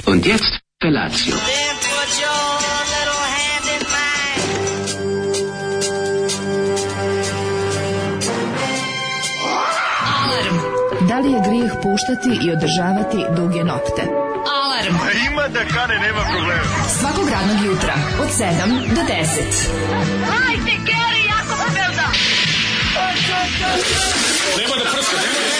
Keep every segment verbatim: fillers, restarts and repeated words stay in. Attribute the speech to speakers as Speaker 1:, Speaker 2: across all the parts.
Speaker 1: Und jetzt Felatio.
Speaker 2: Da li je grijeh puštati i održavati duge nokte? Alarm!
Speaker 3: A ima da kane, nema problema.
Speaker 2: Svakog radnog jutra, od sedam do deset.
Speaker 4: Hajde, Geri, jako se velda!
Speaker 3: Nema da prska, nema da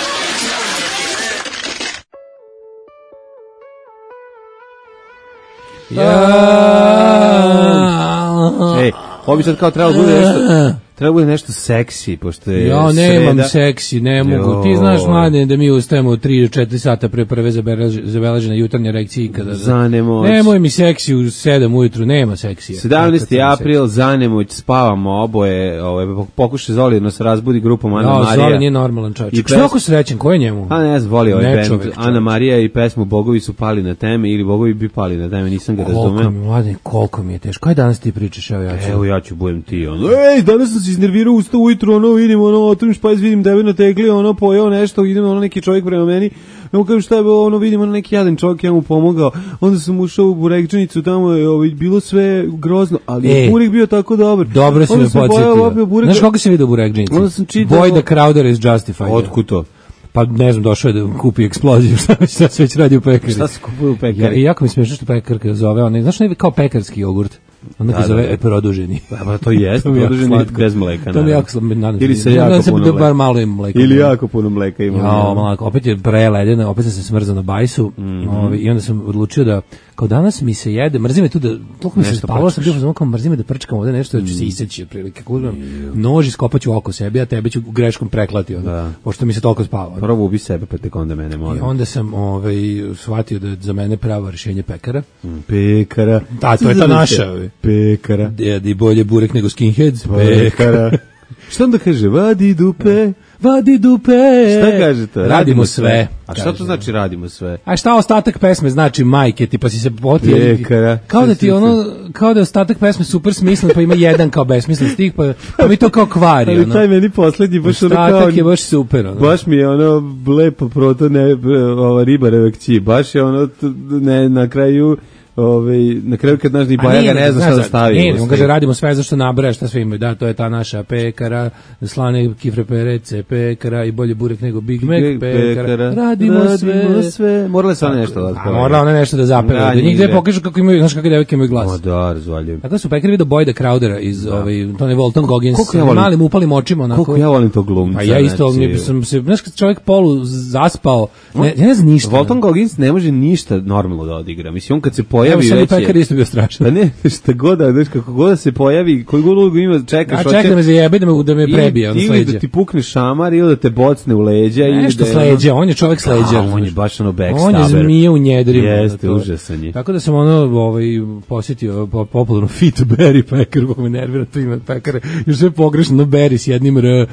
Speaker 5: Ja. Ej, ovo bi sad kao trebalo bude nešto, treba bude nešto seksi, pošto je
Speaker 6: ja nemam
Speaker 5: sreda.
Speaker 6: seksi, ne mogu.
Speaker 5: Jo.
Speaker 6: Ti znaš, mladen, da mi ustajemo u tri do četiri sata pre prve zabeležene jutarnje reakcije ikada.
Speaker 5: Zanemoć.
Speaker 6: Nemoj mi seksi u sedam ujutru, nema seksije.
Speaker 5: sedamnaesti april, Zanemoć, spavamo oboje, ovaj, pokušaj Zoli, no se razbudi grupom Ana
Speaker 6: Ja,
Speaker 5: Marija.
Speaker 6: Zoli nije normalan čovjek.
Speaker 5: I
Speaker 6: Što je ako srećen, ko je njemu?
Speaker 5: A ne znam, voli ovaj
Speaker 6: Ne
Speaker 5: band.
Speaker 6: čovjek, čovjek.
Speaker 5: Ana Marija i pesmu Bogovi su pali na teme, ili Bogovi bi pali na teme, nisam ga
Speaker 6: Koliko
Speaker 5: razumeo.
Speaker 6: mi, mladen, koliko mi je teško. Kaj danas ti pričaš, evo ja ću.
Speaker 5: Evo ja ću budem ti, ono, ej, danas sam se iznervirao, ustao ujutru, ono, vidim, ono, otvorim špajz, vidim tebe na tegli, ono, pojeo nešto, idem, ono, neki čovjek prema meni, ono, kažem šta je bilo, ono, vidim, ono, neki jadan čovjek, ja mu pomogao, onda sam ušao u burekčanicu, tamo je, ovaj, bilo sve grozno, ali je
Speaker 6: E,
Speaker 5: burek bio tako dobar.
Speaker 6: Dobro si
Speaker 5: Onda
Speaker 6: me
Speaker 5: sam pojeo, opio
Speaker 6: podsjetio.
Speaker 5: burek-
Speaker 6: Znaš koga se vidio u Burekđinici?
Speaker 5: Onda sam čitao-
Speaker 6: Boy the Crowder is Justified.
Speaker 5: Otkud to?
Speaker 6: Pa ne znam, došao je da kupi eksploziju, šta već, šta se već radi u pekari.
Speaker 5: Šta se kupuje u
Speaker 6: Ja,
Speaker 5: pekari?
Speaker 6: i jako mi smiješno što pekarka zove, onaj, znaš onaj kao pekarski jogurt? Onda ga
Speaker 5: Da,
Speaker 6: zove
Speaker 5: da, da.
Speaker 6: produženi.
Speaker 5: Pa to jest,
Speaker 6: To mi je jako
Speaker 5: produženi
Speaker 6: slatko.
Speaker 5: bez mleka.
Speaker 6: To mi je
Speaker 5: naravno.
Speaker 6: jako slatko. nadam se-
Speaker 5: Ili sa
Speaker 6: nadam
Speaker 5: jako
Speaker 6: se
Speaker 5: puno
Speaker 6: da
Speaker 5: mleka.
Speaker 6: bar malo im mleka.
Speaker 5: Ili jako puno mleka ima.
Speaker 6: Ja, malako, opet je preledena, opet sam se smrzao na bajsu,
Speaker 5: Mhm.
Speaker 6: ovaj, i onda sam odlučio da, kao danas mi se jede, mrzi me tu da, toliko mi se
Speaker 5: Nešto
Speaker 6: spavalo, sam
Speaker 5: prčkaš.
Speaker 6: bio fazon kao mrzi me da prčkam ovde nešto, da ću se iseći otprilike. Ako uzmem nož, iskopaću oko sebi, a tebe ću greškom preklati, onda,
Speaker 5: Da.
Speaker 6: pošto mi se toliko spava.
Speaker 5: Prvo ubi sebe, pa tek onda mene,
Speaker 6: I
Speaker 5: molim.
Speaker 6: onda sam ovaj, shvatio da je za mene pravo rješenje pekara.
Speaker 5: Pekara.
Speaker 6: Da, to je ta naša. ovaj.
Speaker 5: Pekara.
Speaker 6: Da je bolje burek nego skinheads.
Speaker 5: Pekara. Šta onda kaže? Vadi dupe.
Speaker 6: Vadi dupe.
Speaker 5: Šta kaže to?
Speaker 6: Radimo sve.
Speaker 5: A šta
Speaker 6: kaže.
Speaker 5: to znači radimo sve?
Speaker 6: A šta ostatak pesme znači majke, ti pa si se potio.
Speaker 5: Pekara.
Speaker 6: Kao da ti ono, kao da je ostatak pesme super smislen, pa ima jedan kao besmislen stih, pa, pa mi to kao kvari.
Speaker 5: Ali
Speaker 6: ono.
Speaker 5: taj meni poslednji baš ono kao...
Speaker 6: Ostatak je baš super. Ono.
Speaker 5: Baš mi je ono lepo proto ne, ova riba revekći. Baš je ono t- ne, na kraju... Ovaj, na kraju kad naš ni
Speaker 6: A
Speaker 5: Bajaga
Speaker 6: nije,
Speaker 5: ne zna šta da
Speaker 6: znaš,
Speaker 5: stavi.
Speaker 6: nije,
Speaker 5: u
Speaker 6: on kaže
Speaker 5: stvari.
Speaker 6: radimo sve zašto nabraja šta sve imaju. Da, to je ta naša pekara, slane kifre perece, pekara i bolje burek nego Big Mac, pekara. Radimo, sve.
Speaker 5: sve. Morale se one nešto da
Speaker 6: A
Speaker 5: otpove.
Speaker 6: mora ona nešto da zapeva.
Speaker 5: Da,
Speaker 6: Da, njih
Speaker 5: njih
Speaker 6: gde pokažu kako imaju, znaš kakve devojke imaju
Speaker 5: O
Speaker 6: glas.
Speaker 5: da, razvaljujem.
Speaker 6: Tako su pekari vidio Boyda Crowdera iz ovaj Tony Walton Goggins
Speaker 5: koliko ja
Speaker 6: sa
Speaker 5: volim-
Speaker 6: malim upalim očima onako.
Speaker 5: Koliko ja volim tog glumca.
Speaker 6: Pa ja isto
Speaker 5: znači-
Speaker 6: mi sam se, znaš kad čovjek polu zaspao, ne, ja ne znam ništa.
Speaker 5: Walton Goggins ne može ništa normalno da odigra. Mislim, on kad se
Speaker 6: Evo
Speaker 5: pojavi
Speaker 6: sad i
Speaker 5: već
Speaker 6: pekar
Speaker 5: je...
Speaker 6: isto bio strašan.
Speaker 5: Pa ne, šta god da, znaš, kako god da se pojavi, koju god ulogu ima, čekaš,
Speaker 6: A čekaj da me zajebe da me, da me prebije, on s
Speaker 5: ili
Speaker 6: leđa.
Speaker 5: da ti pukne šamar, ili da te bocne u leđa. ili
Speaker 6: Nešto
Speaker 5: da je
Speaker 6: s leđa, on je čovjek s leđa.
Speaker 5: A, on je baš ono
Speaker 6: On
Speaker 5: backstabber.
Speaker 6: je zmije u njedrima.
Speaker 5: Jeste,
Speaker 6: to.
Speaker 5: užasan je.
Speaker 6: Tako da sam ono ovaj, posjetio po, popularno Fit Berry Pekar, kako me nervira to ime Pekare. Još sve pogrešno, no Berry s jednim R.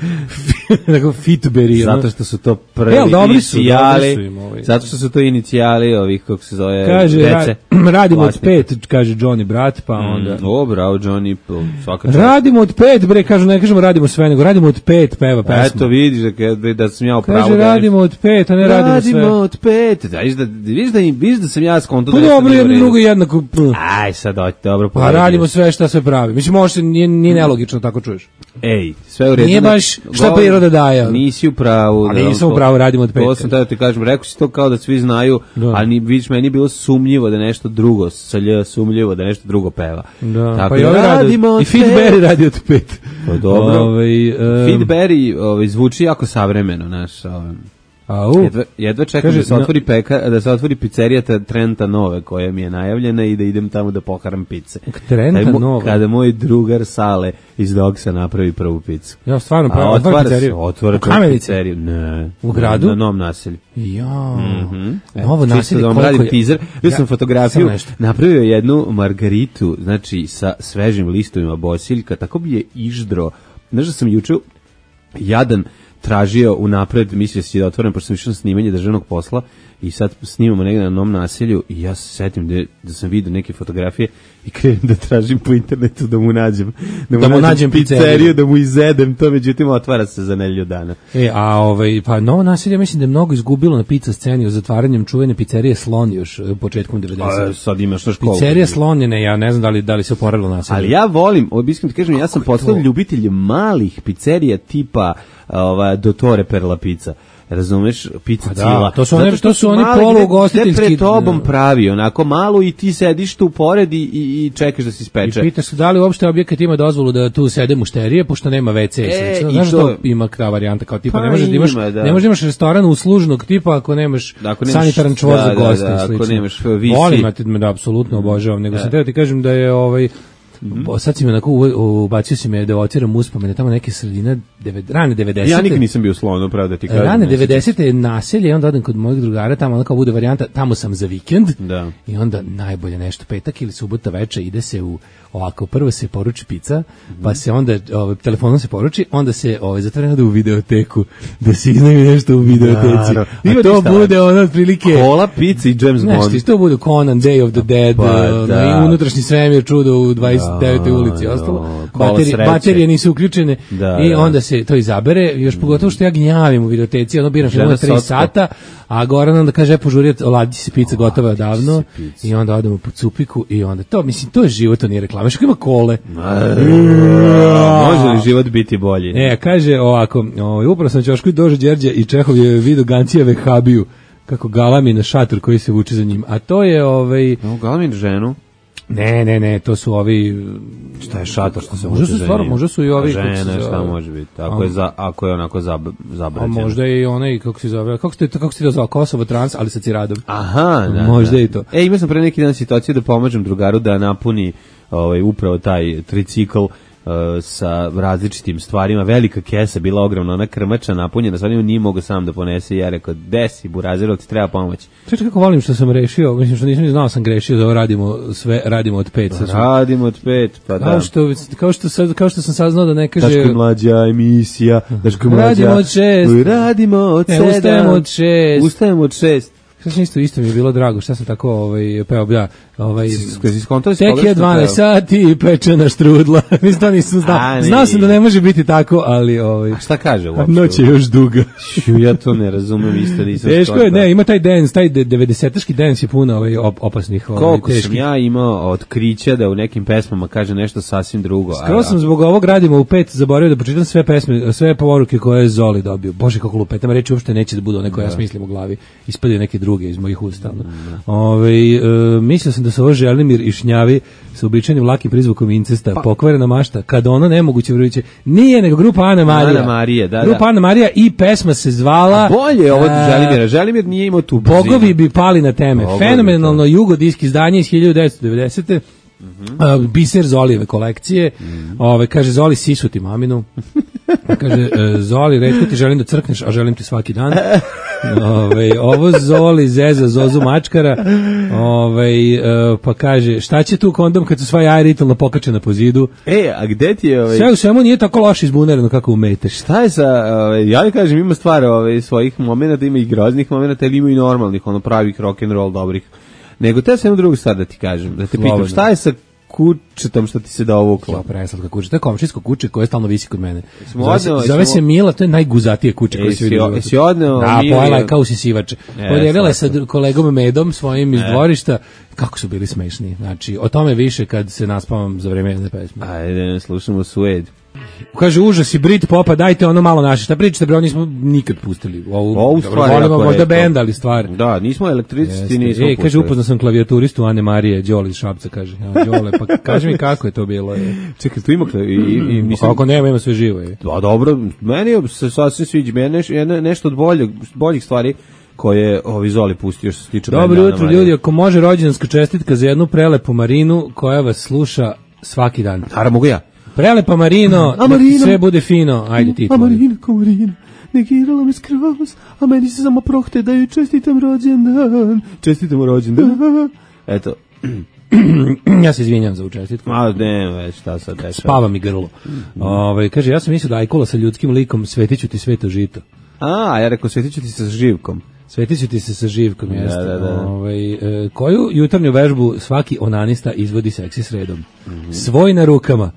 Speaker 6: Tako Fit Berry. ono.
Speaker 5: Zato što su to prvi
Speaker 6: E, ali dobri su,
Speaker 5: inicijali,
Speaker 6: dobri su im, ovaj.
Speaker 5: zato što su to inicijali ovih, kako se zove,
Speaker 6: Kaže,
Speaker 5: dece.
Speaker 6: ra, radimo od
Speaker 5: vlasnika.
Speaker 6: pet, kaže Johnny brat, pa onda...
Speaker 5: O, bravo, Johnny, svaka čast.
Speaker 6: Radimo od pet, bre, kažu, ne kažemo radimo sve, nego radimo od pet peva pesma.
Speaker 5: Eto, vidiš da, kad- da sam ja u pravu.
Speaker 6: Kaže,
Speaker 5: da
Speaker 6: radimo od pet, a ne radimo,
Speaker 5: radimo
Speaker 6: sve.
Speaker 5: od pet. Da, vidiš da, vidiš da, vidiš da sam ja skonto
Speaker 6: Pa
Speaker 5: da nešto
Speaker 6: dobro,
Speaker 5: nije u
Speaker 6: jedno
Speaker 5: redu.
Speaker 6: drugo jednako... p-
Speaker 5: Aj, sad dođe, dobro.
Speaker 6: Pa
Speaker 5: poredio
Speaker 6: radimo
Speaker 5: si.
Speaker 6: sve šta sve pravi. Mislim, možda nije, nije nelogično, tako čuješ.
Speaker 5: Ej, sve u redu.
Speaker 6: Nije baš šta priroda daje.
Speaker 5: Nisi u pravu.
Speaker 6: A
Speaker 5: da,
Speaker 6: nisam
Speaker 5: to-
Speaker 6: u pravu, radimo od pet.
Speaker 5: To sam tada ti kažem, rekao si to kao da svi znaju,
Speaker 6: Da.
Speaker 5: ali ni, vidiš, meni je bilo sumnjivo da nešto drugo, sa lj, sumnjivo da nešto drugo peva.
Speaker 6: Da,
Speaker 5: Tako
Speaker 6: pa i
Speaker 5: da
Speaker 6: ovi rade,
Speaker 5: radimo
Speaker 6: i
Speaker 5: od
Speaker 6: Fit
Speaker 5: pet.
Speaker 6: Berry radi od pet.
Speaker 5: Pa dobro.
Speaker 6: Ovaj, em,
Speaker 5: Fit Berry ovaj, zvuči jako savremeno, naš. Ovaj.
Speaker 6: Au,
Speaker 5: Jedva, jedva čekam
Speaker 6: Kaže,
Speaker 5: da se
Speaker 6: na-
Speaker 5: otvori peka, da se otvori pizzerija ta Trenta Nove koja mi je najavljena i da idem tamo da pokaram pice.
Speaker 6: Trenta
Speaker 5: Kada mo-
Speaker 6: Nova?
Speaker 5: Kada moj drugar Sale iz Dogsa napravi prvu picu.
Speaker 6: ja stvarno
Speaker 5: A
Speaker 6: pravi,
Speaker 5: otvara
Speaker 6: otvara
Speaker 5: se,
Speaker 6: pizzeriju.
Speaker 5: otvara
Speaker 6: U Kamenici?
Speaker 5: pizzeriju. Ne.
Speaker 6: U gradu?
Speaker 5: Na Novom naselju.
Speaker 6: Ja.
Speaker 5: Mhm.
Speaker 6: Novo
Speaker 5: Čisto
Speaker 6: naselje,
Speaker 5: da vam
Speaker 6: koliko
Speaker 5: radim
Speaker 6: je-
Speaker 5: teaser. Vidio
Speaker 6: Ja-
Speaker 5: sam fotografiju,
Speaker 6: samo nešto.
Speaker 5: napravio jednu margaritu, znači sa svežim listovima bosiljka, tako bi je iždro. Znaš da sam juče jadan tražio unapred, mislio si da je otvoren, pošto sam išao na snimanje državnog posla i sad snimamo negde na Novom naselju i ja se setim da, da sam vidio neke fotografije i krenem da tražim po internetu da mu nađem da mu, da mu nađem, nađem pizzeriju, pizzeriju, da mu izedem to, međutim otvara se za nedelju dana.
Speaker 6: E, a ovaj, pa Novo naselje mislim da je mnogo izgubilo na pizza sceni o zatvaranjem čuvene pizzerije Slon još početkom devedesetih.
Speaker 5: A sad imaš na školu.
Speaker 6: Pizzerija Slonjene, ja ne znam da li, da li se oporavilo naselje.
Speaker 5: Ali ja volim, obiskim ti kažem, ja sam postao ljubitelj malih pizzerija tipa ova, Dottore per la pizza. Razumeš, pizza pa cila. Da,
Speaker 6: to su one, to su oni poluugostiteljski.
Speaker 5: Pred tobom pravi, onako malo i ti sediš tu pored i, i čekaš da se ispeče.
Speaker 6: I pitaš se da li uopšte objekat ima dozvolu da tu sede mušterije, pošto nema ve ce. E, znaš to ima ta varijanta kao tipa, pa ne možeš da imaš, da. ne možeš imaš restoran uslužnog tipa ako nemaš, ako nemaš sanitaran čvor da, za goste. Da, da, ako nemaš visi. Volim, ja ti da apsolutno obožavam, nego da. sam teo ti kažem da je ovaj Mm -hmm. Sad si me onako ubacio si me da evociram uspomene tamo neke sredine deve, rane devedesete.
Speaker 5: Ja nikad nisam bio u Slonu, pravda ti kažem.
Speaker 6: Rane devedesete je naselje i onda odem kod mojih drugara, tamo onda kao bude varijanta, tamo sam za vikend.
Speaker 5: Da.
Speaker 6: I onda najbolje nešto petak ili subota veče ide se u ovako, prvo se poruči pizza, mm -hmm. pa se onda ovaj, telefonom se poruči, onda se ovaj, zatvara da u videoteku, da se iznajmi nešto u videoteci. Da, a to bude ono otprilike...
Speaker 5: Kola, pizza i James Bond.
Speaker 6: Nešto, to bude Conan, Day of the Dead, pa, da. i unutrašnji svemir, čudo u dvadeset devetoj ulici i ostalo. Baterije, baterije nisu uključene da, i onda da. se to izabere, još pogotovo što ja gnjavim u videoteci, ono biram film tri sata, a Goran onda kaže, požuri, oladi se pizza, gotova je odavno, i onda odemo po cupiku i onda to, mislim, to je život, to nije reklama. Što ima kole?
Speaker 5: Može li život biti bolji?
Speaker 6: E, kaže ovako, ovaj, upravo sam Ćoško i Doža Đerđa i Čehov je vidio Gancijeve Habiju, kako galami na šator koji se vuče za njim. A to je... Ovaj,
Speaker 5: no, galami ženu?
Speaker 6: Ne, ne, ne, to su ovi...
Speaker 5: Šta je šator što se
Speaker 6: vuče za njim? Možda su i ovi...
Speaker 5: Žene, šta može biti? Ako, a, je, za, ako je onako zab, zabraćeno.
Speaker 6: A možda je i onaj, kako se zove, kako ste, kako ste razvao, Kosovo trans, ali sa ciradom.
Speaker 5: Aha, da.
Speaker 6: Možda
Speaker 5: da.
Speaker 6: i to.
Speaker 5: E, imao sam pre neki dan situaciju da pomažem drugaru da napuni ovaj, upravo taj tricikl uh, sa različitim stvarima. Velika kesa, bila ogromna, ona krmača napunjena, sad nije mogao sam da ponese i ja rekao, desi, burazer, ti treba pomoć.
Speaker 6: Čekaj, kako volim što sam rešio, mislim što nisam ni znao sam grešio da ovo radimo sve, radimo od pet.
Speaker 5: Pa, radimo od pet, pa
Speaker 6: kao
Speaker 5: da.
Speaker 6: Što, kao, što sad, kao što sam saznao da ne kaže...
Speaker 5: Daško je mlađa emisija, Daško je mlađa...
Speaker 6: Radimo od šest.
Speaker 5: Radimo od
Speaker 6: ne,
Speaker 5: sedam.
Speaker 6: Ustajemo od šest.
Speaker 5: Ustajemo od šest.
Speaker 6: Šta isto, isto mi je bilo drago, šta sam tako ovaj, peo, ja, ovaj,
Speaker 5: S,
Speaker 6: tek je dvanaest sati i pečena štrudla, mislim to nisam znao, znao sam da ne može biti tako, ali... Ovaj,
Speaker 5: a šta kaže uopšte?
Speaker 6: Noć je još duga.
Speaker 5: Ja to ne razumem, isto nisam...
Speaker 6: Teško je, ne, ima taj dance, taj devedesetaški dance je puno ovaj, op, opasnih, ovaj,
Speaker 5: koliko
Speaker 6: teški.
Speaker 5: Sam ja imao otkrića da u nekim pesmama kaže nešto sasvim drugo.
Speaker 6: Skoro sam zbog ovog radimo u pet zaboravio da pročitam sve pesme, sve poruke koje je Zoli dobio. Bože, kako lupetam, reči uopšte neće da budu one koje ja smislim u glavi, ispadaju neke druge iz mojih usta. Ove, e, mislio sam da su ovo Želimir i Šnjavi sa uobičajenim lakim prizvukom incesta, pa. Pokvarena mašta, kada ono nemoguće vruće. Nije, nego grupa Ana Marija.
Speaker 5: Ana Marija, da,
Speaker 6: grupa
Speaker 5: da.
Speaker 6: Ana Marija i pesma se zvala...
Speaker 5: A bolje je ovo od Želimira. Želimir nije imao tu brzinu.
Speaker 6: Bogovi bi pali na teme. Bogovi, fenomenalno jugodiski izdanje iz hiljadu devetsto devedesete. Uh, biser Zolijeve kolekcije. Mm. Ove, kaže Zoli, sisu ti maminu. Kaže uh, Zoli, retko ti želim da crkneš, a želim ti svaki dan. Ove, ovo Zoli zeza Zozu mačkara. Ove, uh, pa kaže šta će tu kondom kad su sva jaja ritualno pokačena po zidu.
Speaker 5: E, a gde ti je... Ovaj...
Speaker 6: Sve u svemu nije tako loše izbunareno kako umeteš.
Speaker 5: Šta je sa... Ovaj, ja li kažem, ima stvari ovaj, svojih momenta, ima i groznih momenta, ali ima i normalnih, ono pravih rock'n'roll dobrih. Nego te sam drugu stvar da ti kažem, da te Slobodno. pitam, šta je sa kučetom što ti se dovukla?
Speaker 6: Ja, preslatka kuće, to je komšijsko kuće koje stalno visi kod mene.
Speaker 5: Smo
Speaker 6: zove,
Speaker 5: odneo,
Speaker 6: zove smo... se Mila, to je najguzatije kuće koje se vidi.
Speaker 5: Jesi odneo
Speaker 6: da, pojela je kao usisivač. Podijelila je sa kolegom Medom svojim iz dvorišta. Kako su bili smešni. Znači, o tome više kad se naspavam za vreme jedne pesme.
Speaker 5: Ajde, slušamo Suede.
Speaker 6: Kaže, užas i Brit popa, dajte ono malo naše. Šta pričate, bre, nismo nikad pustili. Ovu,
Speaker 5: Ovu stvar,
Speaker 6: volimo, možda bend, ali stvar.
Speaker 5: Da, nismo elektricisti, nismo
Speaker 6: pustili. E, kaže, upoznao sam klavijaturistu Ane Marije, Đole iz Šapca, kaže. Ja, Đole, pa kaži mi kako je to bilo. Je.
Speaker 5: Čekaj, tu ima klavi... I, i,
Speaker 6: mislim, kako nema, ima sve živo. Je.
Speaker 5: Da, dobro, meni se sasvim sviđa. Meni je ne, nešto od boljeg, boljih stvari koje ovi Zoli pustio što se tiče...
Speaker 6: Dobro jutro, ljudi, ako može rođendanska čestitka za jednu prelepu Marinu koja vas sluša svaki dan.
Speaker 5: Naravno, mogu ja.
Speaker 6: Prelepa Marino, a Marino, sve bude fino. Ajde ti.
Speaker 5: A Marino, ko Marino, negirala me skroz, a meni se samo prohte da joj čestitam rođendan. Čestitamo rođendan. Eto.
Speaker 6: Ja se izvinjam za učestitku.
Speaker 5: A ne, već šta sad dešava.
Speaker 6: Spava mi grlo. Mm. Ove, kaže, ja sam mislio da ajkula sa ljudskim likom svetiću ti sveto žito.
Speaker 5: A, ja rekao svetiću ti sa živkom.
Speaker 6: Svetiću ti se sa živkom, jeste.
Speaker 5: Da, da, da.
Speaker 6: Ovaj, e, koju jutarnju vežbu svaki onanista izvodi seksi sredom? Mm-hmm. Svoj na rukama.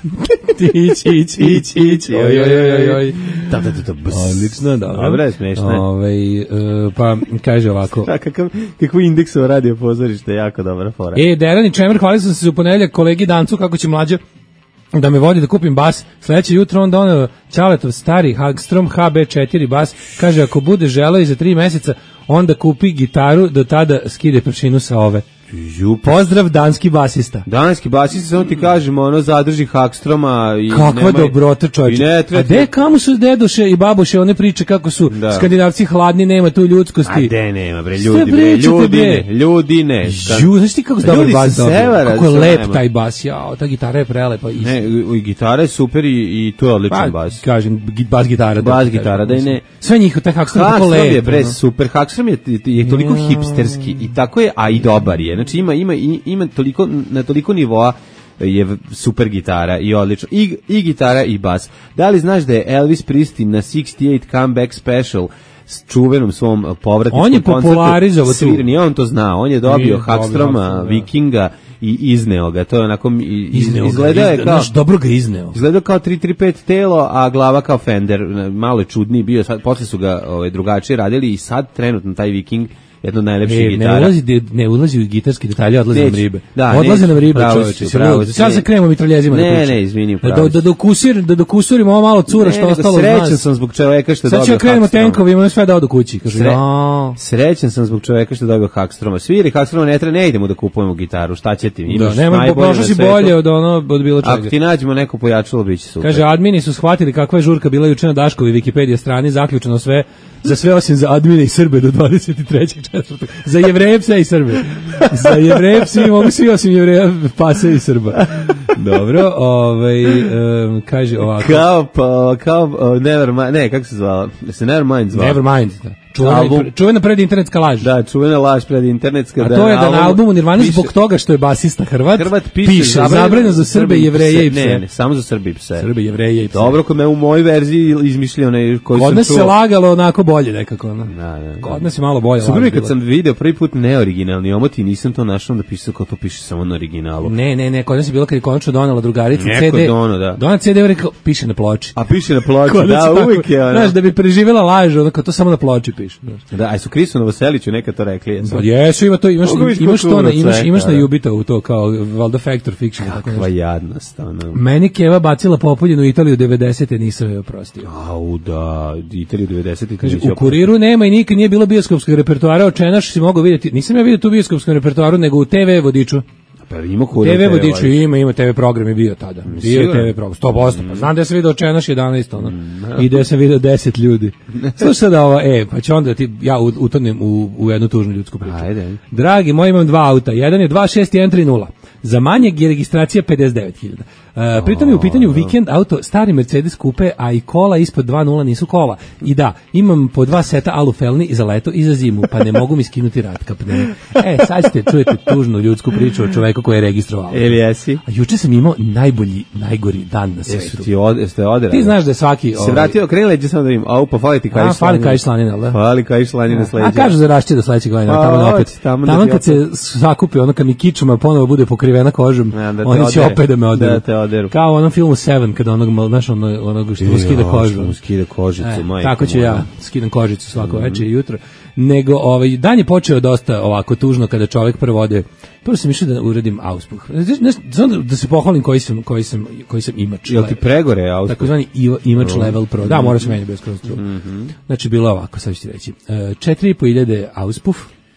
Speaker 6: Ić, ić, ić, ić. Oj, oj, oj, oj.
Speaker 5: Da, da, da, da.
Speaker 6: Odlično, dobro.
Speaker 5: Dobro je, smešno je.
Speaker 6: Ovaj, e, pa kaže ovako.
Speaker 5: Da, kakav, kakvu indeksovo radio pozorište, jako dobra fora.
Speaker 6: E, Deran i Čemer, hvalio sam se u ponedeljak kolegi Dancu kako će mlađa da me vodi da kupim bas. Sledeće jutro on doneo Ćaletov stari Hagstrom H B četiri bas. Kaže, ako bude želeo i za tri meseca, onda kupi gitaru, do tada skide pršinu sa ove. Pozdrav, danski basista.
Speaker 5: Danski basista, samo ti kažemo, ono, zadrži Hagstroma i
Speaker 6: kakva
Speaker 5: nemaj,
Speaker 6: dobrota, čovječe. A de, kamo su dedoše i babuše, one priče kako su da. Skandinavci hladni, nema tu ljudskosti.
Speaker 5: A de, nema, bre, ljudi, bre, ljudine, ljudine.
Speaker 6: Ju, znaš ti kako se dobar bas dobro? Kako je lep taj bas, jao, ta gitara je prelepa.
Speaker 5: Ne, i gitara je super i, i to je odličan
Speaker 6: pa,
Speaker 5: bas.
Speaker 6: Kažem, bas gitara.
Speaker 5: Bas da, gitara, da i ne.
Speaker 6: Sve njihov, taj Hagstrom tako lep.
Speaker 5: Hagstrom je, bre, super. Hagstrom je, je toliko ja. hipsterski i tako je, a i dobar je. Znači ima ima ima toliko na toliko nivoa je super gitara i odlično i, i gitara i bas. Da li znaš da je Elvis Presley na šezdeset osam Comeback Special s čuvenom svom povratničkom
Speaker 6: on je popularizovao
Speaker 5: tu. Nije on to znao, on je dobio Hagstroma, Vikinga i izneo ga. To je onako
Speaker 6: izneo
Speaker 5: izgleda je kao
Speaker 6: naš dobro ga izneo.
Speaker 5: Izgleda kao tri tri pet telo, a glava kao Fender. Malo je čudniji bio, sad posle su ga ovaj drugačije radili i sad trenutno taj Viking jedno od najlepših e, gitara.
Speaker 6: Ne ulazi, ne ulazi u gitarski detalje, odlazi nam ribe.
Speaker 5: Da,
Speaker 6: odlazi nam ribe, čoveče. Sad se krenemo mitraljezima
Speaker 5: ne,
Speaker 6: da pričamo.
Speaker 5: Ne, ne, izvini,
Speaker 6: da, da, dokusir, da dokusurimo ovo malo cura ne, što ostalo uz nas.
Speaker 5: Srećan sam zbog čoveka što je dobio
Speaker 6: Hagstroma. Sad ćemo krenemo tenkovi, imamo sve da odu kući. Kažu,
Speaker 5: Sre, srećan sam zbog čoveka što je dobio Hagstroma. Sviri Hagstroma ne treba, ne idemo da kupujemo gitaru, šta će ti? Imaš
Speaker 6: da, nema, prošlo si bolje od, ono, od bilo čega.
Speaker 5: Ako ti nađemo neko pojačalo, biće super.
Speaker 6: Kaže, admini su shvatili kakva je žurka bila juče na Daškovi Wikipedija strani, zaključeno sve za sve osim za admine i Srbe do dvadeset trećeg četvrtog Za Jevreje, pse i Srbe. Za Jevreje, psi mogu svi osim Jevreja, pase i Srba. Dobro, ovaj, um, kaže ovako.
Speaker 5: Kao, pa, kao, uh, Nevermind, ne, kako se zvala? Se Nevermind zvala?
Speaker 6: Nevermind, da. Čuvena, čuvena predinternetska laž.
Speaker 5: Da, čuvena laž predinternetska.
Speaker 6: A to je da na albumu Nirvana zbog toga što je basista Hrvat,
Speaker 5: Hrvat piše,
Speaker 6: piše zabranjeno za Srbe, Jevreje i pse.
Speaker 5: Ne, ne, samo za Srbe i pse.
Speaker 6: Srbe, Jevreje i pse.
Speaker 5: Dobro, kod me u mojoj verziji izmišljio onaj koji
Speaker 6: kod
Speaker 5: sam čuo.
Speaker 6: Kod nas se lagalo onako bolje nekako. No.
Speaker 5: Da, da, da.
Speaker 6: Kod nas je malo bolje.
Speaker 5: Super, kad sam video prvi put neoriginalni omot i nisam to našao da piše kao to piše samo na originalu.
Speaker 6: Ne, ne, ne, kod nas je bilo kad je konačno donela drugarica
Speaker 5: Neko
Speaker 6: C D.
Speaker 5: Dono, da.
Speaker 6: Dona C D rekao piše na ploči.
Speaker 5: A piše na ploči, da, uvijek je ono.
Speaker 6: Znaš, da bi preživela laž, onako to samo na ploči piše.
Speaker 5: Da, aj su Krisu Novoseliću nekad to rekli. Jesu,
Speaker 6: pa jesu, ima to, imaš, imaš to, na, imaš, imaš na Jubitovu to kao valjda Factor Fiction.
Speaker 5: Kakva jadnost, ono.
Speaker 6: Meni Keva bacila populjenu Italiju devedesete nisam je oprostio.
Speaker 5: Au da, Italiju devedesete
Speaker 6: Kaže, u Kuriru nema i nikad nije bilo bioskopskog repertoara, očenaš si mogao vidjeti, nisam ja vidio tu bioskopskom repertoaru, nego u te ve vodiču.
Speaker 5: Pa ima Kurir
Speaker 6: te ve vodiču ima, ima te ve program je bio tada. Bio je te ve program, sto posto. Pa znam da sam video očenaš jedanaest, ono. I da sam video deset ljudi. Slušaj sada ovo, e, pa će onda ti, ja utonem u, u jednu tužnu ljudsku priču.
Speaker 5: Ajde.
Speaker 6: Dragi, moj imam dva auta. Jedan je dva šest jedan tri nula. Za manjeg je registracija pedeset devet hiljada. Uh, pritom je u pitanju vikend auto, stari Mercedes kupe, a i kola ispod dva nula nisu kola. I da, imam po dva seta alufelni za leto i za zimu, pa ne mogu mi skinuti ratkapne. E, sad ćete čujete tužnu ljudsku priču o čoveku koji je registrovao.
Speaker 5: Ili jesi?
Speaker 6: A juče sam imao najbolji, najgori dan na svetu.
Speaker 5: Jesu ti od, jeste oderali?
Speaker 6: Ti znaš da je svaki...
Speaker 5: Se vratio, kreni leđe samo da vidim. Au, pa fali ti kajiš slanina.
Speaker 6: A, fali kajiš slanina, da?
Speaker 5: Fali kajiš slanina s leđa.
Speaker 6: A kažu za rašće do sledećeg godina, tamo da opet. Tamo kad se sakupi, ono kad mi kičuma ponovo bude pokrivena kožom, oni će opet da me oderu.
Speaker 5: Da te oderu.
Speaker 6: Kao onom filmu Seven, kada onog, znaš, onog, onog što mu skida kožu.
Speaker 5: Mu skida kožicu,
Speaker 6: e,
Speaker 5: majko.
Speaker 6: Tako ću ja, skidam kožicu svako mm. večer i jutro. Nego, ovaj, dan je počeo dosta ovako tužno kada čovjek prvo ode. Prvo sam išao da uradim auspuh. Znam da se pohvalim koji sam, koji sam, koji sam imač.
Speaker 5: Jel ti pregore auspuh?
Speaker 6: Takozvani imač level pro. Da, mora se meni bez kroz tru. Znači, bilo ovako, sad ću ti reći. četiri i po hiljade auspuh,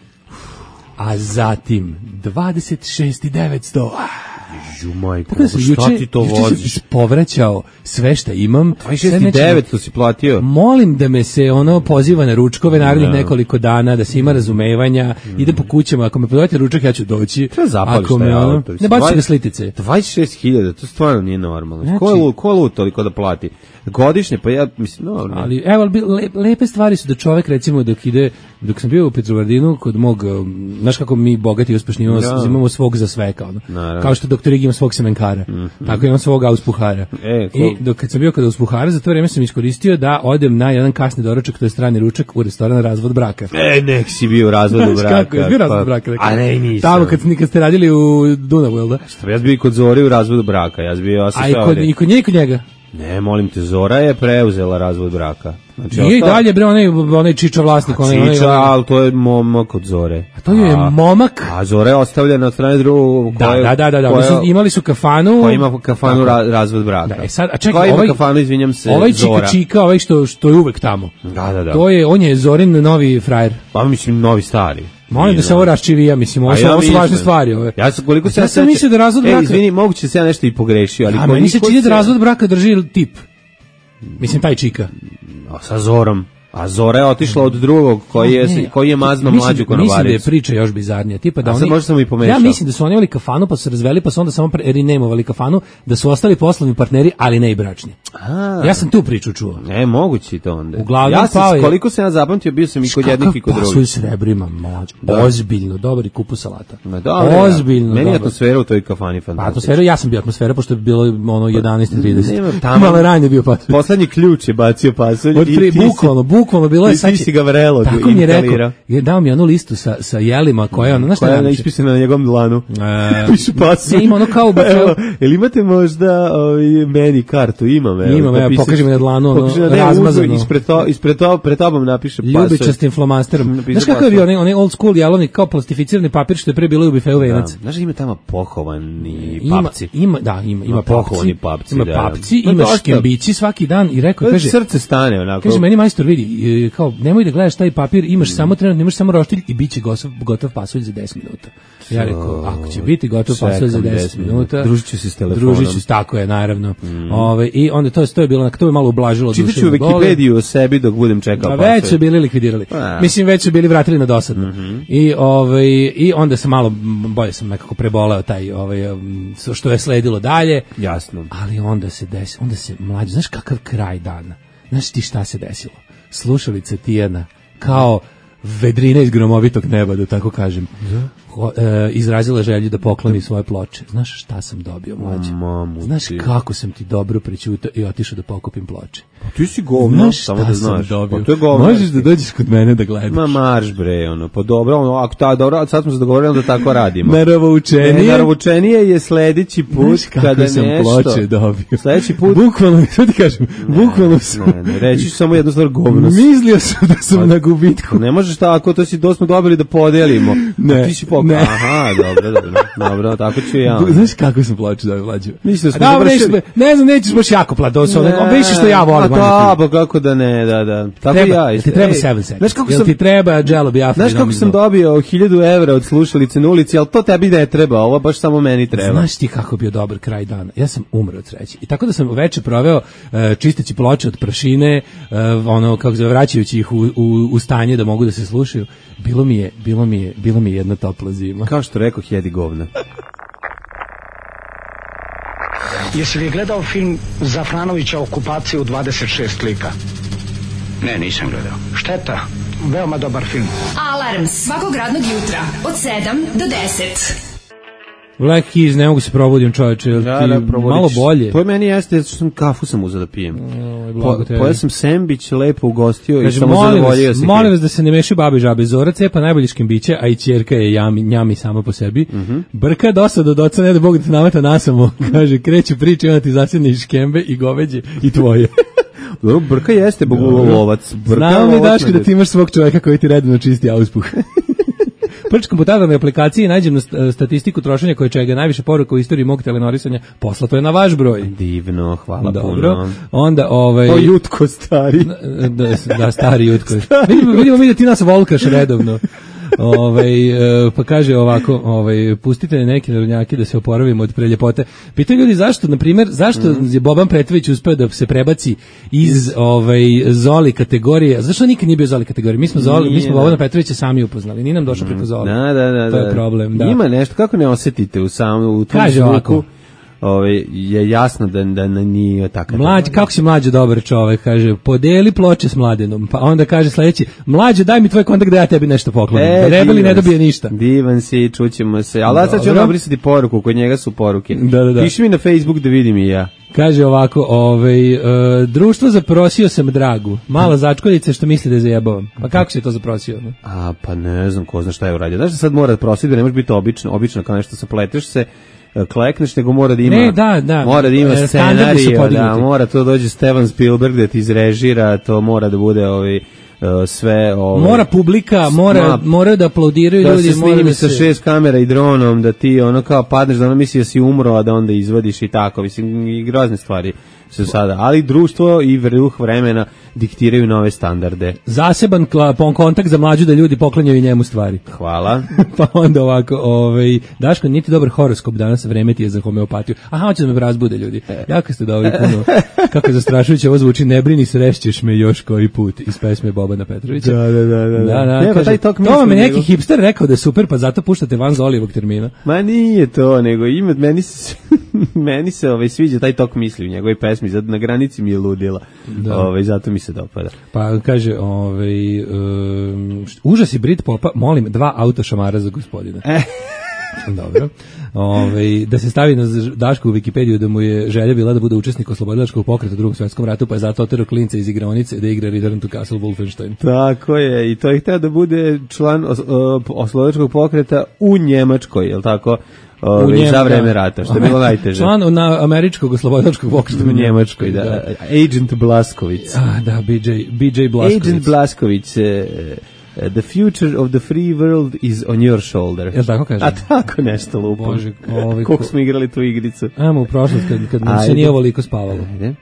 Speaker 6: a zatim dvadeset šest hiljada devetsto.
Speaker 5: Ju majko,
Speaker 6: tako da sam
Speaker 5: šta
Speaker 6: juče,
Speaker 5: ti to
Speaker 6: juče
Speaker 5: voziš?
Speaker 6: povraćao sve šta imam.
Speaker 5: dvadeset šest hiljada devetsto si platio.
Speaker 6: Molim da me se ono poziva na ručkove narednih no. nekoliko dana, da se ima razumevanja, mm. idem po kućama, ako me podavate ručak ja ću doći.
Speaker 5: Treba zapališ taj
Speaker 6: ono,
Speaker 5: auto.
Speaker 6: Ne baci ga slitice.
Speaker 5: dvadeset šest hiljada, to stvarno nije normalno. Znači, ko je lud, ko je lud toliko da plati? Godišnje, pa ja mislim, no, no.
Speaker 6: Ali, evo, le, lepe stvari su da čovek, recimo, dok ide, dok sam bio u Petrovaradinu, kod mog, znaš kako mi bogati i uspešni imamo, ja. imamo svog za sve, kao, no? Kao što dok doktor Ig ima svog semenkara. Mm-hmm. Tako imam svog auspuhara.
Speaker 5: E,
Speaker 6: I dok kad sam bio kada auspuhara, za to vreme sam iskoristio da odem na jedan kasni doručak, to je strani ručak u restoran Razvod braka.
Speaker 5: E, nek si bio u Razvodu braka.
Speaker 6: Kako je bio Razvod braka?
Speaker 5: Pa, a ne, nisam.
Speaker 6: Tamo kad, kad ste radili u Dunavu, jel da?
Speaker 5: Šta, ja sam bio i kod Zore u Razvodu braka. Ja sam bio, ja sam
Speaker 6: a i kod, i kod nje i kod njega?
Speaker 5: Ne, molim te, Zora je preuzela Razvod braka. Znači,
Speaker 6: nije i dalje, bre, onaj, onaj Čiča vlasnik.
Speaker 5: A
Speaker 6: onaj,
Speaker 5: Čiča,
Speaker 6: onaj,
Speaker 5: ali to je momak od Zore.
Speaker 6: A to je a, momak?
Speaker 5: A Zora je ostavljena od strane drugog.
Speaker 6: Da, da, da, da, da. Koje, imali su kafanu.
Speaker 5: Koja ima kafanu ra, Razvod braka.
Speaker 6: Da, e sad, a čekaj,
Speaker 5: koja
Speaker 6: ovaj,
Speaker 5: ima kafanu, izvinjam se,
Speaker 6: ovaj
Speaker 5: Zora.
Speaker 6: Čika Čika, ovaj što, što je uvek tamo.
Speaker 5: Da, da, da.
Speaker 6: To je, on je Zorin novi frajer.
Speaker 5: Pa mislim, novi stari.
Speaker 6: Molim da se ovo raščivija, mislim, ovo su, ja ovo su važne stvari. Ove.
Speaker 5: Ja sam koliko se
Speaker 6: ja sam mislio da razvod braka...
Speaker 5: E, izvini, moguće se ja nešto i pogrešio, ali...
Speaker 6: A meni se čini da razvod braka drži tip. Mislim, taj Čika.
Speaker 5: A sa Zorom. A Zora je otišla od drugog koji je, ne, koji je mazno
Speaker 6: mislim,
Speaker 5: mlađu konobaricu.
Speaker 6: Mislim da je priča još bizarnija. Tipa da
Speaker 5: a
Speaker 6: oni,
Speaker 5: možda sam i pomešao.
Speaker 6: Ja mislim da su oni imali kafanu pa su razveli pa su onda samo renemovali kafanu, da su ostali poslovni partneri, ali ne i bračni. A, ja sam tu priču čuo.
Speaker 5: Ne, moguće to onda.
Speaker 6: Uglavnom,
Speaker 5: ja sam, koliko sam ja zapamtio, bio sam i kod jednih i kod drugih.
Speaker 6: Pasulj s rebrima, mlađo. Da. Ozbiljno, dobar i kupu salata.
Speaker 5: Ma dobro.
Speaker 6: Ozbiljno.
Speaker 5: Meni je atmosfera u toj kafani fantastična.
Speaker 6: Atmosfera, ja sam bio atmosfera pošto je bilo ono jedanaest i trideset.
Speaker 5: Malo
Speaker 6: ranije bio pasulj.
Speaker 5: Poslednji ključ je bacio pasulj
Speaker 6: i ti
Speaker 5: bukvalno,
Speaker 6: bukvalno bilo je
Speaker 5: si ga vrelo
Speaker 6: tako mi je rekao, je dao mi onu listu sa, sa jelima koja, ono, znaš šta
Speaker 5: koja je ispisana na njegovom dlanu.
Speaker 6: E,
Speaker 5: pišu pasulj.
Speaker 6: Ne, ima ono kao...
Speaker 5: Evo, jel imate možda ovaj, meni kartu? Imam, evo.
Speaker 6: Imam, evo, pokaži mi na dlanu, ono, razmazano.
Speaker 5: Ispred, to, ispred, to, pred tobom napiše pasulj.
Speaker 6: Ljubičastim flomasterom. Znaš kako je bio onaj, onaj old school jelovnik, kao plastificirani papir što je pre bilo u bifeu venac?
Speaker 5: Da. Znaš, ima tamo pohovani
Speaker 6: ima,
Speaker 5: papci.
Speaker 6: Ima, da, ima, ima
Speaker 5: pohovani papci.
Speaker 6: Ima
Speaker 5: da,
Speaker 6: papci, da. Ima škembići svaki dan i rekao, kaže...
Speaker 5: Srce stane, onako.
Speaker 6: Kaže, meni majstor vidi, kao, nemoj da gledaš taj papir, imaš mm. samo trenutno, imaš samo roštilj i bit će gotov, gotov pasulj za deset minuta. Ja rekao, ako će biti gotov pasulj za deset minuta,
Speaker 5: družit ću se s telefonom.
Speaker 6: Družit ću, tako je, naravno. Mm. Ove, I onda to, to je bilo, to je malo ublažilo duše.
Speaker 5: Čitaću Wikipediju o sebi dok budem čekao
Speaker 6: pasulj. Već su bili likvidirali. A. Mislim, već su bili vratili na dosadno. Mm-hmm. I, ove, I onda sam malo, bolje sam nekako preboleo taj, ovaj, što je sledilo dalje.
Speaker 5: Jasno.
Speaker 6: Ali onda se desi, onda se mlađe, znaš kakav kraj dana? Znaš ti šta se desilo? Slušalica Tijana, kao vedrina iz gromovitog neba, da tako kažem, Ho, e, izrazila želju da pokloni svoje ploče. Znaš šta sam dobio, mlađe? Znaš kako sam ti dobro prećutao i otišao da pokupim ploče?
Speaker 5: Pa ti si govno, samo da znaš.
Speaker 6: Pa
Speaker 5: to je govno.
Speaker 6: Možeš da dođeš kod mene da gledaš.
Speaker 5: Ma marš bre, ono, pa dobro, ono, ako ta dobro, sad smo se dogovorili da tako radimo.
Speaker 6: Naravoučenije.
Speaker 5: Naravoučenije je sledeći put kada
Speaker 6: sam
Speaker 5: nešto.
Speaker 6: Ploče dobio.
Speaker 5: Sledeći put.
Speaker 6: Bukvalno, što ti kažem?
Speaker 5: Ne,
Speaker 6: bukvalno sam.
Speaker 5: Ne, ne, reći ću samo jednu stvar, govno.
Speaker 6: Mislio sam da sam pa, na gubitku.
Speaker 5: Ne možeš tako, to si dosmo dobili da podelimo.
Speaker 6: Ne.
Speaker 5: Ti si pok...
Speaker 6: Ne.
Speaker 5: Aha, dobro, dobro. Dobro, tako ću ja.
Speaker 6: Znaš kako sam ploče dobio, mlađe?
Speaker 5: Mislim da smo
Speaker 6: završili. Ne znam, nećeš baš jako plato, to ne, više što ja volim.
Speaker 5: Da, pa kako da ne, da, da. Tako
Speaker 6: treba,
Speaker 5: ja.
Speaker 6: Ti treba sedam seconds. Znaš kako sam ti treba Jello Biafra.
Speaker 5: Znaš kako sam dobio hiljadu evra od slušalice na ulici, al to tebi ne treba, ovo baš samo meni treba.
Speaker 6: Znaš ti kako bio dobar kraj dana. Ja sam umro od sreće. I tako da sam veče proveo uh, čisteći ploče od prašine, uh, ono kako se vraćajući ih u, u, u stanje da mogu da se slušaju. Bilo mi je, bilo mi je, bilo mi je jedna topla zima.
Speaker 5: Kao što rekao, jedi govna.
Speaker 1: Jesi li gledao film Zafranovića Okupacija u dvadeset šest lika?
Speaker 7: Ne, nisam gledao.
Speaker 1: Šteta, veoma dobar film.
Speaker 2: Alarm svakog radnog jutra od sedam do deset.
Speaker 6: Black Keys, ne mogu se probudim, čoveče, jel
Speaker 5: da,
Speaker 6: ti
Speaker 5: da,
Speaker 6: malo bolje?
Speaker 5: To je meni jeste, što sam kafu sam uzeo da pijem.
Speaker 6: Po,
Speaker 5: pojeo sam sendvič, lepo ugostio
Speaker 6: Kaže,
Speaker 5: i samo zadovoljio se.
Speaker 6: Molim vas da se ne meši babi žabe. Zora cepa najbolje škembiće, a i ćerka je jami, njami sama po sebi. Mm-hmm. Brka dosad od oca, ne da Bog da te nameta nasamo. Kaže, kreću priče, ona ti zasjedne i škembe i goveđe i tvoje.
Speaker 5: Dobro, Brka jeste bogolovac.
Speaker 6: Znam li, Daško, da ti imaš svog čoveka koji ti redno čisti auspuh. Prčkom po tabelnoj aplikaciji nađem statistiku trošenja koje čega najviše poruka u istoriji mog telenorisanja, poslato je na vaš broj.
Speaker 5: Divno, hvala
Speaker 6: dobro
Speaker 5: puno.
Speaker 6: Onda ovaj
Speaker 5: o Jutko stari.
Speaker 6: Da, da stari Jutko. Vidimo, vidimo mi da ti nas volkaš redovno. Ovaj pa kaže ovako, ovaj pustite neke narodnjake da se oporavimo od preljepote. Pitaju ljudi zašto, na primjer, zašto mm. je Boban Petrović uspeo da se prebaci iz ovaj Zoli kategorije? Zašto nikad nije bio Zoli kategorije? Mi smo Zoli, mi smo Bobana Petrovića sami upoznali. Ni nam došao preko Zoli.
Speaker 5: Da, da, da.
Speaker 6: To je problem, da.
Speaker 5: Ima nešto, kako ne osetite u samom u tom
Speaker 6: kaže
Speaker 5: zvuku?
Speaker 6: Ovako,
Speaker 5: ovaj, je jasno da, da nije takav.
Speaker 6: Mlađe, kako si mlađe dobar čovek, kaže, podeli ploče s Mladenom, pa onda kaže sledeći, mlađe, daj mi tvoj kontakt da ja tebi nešto poklonim,
Speaker 5: E,
Speaker 6: da Rebeli ne dobije ništa.
Speaker 5: Divan si, čućemo se, ali sad ću vam obrisati poruku, kod njega su poruke.
Speaker 6: Da, da, da.
Speaker 5: Piši mi na Facebook da vidim i ja.
Speaker 6: Kaže ovako, ovaj, uh, društvo zaprosio sam Dragu, mala začkoljica što misli da je zajebavam. Pa kako si to zaprosio? Ne?
Speaker 5: A, pa ne znam, ko zna šta je uradio. Znaš da sad mora prositi da ne može biti obično, obično kao nešto se pleteš se, klekneš, nego mora da ima,
Speaker 6: ne, da, da.
Speaker 5: mora da ima
Speaker 6: E,
Speaker 5: scenarij, da, mora to dođe Steven Spielberg da ti izrežira, to mora da bude ovaj, sve ovaj,
Speaker 6: mora publika, mora, mora da aplaudiraju
Speaker 5: da
Speaker 6: ljudi,
Speaker 5: se
Speaker 6: mora
Speaker 5: snimi
Speaker 6: da
Speaker 5: sa
Speaker 6: se...
Speaker 5: šest kamera i dronom, da ti ono kao padneš, da ono misli da si umro, a da onda izvadiš i tako, mislim, i grozne stvari su sada, ali društvo i duh vremena diktiraju nove standarde.
Speaker 6: Zaseban klapon kontakt za mlađu da ljudi poklanjaju njemu stvari.
Speaker 5: Hvala.
Speaker 6: Pa onda ovako, ovaj, Daško, niti dobar horoskop danas, vreme ti je za homeopatiju. Aha, hoće da me razbude ljudi. Jako ste dobri puno. Kako je zastrašujuće ovo zvuči, ne brini, srešćeš me još koji put iz pesme Bobana Petrovića.
Speaker 5: Da, da, da. da.
Speaker 6: da, da
Speaker 5: Nema,
Speaker 6: kaže,
Speaker 5: taj tok
Speaker 6: to vam je neki hipster rekao da je super, pa zato puštate van Zolijevog termina.
Speaker 5: Ma nije to, nego ima, meni se, meni se ovaj, sviđa taj tok misli u njegovoj pesmi, zato na granici mi je ludila. Ovaj, zato mi se dopada.
Speaker 6: Pa kaže, ovaj, um, užas i Brit popa, molim, dva autošamara za gospodina.
Speaker 5: E.
Speaker 6: Dobro. Ove, da se stavi na Dašku u Wikipediju da mu je želja bila da bude učesnik oslobodilačkog pokreta u Drugom svjetskom ratu, pa je zato oterao klinca iz igraonice da igra Return to Castle Wolfenstein.
Speaker 5: Tako je, i to je hteo da bude član os, o, oslobodilačkog pokreta u Njemačkoj, je li tako? Ove, Njem, za vreme rata, što je bilo najteže.
Speaker 6: Član na američkog oslobodilačkog pokreta
Speaker 5: u Njemačkoj, da. da. Agent Blasković.
Speaker 6: A, da, B J, B J Blasković.
Speaker 5: Agent Blasković, e, the future of the free world is on your shoulder.
Speaker 6: Jel tako kažem?
Speaker 5: A tako nešto lupom.
Speaker 6: Bože, ovaj,
Speaker 5: koliko smo igrali tu igricu.
Speaker 6: Ajmo u prošlost kad, kad nam se nije ovoliko spavalo.
Speaker 5: Ajde.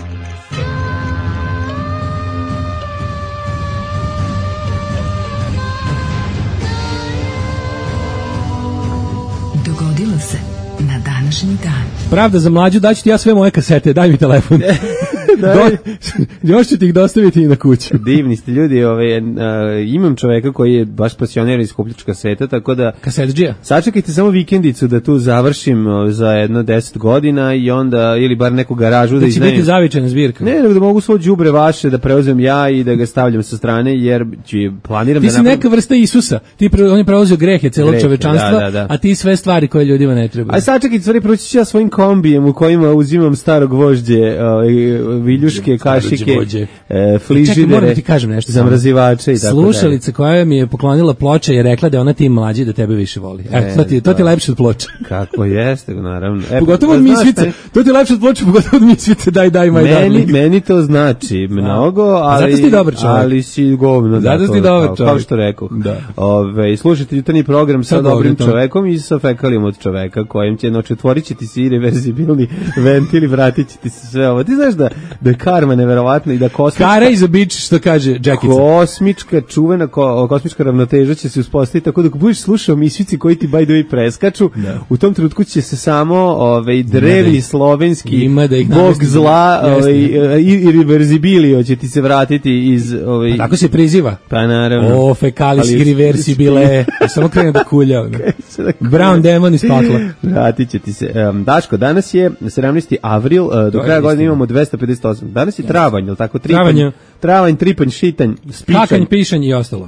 Speaker 2: Dogodilo se na današnji dan.
Speaker 6: Pravda za mlađu, daću ti ja sve moje kasete, daj mi telefon. Do, još ću ti ih dostaviti i na kuću.
Speaker 5: Divni ste ljudi, ovaj, uh, imam čoveka koji je baš pasionir iz kupljač kaseta, tako da...
Speaker 6: Kasetđija?
Speaker 5: Sačekajte samo vikendicu da tu završim uh, za jedno deset godina i onda, ili bar neku garažu da,
Speaker 6: da
Speaker 5: iznajmim.
Speaker 6: Da će biti zavičajna zbirka.
Speaker 5: Ne, nego da mogu svo đubre vaše da preuzem ja i da ga stavljam sa strane, jer ću, planiram
Speaker 6: ti
Speaker 5: da...
Speaker 6: Ti si napravim... neka vrsta Isusa, ti pre, on je preuzeo grehe celog grehe, čovečanstva, da, da, da. A ti sve stvari koje ljudima ne trebaju.
Speaker 5: A sačekajte, stvari, proći ću ja svojim kombijem u kojima uzimam staro gvožđe, uh, viljuške, kašike, e, frižidere,
Speaker 6: da ti kažem nešto,
Speaker 5: zamrazivače i tako dalje.
Speaker 6: Slušalica koja mi je poklonila ploče je rekla da ona ti mlađi da tebe više voli. E, to ti, to ti je lepše od ploče.
Speaker 5: Kako jeste, naravno. E,
Speaker 6: pogotovo od Misvice, to ti je lepše od ploče, pogotovo od Misvice, daj, daj, maj,
Speaker 5: meni, meni to znači mnogo, ali,
Speaker 6: zato si dobar čovjek.
Speaker 5: Ali si govno.
Speaker 6: Zato si dobar čovjek.
Speaker 5: Kao što rekao.
Speaker 6: Da.
Speaker 5: Ove, slušajte jutarnji program sa dobrim čovekom i sa fekalijom od čoveka, kojem će, znači, otvorit će ti si reverzibilni ventil i vratit će ti se sve ovo. Ti znaš da, da karma neverovatna i da kosmička...
Speaker 6: Kara is a bitch, što kaže Jackica.
Speaker 5: Kosmička, čuvena ko, kosmička ravnoteža će se uspostaviti tako da budeš slušao misvici koji ti by the way preskaču, da. U tom trenutku će se samo ovaj, drevni slovenski
Speaker 6: da
Speaker 5: bog zla ovaj, i irreversibilio će ti se vratiti iz... Ovaj,
Speaker 6: pa tako se priziva.
Speaker 5: Pa naravno.
Speaker 6: O, fekalis irreversibile. Samo krene da kulja. Brown demon iz pakla.
Speaker 5: Vratit će ti se. Um, Daško, danas je sedamnaesti avril, uh, do kraja godine imamo dvesta pedeset osam. Danas je travanj, je tako? Tripanj, travanj, tripanj, šitanj, spičanj.
Speaker 6: Skakanj, pišanj i ostalo.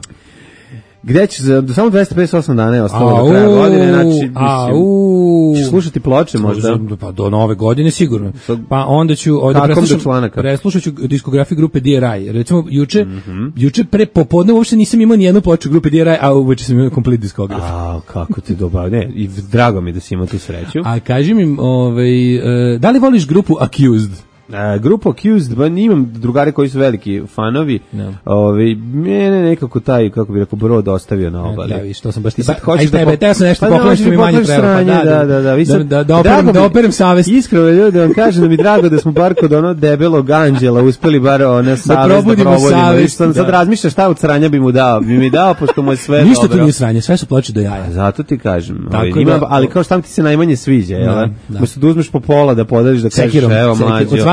Speaker 5: Gde će, do samo dvesta pedeset osam dana je ostalo do kraja godine, znači, mislim, ćeš slušati ploče možda?
Speaker 6: Pa do nove godine sigurno. Pa onda ću, ovdje preslušam, preslušat ću diskografiju grupe D R I. Recimo, juče, mm -hmm. juče pre popodne uopšte nisam imao nijednu ploču grupe D R I, a uveče sam imao komplet diskografiju.
Speaker 5: A, kako ti dobar, ne, i drago mi da si imao tu sreću.
Speaker 6: A kaži mi, ovaj, da li voliš grupu Accused?
Speaker 5: Uh, grupa Accused, ba imam drugare koji su veliki fanovi. No. Ovi, mene nekako taj, kako bi rekao, brod ostavio na obali.
Speaker 6: Ja, viš, to sam baš ti...
Speaker 5: Sad hoćeš
Speaker 6: da... Aj, tebe, sam nešto pa poklon što mi manje treba. Pa da,
Speaker 5: da, da, da,
Speaker 6: da, da, da, operem, da operem savest.
Speaker 5: Iskreno, ljudi, da vam kažem da mi drago da smo bar kod ono debelog anđela uspeli bar one savest da probudimo. Da savest, da. Sad razmišljaš šta od sranja bi mu dao. Bi mi dao, pošto mu je sve dobro.
Speaker 6: Ništa tu nije sranje, sve su ploče do jaja.
Speaker 5: Zato ti kažem. Ali kao šta ti se najmanje sviđa, jel? Umesto da uzmeš po pola da podeliš da kažeš, evo mlađo.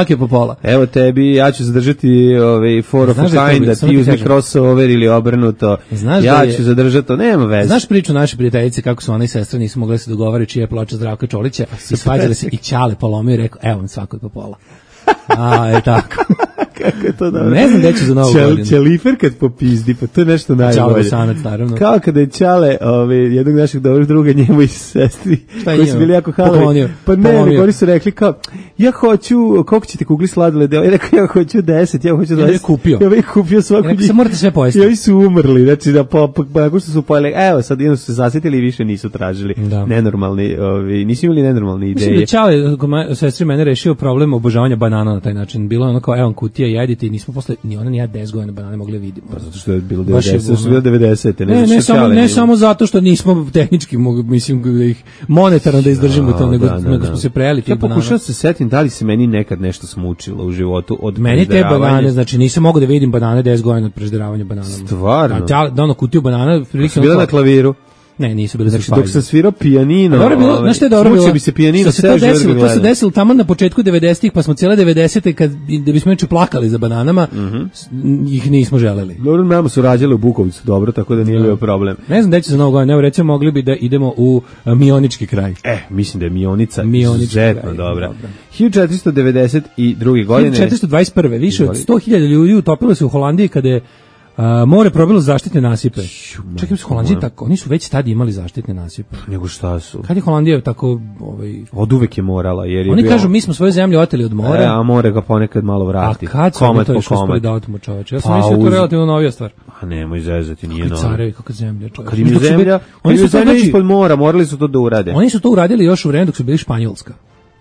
Speaker 6: svake po pola.
Speaker 5: Evo tebi, ja ću zadržati ovaj four of a kind, da ti uzmi crossover ili obrnuto.
Speaker 6: Znaš
Speaker 5: ja
Speaker 6: da je,
Speaker 5: ću zadržati to, nema veze.
Speaker 6: Znaš priču naše prijateljice kako su ona i sestra nisu mogli se dogovarati čija je ploča Zdravka Čolića i svađali se i Ćale polomio i rekao, evo vam svako po pola. A, je tako.
Speaker 5: Kako je to dobro.
Speaker 6: Ne znam gde ću za novu
Speaker 5: Čel,
Speaker 6: godinu.
Speaker 5: Ćelifer kad popizdi, pa to je nešto najbolje.
Speaker 6: Ćale Bosanac, naravno.
Speaker 5: Kao kada je Ćale, ovaj, jednog naših dobrih druga, njemu i sestri, koji su bili jako halovi. Pa ne, nego oni su rekli kao, ja hoću, koliko ćete kugli sladoleda? Ja rekao, ja hoću deset, ja hoću dvadeset.
Speaker 6: Ja bih kupio.
Speaker 5: Ja bih kupio svaku njih.
Speaker 6: Ja morate sve pojesti.
Speaker 5: I oni su umrli, znači da po, po, nakon što su pojeli, evo sad jedno su se zasjetili i više nisu tražili. Da. Nenormalni, ovi, nisu imali nenormalne ideje.
Speaker 6: Mislim da Ćale, sestri mene rešio problem obožavanja banana na taj način. Bilo je ono kao, evo kutija, jedite i nismo posle ni ona ni ja deset godina banane mogli vidimo.
Speaker 5: Pa zato što je bilo devedeset, zato što je bilo devedeset. Ne,
Speaker 6: ne, ne, samo, ne samo zato što nismo tehnički, mogu, mislim, da ih monetarno da izdržimo no, to, nego, da, nego da, smo se prejeli tih banana. Ja pokušao se setim da li se meni nekad nešto smučilo u životu od meni te banane, znači nisam mogao da vidim banane deset godina od prežderavanja bananama.
Speaker 5: Stvarno?
Speaker 6: Da, da ono kutiju banana...
Speaker 5: Su bila na klaviru?
Speaker 6: Ne, nisu bili
Speaker 5: znači, dok sam svirao pijanino,
Speaker 6: dobro bilo, znaš što je dobro bilo?
Speaker 5: Bi se pijanino,
Speaker 6: se to desilo, to se desilo tamo na početku devedesetih, pa smo cijele devedesete kad da bismo inače plakali za bananama, uh-huh. ih nismo želeli.
Speaker 5: Dobro, nama su rađali u Bukovicu, dobro, tako da nije bio problem.
Speaker 6: Ne znam da će za novu godinu, evo recimo mogli bi da idemo u uh, Mionički kraj.
Speaker 5: Eh, mislim da je Mionica
Speaker 6: izuzetno
Speaker 5: dobra. hiljadu četiristo devedeset druge godine.
Speaker 6: hiljadu četiristo dvadeset prve više od sto hiljada ljudi utopilo se u Holandiji kada je Uh, more probilo zaštitne nasipe. Čekaj, su Holandiji tako, oni su već tad imali zaštitne nasipe.
Speaker 5: Nego šta su?
Speaker 6: Kad je Holandija tako, ovaj
Speaker 5: od uvek je morala, jer je
Speaker 6: oni
Speaker 5: bio...
Speaker 6: kažu mi smo svoju zemlju oteli od mora.
Speaker 5: E, a more ga ponekad malo vrati.
Speaker 6: A kad su to još uspeli da otmu, čoveče? Ja sam
Speaker 5: pa,
Speaker 6: mislio da to relativno novija stvar.
Speaker 5: A nemoj zezati, nije novo.
Speaker 6: Carevi, kakva zemlja, čoveče.
Speaker 5: Kad im je zemlja, oni su zemlja ispod mora, morali su to da urade.
Speaker 6: Oni su to uradili još u vreme dok su bili Španjolska.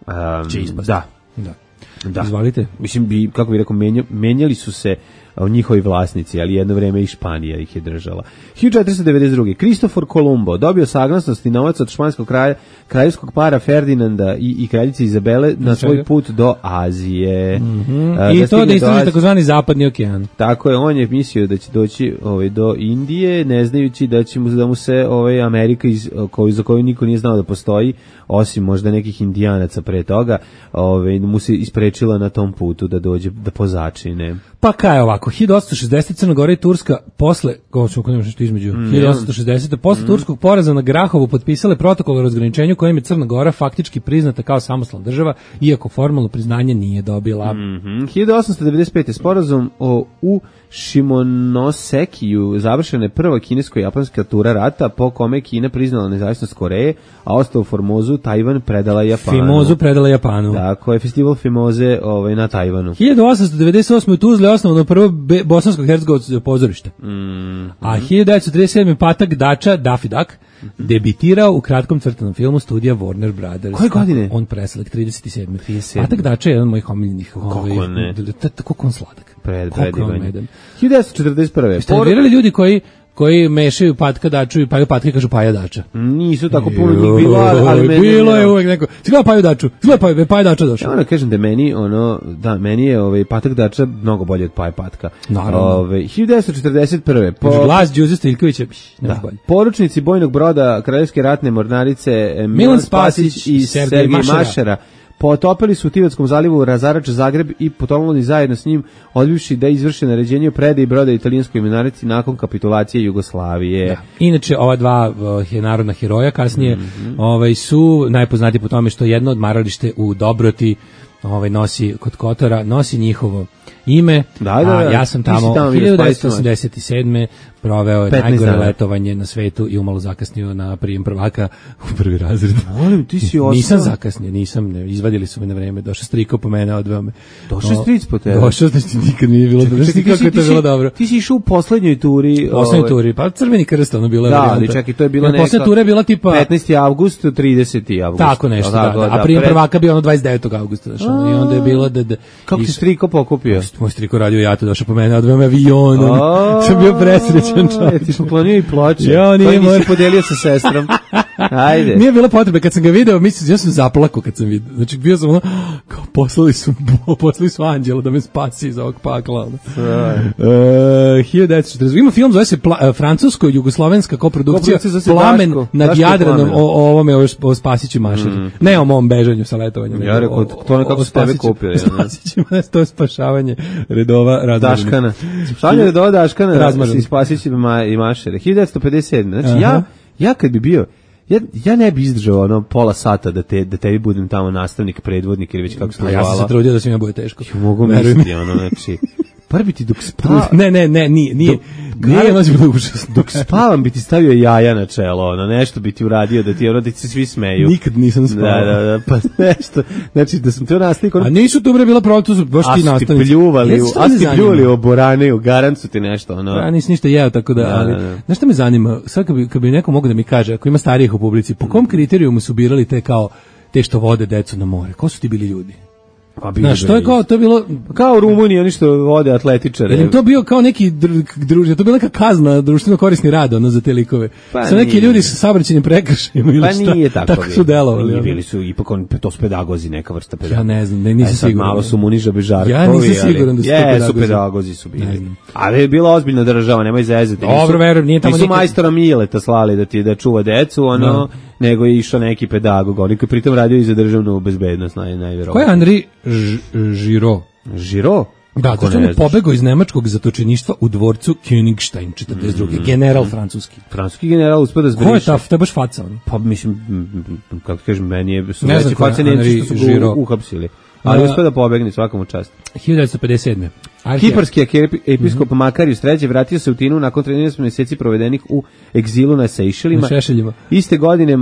Speaker 5: Um, da.
Speaker 6: Da.
Speaker 5: Da.
Speaker 6: Izvalite.
Speaker 5: Mislim, bi, kako bi rekao, menja, menjali su se njihovi vlasnici, ali jedno vreme i Španija ih je držala. hiljadu četiristo devedeset druge Kristofor Kolumbo dobio saglasnost i novac od španskog kraja, kraljevskog para Ferdinanda i, i kraljice Izabele na svoj put do Azije.
Speaker 6: Mm-hmm. A, I to da istraži takozvani zapadni okean.
Speaker 5: Tako je, on je mislio da će doći ovaj, do Indije, ne znajući da će mu, da mu se ovaj, Amerika, iz, koju, za koju niko nije znao da postoji, osim možda nekih Indijanaca pre toga, ovaj, mu se isprečila na tom putu da dođe, da pozačine.
Speaker 6: Pa kaj je ovako, hiljadu osamsto šezdeset Crna Gora i Turska posle, kako ćemo kod nešto između, mm, hiljadu osamsto šezdeset posle mm. turskog poraza na Grahovu potpisale protokol o razgraničenju kojim je Crna Gora faktički priznata kao samostalna država, iako formalno priznanje nije dobila.
Speaker 5: Mm-hmm. hiljadu osamsto devedeset pete sporazum o u Shimonosekiju završena je prva kinesko-japanska tura rata po kome Kina priznala nezavisnost Koreje, a ostao Formozu Tajvan predala Japanu.
Speaker 6: Fimozu predala Japanu.
Speaker 5: Tako je, festival Fimoze ovaj, na Tajvanu.
Speaker 6: hiljadu osamsto devedeset osme u Tuzli je osnovano prvo bosansko-hercegovačko pozorište.
Speaker 5: Mm-hmm.
Speaker 6: A hiljadu devetsto trideset sedme Patak Dača, Daffy Duck, debitirao u kratkom crtanom filmu studija Warner Brothers.
Speaker 5: Koje godine?
Speaker 6: On preselek trideset sedme Patak Dača je jedan od mojih omiljenih.
Speaker 5: Kako ne?
Speaker 6: Tako on sladak.
Speaker 5: Pred, predivan. hiljadu devetsto četrdeset prve
Speaker 6: Ste vjerili ljudi koji koji mešaju Patka Daču i Paju Patka i kažu Paja Dača?
Speaker 5: Nisu tako puno njih bilo, ali meni
Speaker 6: bilo je uvek neko. Sigla Paju Daču, sigla Paju, Paja Dača došao.
Speaker 5: Ja ono kažem da meni ono, da meni je ovaj Patak Dača mnogo bolje od Paja Patka. Ovaj hiljadu devetsto četrdeset prve po
Speaker 6: glas Đuze Stiljkovića, ne bolje.
Speaker 5: Poručnici bojnog broda Kraljevske ratne mornarice Milan Spasić i Sergej Mašara potopili su u Tivatskom zalivu razarač Zagreb i potonuli zajedno s njim, odbivši da izvrše naređenje o predaji broda italijanskoj mornarici nakon kapitulacije Jugoslavije. Da.
Speaker 6: Inače, ova dva uh, narodna heroja kasnije mm-hmm. ovaj, su najpoznatiji po tome što jedno odmaralište u Dobroti ovaj, nosi kod Kotora, nosi njihovo ime,
Speaker 5: da, da, da.
Speaker 6: A ja sam tamo, tamo hiljadu devetsto osamdeset sedme proveo je najgore letovanje na svetu i umalo zakasnio na prijem prvaka u prvi razred.
Speaker 5: Molim, ti si ostao?
Speaker 6: Nisam zakasnio, nisam, ne, izvadili su me na vreme, došao striko po mene, odveo me.
Speaker 5: Došao stric po tebe?
Speaker 6: Došao, znači nikad nije bilo dobro, znači kako je to bilo dobro.
Speaker 5: Ti si išao u poslednjoj turi.
Speaker 6: U poslednjoj turi, pa Crveni krst, ono bilo je varijanta.
Speaker 5: Da, ali čekaj, to je bila neka.
Speaker 6: Poslednja tura je bila tipa
Speaker 5: petnaesti avgust, trideseti avgust.
Speaker 6: Tako nešto, da, da, a prijem prvaka bio ono dvadeset devetog avgusta, znači, i onda je bilo da... da
Speaker 5: kako ti striko pokupio?
Speaker 6: Moj striko radio jato, došao po mene, odveo me avionom, sam bio presrećan čovjek.
Speaker 5: Ti smo klonio i ploče,
Speaker 6: ja,
Speaker 5: koji nisi podelio sa sestrom. Ajde.
Speaker 6: Nije bilo potrebe, kad sam ga video, mislim, ja sam zaplakao kad sam vidio. Znači, bio sam ono, kao poslali su, poslali su anđela da me spasi iz ovog pakla. Uh, hiljadu devetsto četrdeset Ima film, zove se pla, francusko-jugoslovenska koprodukcija Plamen Daško, nad Daško Jadranom o, o ovome, o, o Spasiću Mašari. Mm. Ne o mom bežanju sa letovanjem.
Speaker 5: Ja rekao, to nekako su tebe kupili.
Speaker 6: To je spašavanje redova razmaženih.
Speaker 5: Daškana. Spašavanje redova Daškana i Spasiću i Mašari. hiljadu devetsto pedeset sedme Znači, ja, ja kad bi bio Ja, ja ne bi izdržao ono pola sata da te da tebi budem tamo nastavnik, predvodnik ili već kako se zvala.
Speaker 6: Ja sam se trudio da svima bude teško.
Speaker 5: Ja mogu misliti ono, znači par bi ti dok spavam.
Speaker 6: Ne, ne, ne, nije, nije. Nije noć bilo užasno.
Speaker 5: Dok spavam bi ti stavio jaja na čelo, ono, nešto bi ti uradio da ti, ono, da ti se svi smeju.
Speaker 6: Nikad nisam spavao.
Speaker 5: Da, da, da, pa nešto. Znači, da sam te nastavnik... Ono...
Speaker 6: A nisu to bre bila pravo, tu su baš ti nastavnici.
Speaker 5: A ti pljuvali, a ti pljuvali u oboraniju, garancu ti nešto, ono.
Speaker 6: Ja nisi ništa jeo, tako da, da ali... Da, da. Znaš šta me zanima? Sad kad bi, kad bi neko mogo da mi kaže, ako ima starijih u publici, po kom kriterijumu su birali te kao, te što vode decu na more? Ko su ti bili ljudi?
Speaker 5: Pa
Speaker 6: znaš, to je kao, to je bilo...
Speaker 5: Kao u Rumuniji, oni što vode atletičare.
Speaker 6: Jer to bio kao neki druženje, to je bila neka kazna, društveno korisni rad, ono, za te likove. Pa sa neki ljudi sa saobraćajnim prekršajima ili
Speaker 5: pa
Speaker 6: šta,
Speaker 5: nije tako,
Speaker 6: tako su delovali.
Speaker 5: Nije, bili su, ipak on, to su pedagozi, neka vrsta pedagoga.
Speaker 6: Ja ne znam, ne, nisam siguran.
Speaker 5: Malo su Muniža Bežarkovi.
Speaker 6: Ja nisam siguran da su to pedagozi.
Speaker 5: Jesu, pedagozi su bili. Ali je bila ozbiljna država, nemoj zezati.
Speaker 6: Dobro, verujem, nije tamo
Speaker 5: nisu majstora Mileta slali da ti da čuva decu, ono, nego je išao neki pedagog, oni koji pritom radio i za državnu bezbednost, naj, najvjerovatno.
Speaker 6: Ko je Andri Žiro?
Speaker 5: Žiro?
Speaker 6: Da, to je pobegao iz nemačkog zatočeništva u dvorcu Königstein, četrdeset druge Mm. General francuski.
Speaker 5: Francuski general uspio da zbriše.
Speaker 6: Ko je ta, to je baš faca? On?
Speaker 5: Pa mislim, kako kažem, meni je, su veći face Nemci što su ga uhapsili. Ali uspio da pobegne svakom čast.
Speaker 6: hiljadu devetsto pedeset sedme
Speaker 5: Kiparski episkop mm-hmm. Makarius treći vratio se u Tinu nakon trinaest mjeseci provedenih u egzilu na Sejšelima. Iste godine uh,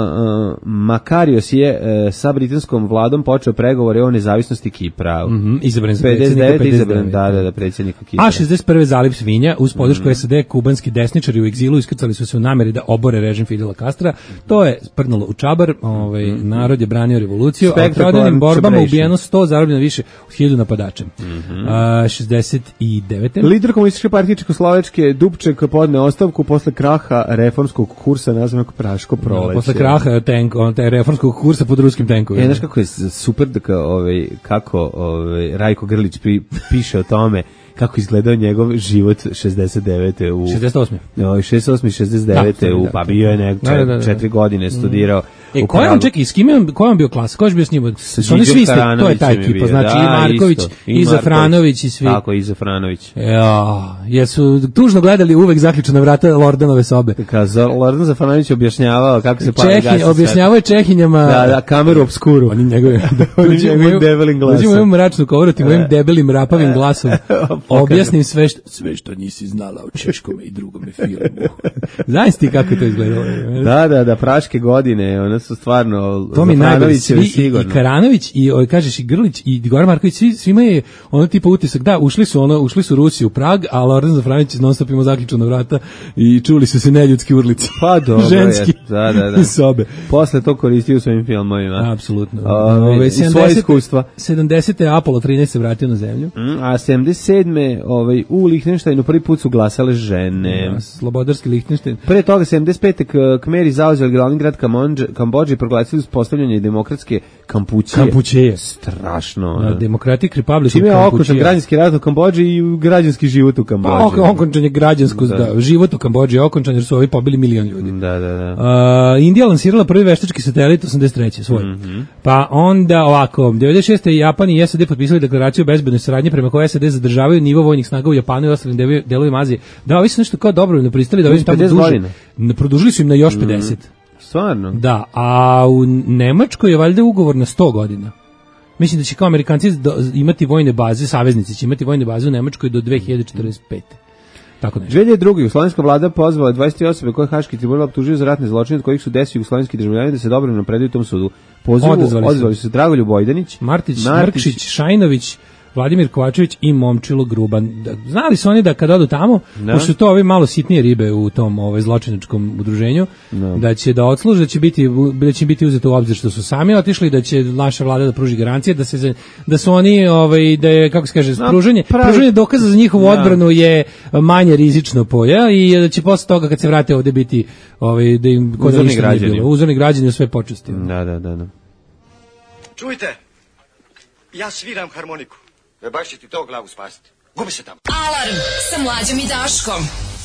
Speaker 5: uh, Makarius je uh, sa britanskom vladom počeo pregovore o nezavisnosti Kipra.
Speaker 6: Mm-hmm. Izabran za
Speaker 5: predsjednika pedeset devet Izabran, da, da, da, predsjednika Kipra.
Speaker 6: A šezdeset prve Zaliv svinja uz podršku mm-hmm. S A D, kubanski desničari u egzilu iskrcali su se u nameri da obore režim Fidela Castra. To je sprnulo u čabar, ovaj, mm-hmm. narod je branio revoluciju, a u prodanim borbama ubijeno sto, zarobljeno više od hiljadu napadača. Mm-hmm. Uh, šezdeset devete
Speaker 5: Lider komunističke partije Čekoslovačke Dubček podne ostavku posle kraha reformskog kursa nazvanog Praško proleće.
Speaker 6: Posle kraha tank, on taj reformskog kursa pod ruskim tenkovima.
Speaker 5: E, znaš kako je super da ka, ovaj, kako ovaj, Rajko Grlić pi, piše o tome kako izgledao njegov život šezdeset devete u
Speaker 6: šezdeset osme
Speaker 5: No, šezdeset osme i šezdeset devete u pa bio je nek četiri godine studirao.
Speaker 6: E, ko je on, čekaj, s kim je on, ko je on bio klasa? Ko je bio s njim? Su oni svi ste, to je ta ekipa, znači da, i Marković, isto, i Zafranović i svi.
Speaker 5: Tako, i Zafranović.
Speaker 6: Ja, jesu tužno gledali uvek zaključana vrata Lordanove sobe.
Speaker 5: Kaza, Lordan Zafranović objašnjavao kako se pali gasi.
Speaker 6: Objašnjavao je Čehinjama.
Speaker 5: Da, da, kameru obskuru.
Speaker 6: Oni njegove,
Speaker 5: oni njegovim debelim glasom.
Speaker 6: Uđimo imam mračnu kovoru, ti mojim debelim rapavim glasom. Objasnim sve što, sve što nisi znala o češkome i drugome filmu. Znaš ti kako to izgledalo?
Speaker 5: Da, da, da, praške godine, one su stvarno
Speaker 6: to mi najbolje, svi i, i Karanović i o, kažeš i Grlić i Goran Marković, svi, svima je ono tipa utisak, da, ušli su ono, ušli su Rusi u Prag, a Lordan Zafranović non stop ima zaključana vrata i čuli su se neljudski urlici.
Speaker 5: Pa dobro,
Speaker 6: ženski.
Speaker 5: Je. Da, da, da.
Speaker 6: Sobe.
Speaker 5: Posle to koristio u svojim filmovima.
Speaker 6: Apsolutno.
Speaker 5: Ove, svoje iskustva.
Speaker 6: sedamdesete Apollo trinaest se vratio na zemlju.
Speaker 5: Mm, a sedamdeset sedme ovaj, u Lihtenštajnu prvi put su glasale žene.
Speaker 6: Ja, slobodarski Lihtenštajn.
Speaker 5: Pre toga sedamdeset pete Kmeri zauzeli glavni grad Kambodže i proglasili uspostavljanje demokratske Kampučije.
Speaker 6: Kampučije.
Speaker 5: Strašno.
Speaker 6: Na Democratic Republic
Speaker 5: Čime je okončan građanski rat u Kambodži i građanski život u Kambodži.
Speaker 6: Pa, okončan je građansko, da. Da, život u Kambodži je okončan jer su ovi pobili milion ljudi.
Speaker 5: Da, da, da.
Speaker 6: Uh, Indija lansirala prvi veštački satelit osamdeset treće svoj. Mm-hmm. Pa onda ovako, devedeset šeste Japan i S A D potpisali deklaraciju o bezbednoj saradnji prema kojoj S A D zadržavaju nivo vojnih snaga u Japanu i ostalim delovima Azije. Da, ovi su nešto kao dobrovoljno pristali da ovim tamo duže. Produžili su im na još pedeset. Mm.
Speaker 5: Stvarno?
Speaker 6: Da, a u Nemačkoj je valjda ugovor na sto godina. Mislim da će kao Amerikanci do, imati vojne baze, saveznici će imati vojne baze u Nemačkoj do dve hiljade četrdeset pete. Tako nešto.
Speaker 5: dve hiljade druge Jugoslovenska vlada pozvala dvadeset tri osobe koje Haški tribunal optužio za ratne zločine od kojih su deset jugoslovenski državljani da se dobrovoljno predaju tom sudu. Pozivu odzvali su se Dragoljub Bojdanić,
Speaker 6: Martić, Martić, Mrkšić, Šajnović, Vladimir Kovačević i Momčilo Gruban. Znali su oni da kad odu tamo, pošto su to ovi malo sitnije ribe u tom ovaj zločinačkom udruženju, no. da će da odsluže, da će biti da će biti uzeto u obzir što su sami otišli, da će naša vlada da pruži garancije da se da su oni ovaj da je kako se kaže, no, pružanje pravi. pružanje dokaza za njihovu no. odbranu je manje rizično poja i da će posle toga kad se vrate ovde biti ovaj da im
Speaker 5: uzorni građani,
Speaker 6: uzorni građani sve počasti.
Speaker 5: Da, da, da, da.
Speaker 8: Čujte. Ja sviram harmoniku. E baš će ti to glavu spasiti. Gubi se tamo.
Speaker 2: Alarm sa Mlađom i Daškom.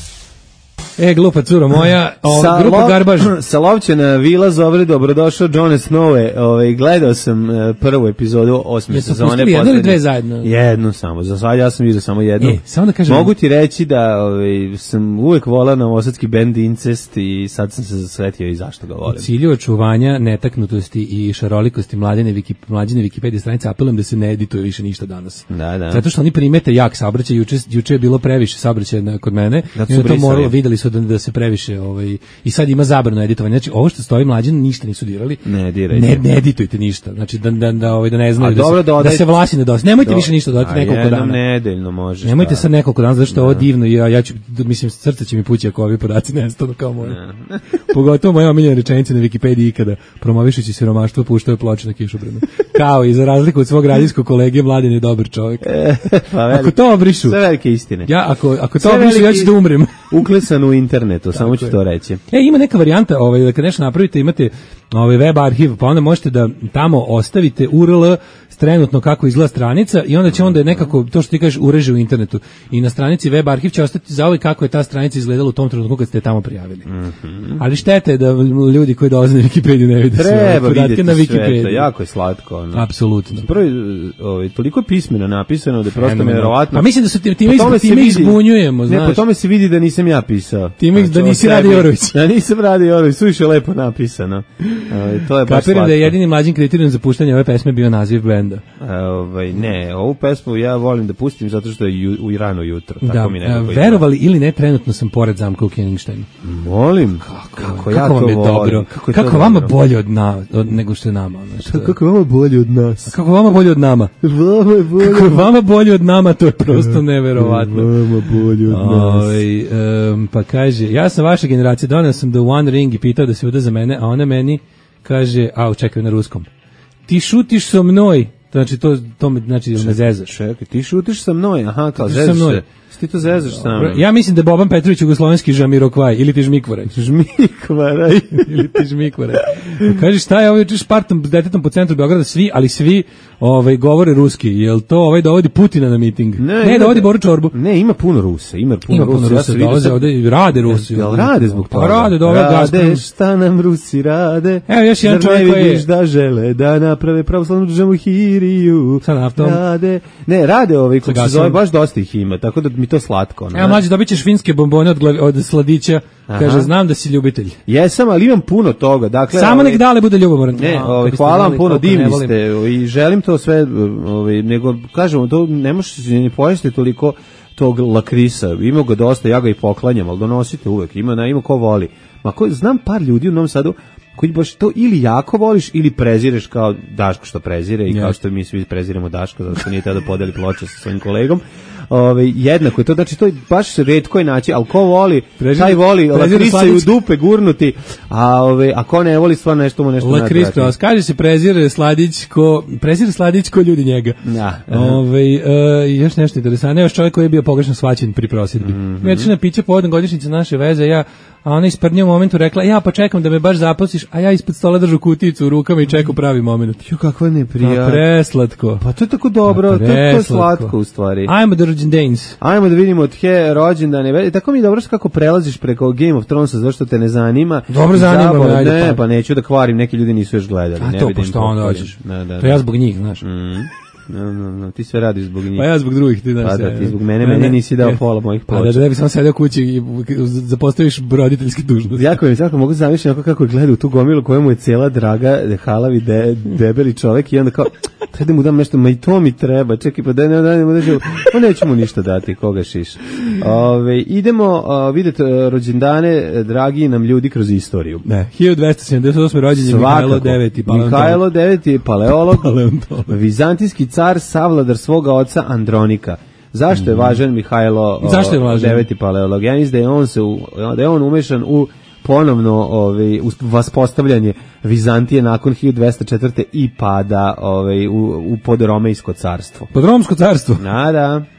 Speaker 6: E, glupa curo moja, o,
Speaker 5: sa
Speaker 6: grupa
Speaker 5: lov,
Speaker 6: Garbaž.
Speaker 5: Sa Lovćena Vila zove dobrodošao John Snowe. Ovaj, gledao sam uh, prvu epizodu osme
Speaker 6: Jesu
Speaker 5: sezone.
Speaker 6: pustili jednu ili dve zajedno?
Speaker 5: Jednu samo, za sad ja sam vidio samo jednu.
Speaker 6: E, samo da kažem.
Speaker 5: Mogu ti reći da ovaj, sam uvek volao novosadski bend Incest i sad sam se zasvetio i zašto ga volim.
Speaker 6: U cilju očuvanja netaknutosti i šarolikosti mladine, Wiki, mlađine Wikipedije stranice apelujem da se ne edituje više ništa danas.
Speaker 5: Da, da.
Speaker 6: Zato što oni primete jak saobraćaj, juče, juče je bilo previše saobraćaja kod mene.
Speaker 5: Da
Speaker 6: i to moralo, videli su da, da se previše ovaj, i sad ima zabranu editovanja. Znači ovo što stoji Mlađan ništa nisu dirali.
Speaker 5: Ne dirajte.
Speaker 6: Ne, ne editujte ništa. Znači da da da ovaj da ne znaju da,
Speaker 5: dobro,
Speaker 6: se, da se vlasi ne dosta. Nemojte
Speaker 5: do,
Speaker 6: više ništa dodati nekoliko dana.
Speaker 5: Nedeljno možeš.
Speaker 6: Nemojte
Speaker 5: da.
Speaker 6: sad nekoliko dana zato što je ovo divno i ja ja ću mislim srce će mi pući ako ovi podaci nestanu kao moje. Pogotovo moja omiljena rečenica na Wikipediji ikada promovišući siromaštvo puštao ploče na kišobranu. Kao i za razliku od svog radijskog kolege Mladen je dobar čovjek.
Speaker 5: E, pa velik,
Speaker 6: ako to obrišu.
Speaker 5: Sve velike istine.
Speaker 6: Ja ako ako to obrišu ja ću da umrem.
Speaker 5: Uklesan u internetu, samo ću to reći.
Speaker 6: E, ima neka varijanta, ovaj, da kad nešto napravite, imate ovaj web arhiv, pa onda možete da tamo ostavite U R L trenutno kako izgleda stranica i onda će onda nekako, to što ti kažeš, ureže u internetu. I na stranici web arhiv će ostati za ovaj kako je ta stranica izgledala u tom trenutku kad ste je tamo prijavili. Mm-hmm. Ali šteta je da ljudi koji dolaze na Wikipediju ne vide sve podatke na Wikipediji.
Speaker 5: Sve to, jako je slatko. Ono.
Speaker 6: Apsolutno.
Speaker 5: Prvo, ovaj, toliko je pismeno napisano da je prosto nevjerovatno.
Speaker 6: A mislim da se time, time, time ih zbunjujemo, znaš.
Speaker 5: Ne, po tome se vidi da nisam ja pisao.
Speaker 6: Time znači, da nisi Rade Jorović.
Speaker 5: Da nisam Rade Jorović, suviše lepo napisano. Ovaj, to je baš
Speaker 6: Kapiram slatko. Da je jedini mlađim kriterijum za puštanje ove pesme bio naziv benda.
Speaker 5: Ovaj, ne, ovu pesmu ja volim da pustim zato što je ju, u rano jutro. Tako
Speaker 6: da,
Speaker 5: mi nekako
Speaker 6: verovali ili ne, trenutno sam pored zamka u Kenigštajnu.
Speaker 5: Molim.
Speaker 6: Kako,
Speaker 5: kako,
Speaker 6: kako
Speaker 5: ja
Speaker 6: vam
Speaker 5: to
Speaker 6: je
Speaker 5: volim.
Speaker 6: dobro.
Speaker 5: Kako, je
Speaker 6: kako
Speaker 5: to
Speaker 6: vama
Speaker 5: dobro.
Speaker 6: bolje od, na, od nego što je nama. Ono,
Speaker 5: kako vama bolje od nas.
Speaker 6: A kako vama bolje od nama.
Speaker 5: Vama je bolje.
Speaker 6: Kako vama bolje od nama, to je prosto neverovatno.
Speaker 5: Vama bolje od nas.
Speaker 6: Oj, um, pa kaže, ja sam vaša generacija, donio sam The One Ring i pitao da se uda za mene, a ona meni kaže, au, čekaj na ruskom. Ti šutiš sa mnoj. Znači to to me znači da me zezaš.
Speaker 5: Čekaj, ti šutiš sa mnom, aha, kao zezaš se. Ti to zezaš sa mnom.
Speaker 6: Ja mislim da je Boban Petrović jugoslovenski Žamiroquai ili ti Žmikvaraj.
Speaker 5: Žmikvaraj
Speaker 6: ili ti Žmikvaraj. Kaži šta je ovaj Spartan s detetom po centru Beograda, svi, ali svi ovaj govore ruski. Jel to ovaj dovodi Putina na miting? Ne, ne dovodi Boru Čorbu.
Speaker 5: Ne, ima puno Rusa, ima puno
Speaker 6: ima
Speaker 5: Rusa.
Speaker 6: Puno Rusa, ja dolaze ovde i rade Rusi.
Speaker 5: Jel rade zbog toga?
Speaker 6: Rade, dole
Speaker 5: Rade, šta nam Rusi rade?
Speaker 6: Evo još jedan čovjek koji je
Speaker 5: da žele da naprave pravoslavnu državu Hiriju.
Speaker 6: Sa naftom.
Speaker 5: Rade. Ne, rade ovaj, kako se zove, baš dosta ih ima, tako da mi to slatko.
Speaker 6: Evo mlađe, dobit ćeš finske bombone od, glavi, od sladića. Aha. Kaže, znam da si ljubitelj.
Speaker 5: Jesam, ali imam puno toga. Dakle,
Speaker 6: samo
Speaker 5: ovaj,
Speaker 6: nek dale bude ljubomoran.
Speaker 5: Ne, ovaj, hvala vam puno, divni ste i želim to sve, ovaj, nego, kažemo, to ne možete ni pojesti toliko tog lakrisa, ima ga dosta, ja ga i poklanjam, ali donosite uvek, ima, na, ima ko voli. Ma ko, znam par ljudi u Novom Sadu koji baš to ili jako voliš ili prezireš kao Daško što prezire i kao što mi svi preziremo Daško zato što nije teo da podeli ploče sa svojim kolegom. Ove, jednako je to, znači to je baš retko je naći, ali ko voli, Prezir, taj voli lakrisa i u dupe gurnuti, a ove, a ko ne voli stvarno nešto mu nešto
Speaker 6: lakris cross, kaže se prezir sladić ko, prezir sladić ko ljudi njega.
Speaker 5: Ja.
Speaker 6: Ove, uh, još nešto interesantno, još čovjek koji je bio pogrešno shvaćen pri prosjedbi. Mm-hmm. Večna pića povodom godišnjice naše veze, ja a ona isprdnja u momentu rekla, ja pa čekam da me baš zaposliš, a ja ispod stola držu kuticu u rukama i čekam pravi moment.
Speaker 5: Jo, kakva neprijatno.
Speaker 6: Pa preslatko.
Speaker 5: Pa to je tako dobro, to, to je slatko u stvari.
Speaker 6: Ajmo da rođendans.
Speaker 5: Ajmo da vidimo tje rođendane. Tako mi je dobro kako prelaziš preko Game of Thronesa, zašto te ne zanima.
Speaker 6: Dobro zanima me, ajde.
Speaker 5: Ne, pa. pa neću da kvarim, neki ljudi nisu još gledali.
Speaker 6: A
Speaker 5: ne
Speaker 6: to, pošto onda hoćeš.
Speaker 5: Da, da,
Speaker 6: to ja zbog njih, znaš.
Speaker 5: Mm. No, no, no, ti sve radiš zbog njih.
Speaker 6: Pa ja zbog drugih, ti znaš.
Speaker 5: Pa da, ti zbog mene, mene nisi dao pola mojih ploča.
Speaker 6: Pa da, da bi sam sedeo kući i zapostaviš roditeljski dužnost.
Speaker 5: Jako mi jako mogu zamišljati kako gleda u tu gomilu kojemu je cela draga, halavi, de, debeli čovek i onda kao, treba da mu dam nešto, ma i to mi treba, čekaj, pa da ne da ne da pa neću mu ništa dati, koga šiš. Ove, idemo uh, vidjeti uh, rođendane, dragi nam ljudi kroz istoriju.
Speaker 6: Ne, hiljadu dvesta sedamdeset osme rođen je Mihajlo deveti.
Speaker 5: Mihajlo deveti, paleolog, vizantijski car, savladar svoga oca Andronika. Zašto je važan Mihajlo
Speaker 6: Zašto je važan?
Speaker 5: deveti paleolog? Ja mislim da je on se u, da je on umešan u ponovno ovaj vaspostavljanje Vizantije nakon hiljadu dvesta četvrte i pada ovaj u, u podromejsko carstvo.
Speaker 6: Podromsko carstvo.
Speaker 5: Da, da.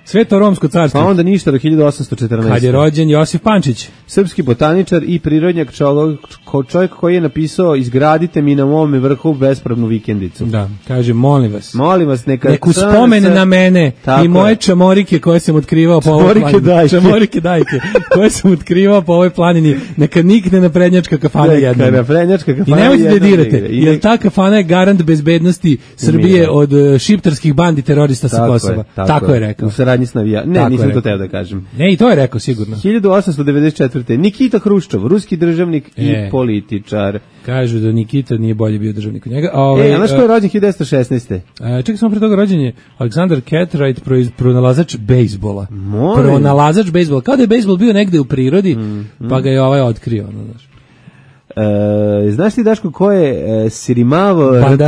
Speaker 6: Sve to romsko carstvo.
Speaker 5: Pa onda ništa do hiljadu osamsto četrnaeste.
Speaker 6: Kad je rođen Josif Pančić.
Speaker 5: Srpski botaničar i prirodnjak, čovjek, čovjek koji je napisao izgradite mi na mome vrhu bespravnu vikendicu.
Speaker 6: Da, kaže, molim vas.
Speaker 5: Molim vas, neka...
Speaker 6: Neku spomene na mene i moje je. čamorike koje sam otkrivao po ovoj planini.
Speaker 5: Dajke.
Speaker 6: Čamorike dajke. koje sam otkrivao po ovoj planini. Neka nikne na prednjačka kafana jedna.
Speaker 5: Neka na prednjačka kafana.
Speaker 6: I nemojte da dirate, jer ta kafana je garant bezbednosti Srbije od uh, šiptarskih bandi terorista sa Kosova.
Speaker 5: Je, tako,
Speaker 6: tako je rekao.
Speaker 5: U saradnji s navija. Ne, tako nisam to teo da kažem.
Speaker 6: Ne, i to je rekao sigurno.
Speaker 5: hiljadu osamsto devedeset četvrte. Nikita Hruščov, ruski državnik e. i političar.
Speaker 6: Kažu da Nikita nije bolje bio državnik od njega. Ove,
Speaker 5: e, a znaš ko je rođen hiljadu devetsto šesnaeste.
Speaker 6: E, čekaj, samo pre toga rođen je Aleksandar Cartwright, pronalazač bejsbola.
Speaker 5: Molim.
Speaker 6: Pronalazač bejsbola. Kao da je bejsbol bio negde u prirodi, mm, mm. pa ga je ovaj otkrio. No, znaš.
Speaker 5: E, znaš ti, Daško, ko je e, Sirimavo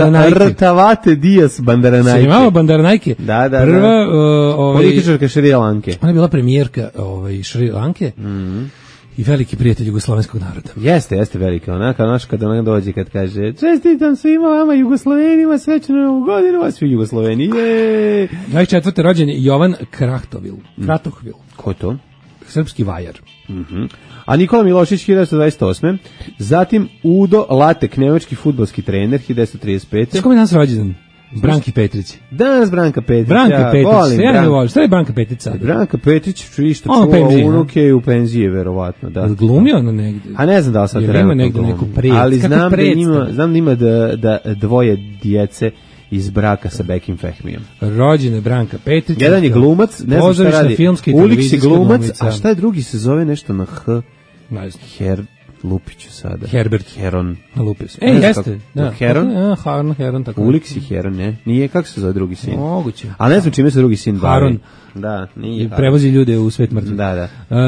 Speaker 5: Rtavate Dias Bandaranajke?
Speaker 6: Sirimavo Bandaranajke?
Speaker 5: Da, da,
Speaker 6: Prva,
Speaker 5: da.
Speaker 6: Uh, ovaj,
Speaker 5: političarka Šri Lanke.
Speaker 6: Ona je bila premijerka ovaj, Šri Lanke. Mm. I veliki prijatelj jugoslovenskog naroda.
Speaker 5: Jeste, jeste velika. Onaka, znaš, kada ona dođe, kad kaže čestitam svima vama Jugoslovenima, srećnu novu godinu, vas svi Jugosloveni. Je.
Speaker 6: dvadeset četvrte rođen je Jovan Krahtovil. Kratohvil.
Speaker 5: Ko je to?
Speaker 6: Srpski vajar.
Speaker 5: Mhm. A Nikola Milošić hiljadu devetsto dvadeset osme. Zatim Udo Latek, nemački fudbalski trener hiljadu devetsto trideset pete.
Speaker 6: Znaš kome je danas rođendan? Branki Petrić.
Speaker 5: Danas Branka Petrić.
Speaker 6: Branka
Speaker 5: ja,
Speaker 6: Petrić.
Speaker 5: volim,
Speaker 6: ja
Speaker 5: Branka.
Speaker 6: ne volim. Šta je Branka Petrić sad?
Speaker 5: Branka Petrić isto
Speaker 6: čuva
Speaker 5: penzije, unuke i u penzije, verovatno. Da.
Speaker 6: Glumio ono negde?
Speaker 5: A ne znam da li sad
Speaker 6: treba negde neku predstavu.
Speaker 5: Ali znam da, ima, znam da ima da, da dvoje djece iz braka sa Bekim Fehmijom.
Speaker 6: Rođena Branka Petrić.
Speaker 5: Jedan je glumac, ne znam šta radi. Ulix je glumac, a šta je drugi se zove nešto na H?
Speaker 6: Ne znam.
Speaker 5: Her... Lupiću sada.
Speaker 6: Herbert.
Speaker 5: Heron.
Speaker 6: Lupio se. E, jeste. Da.
Speaker 5: Heron?
Speaker 6: Ja, Haron, Heron, tako.
Speaker 5: Ulix i Heron, ne? Nije, kako se zove drugi sin?
Speaker 6: Moguće.
Speaker 5: A ne znam čime se drugi sin bavi.
Speaker 6: Haron.
Speaker 5: Da, nije.
Speaker 6: Prevozi ljude u svet mrtvih.
Speaker 5: Da, da.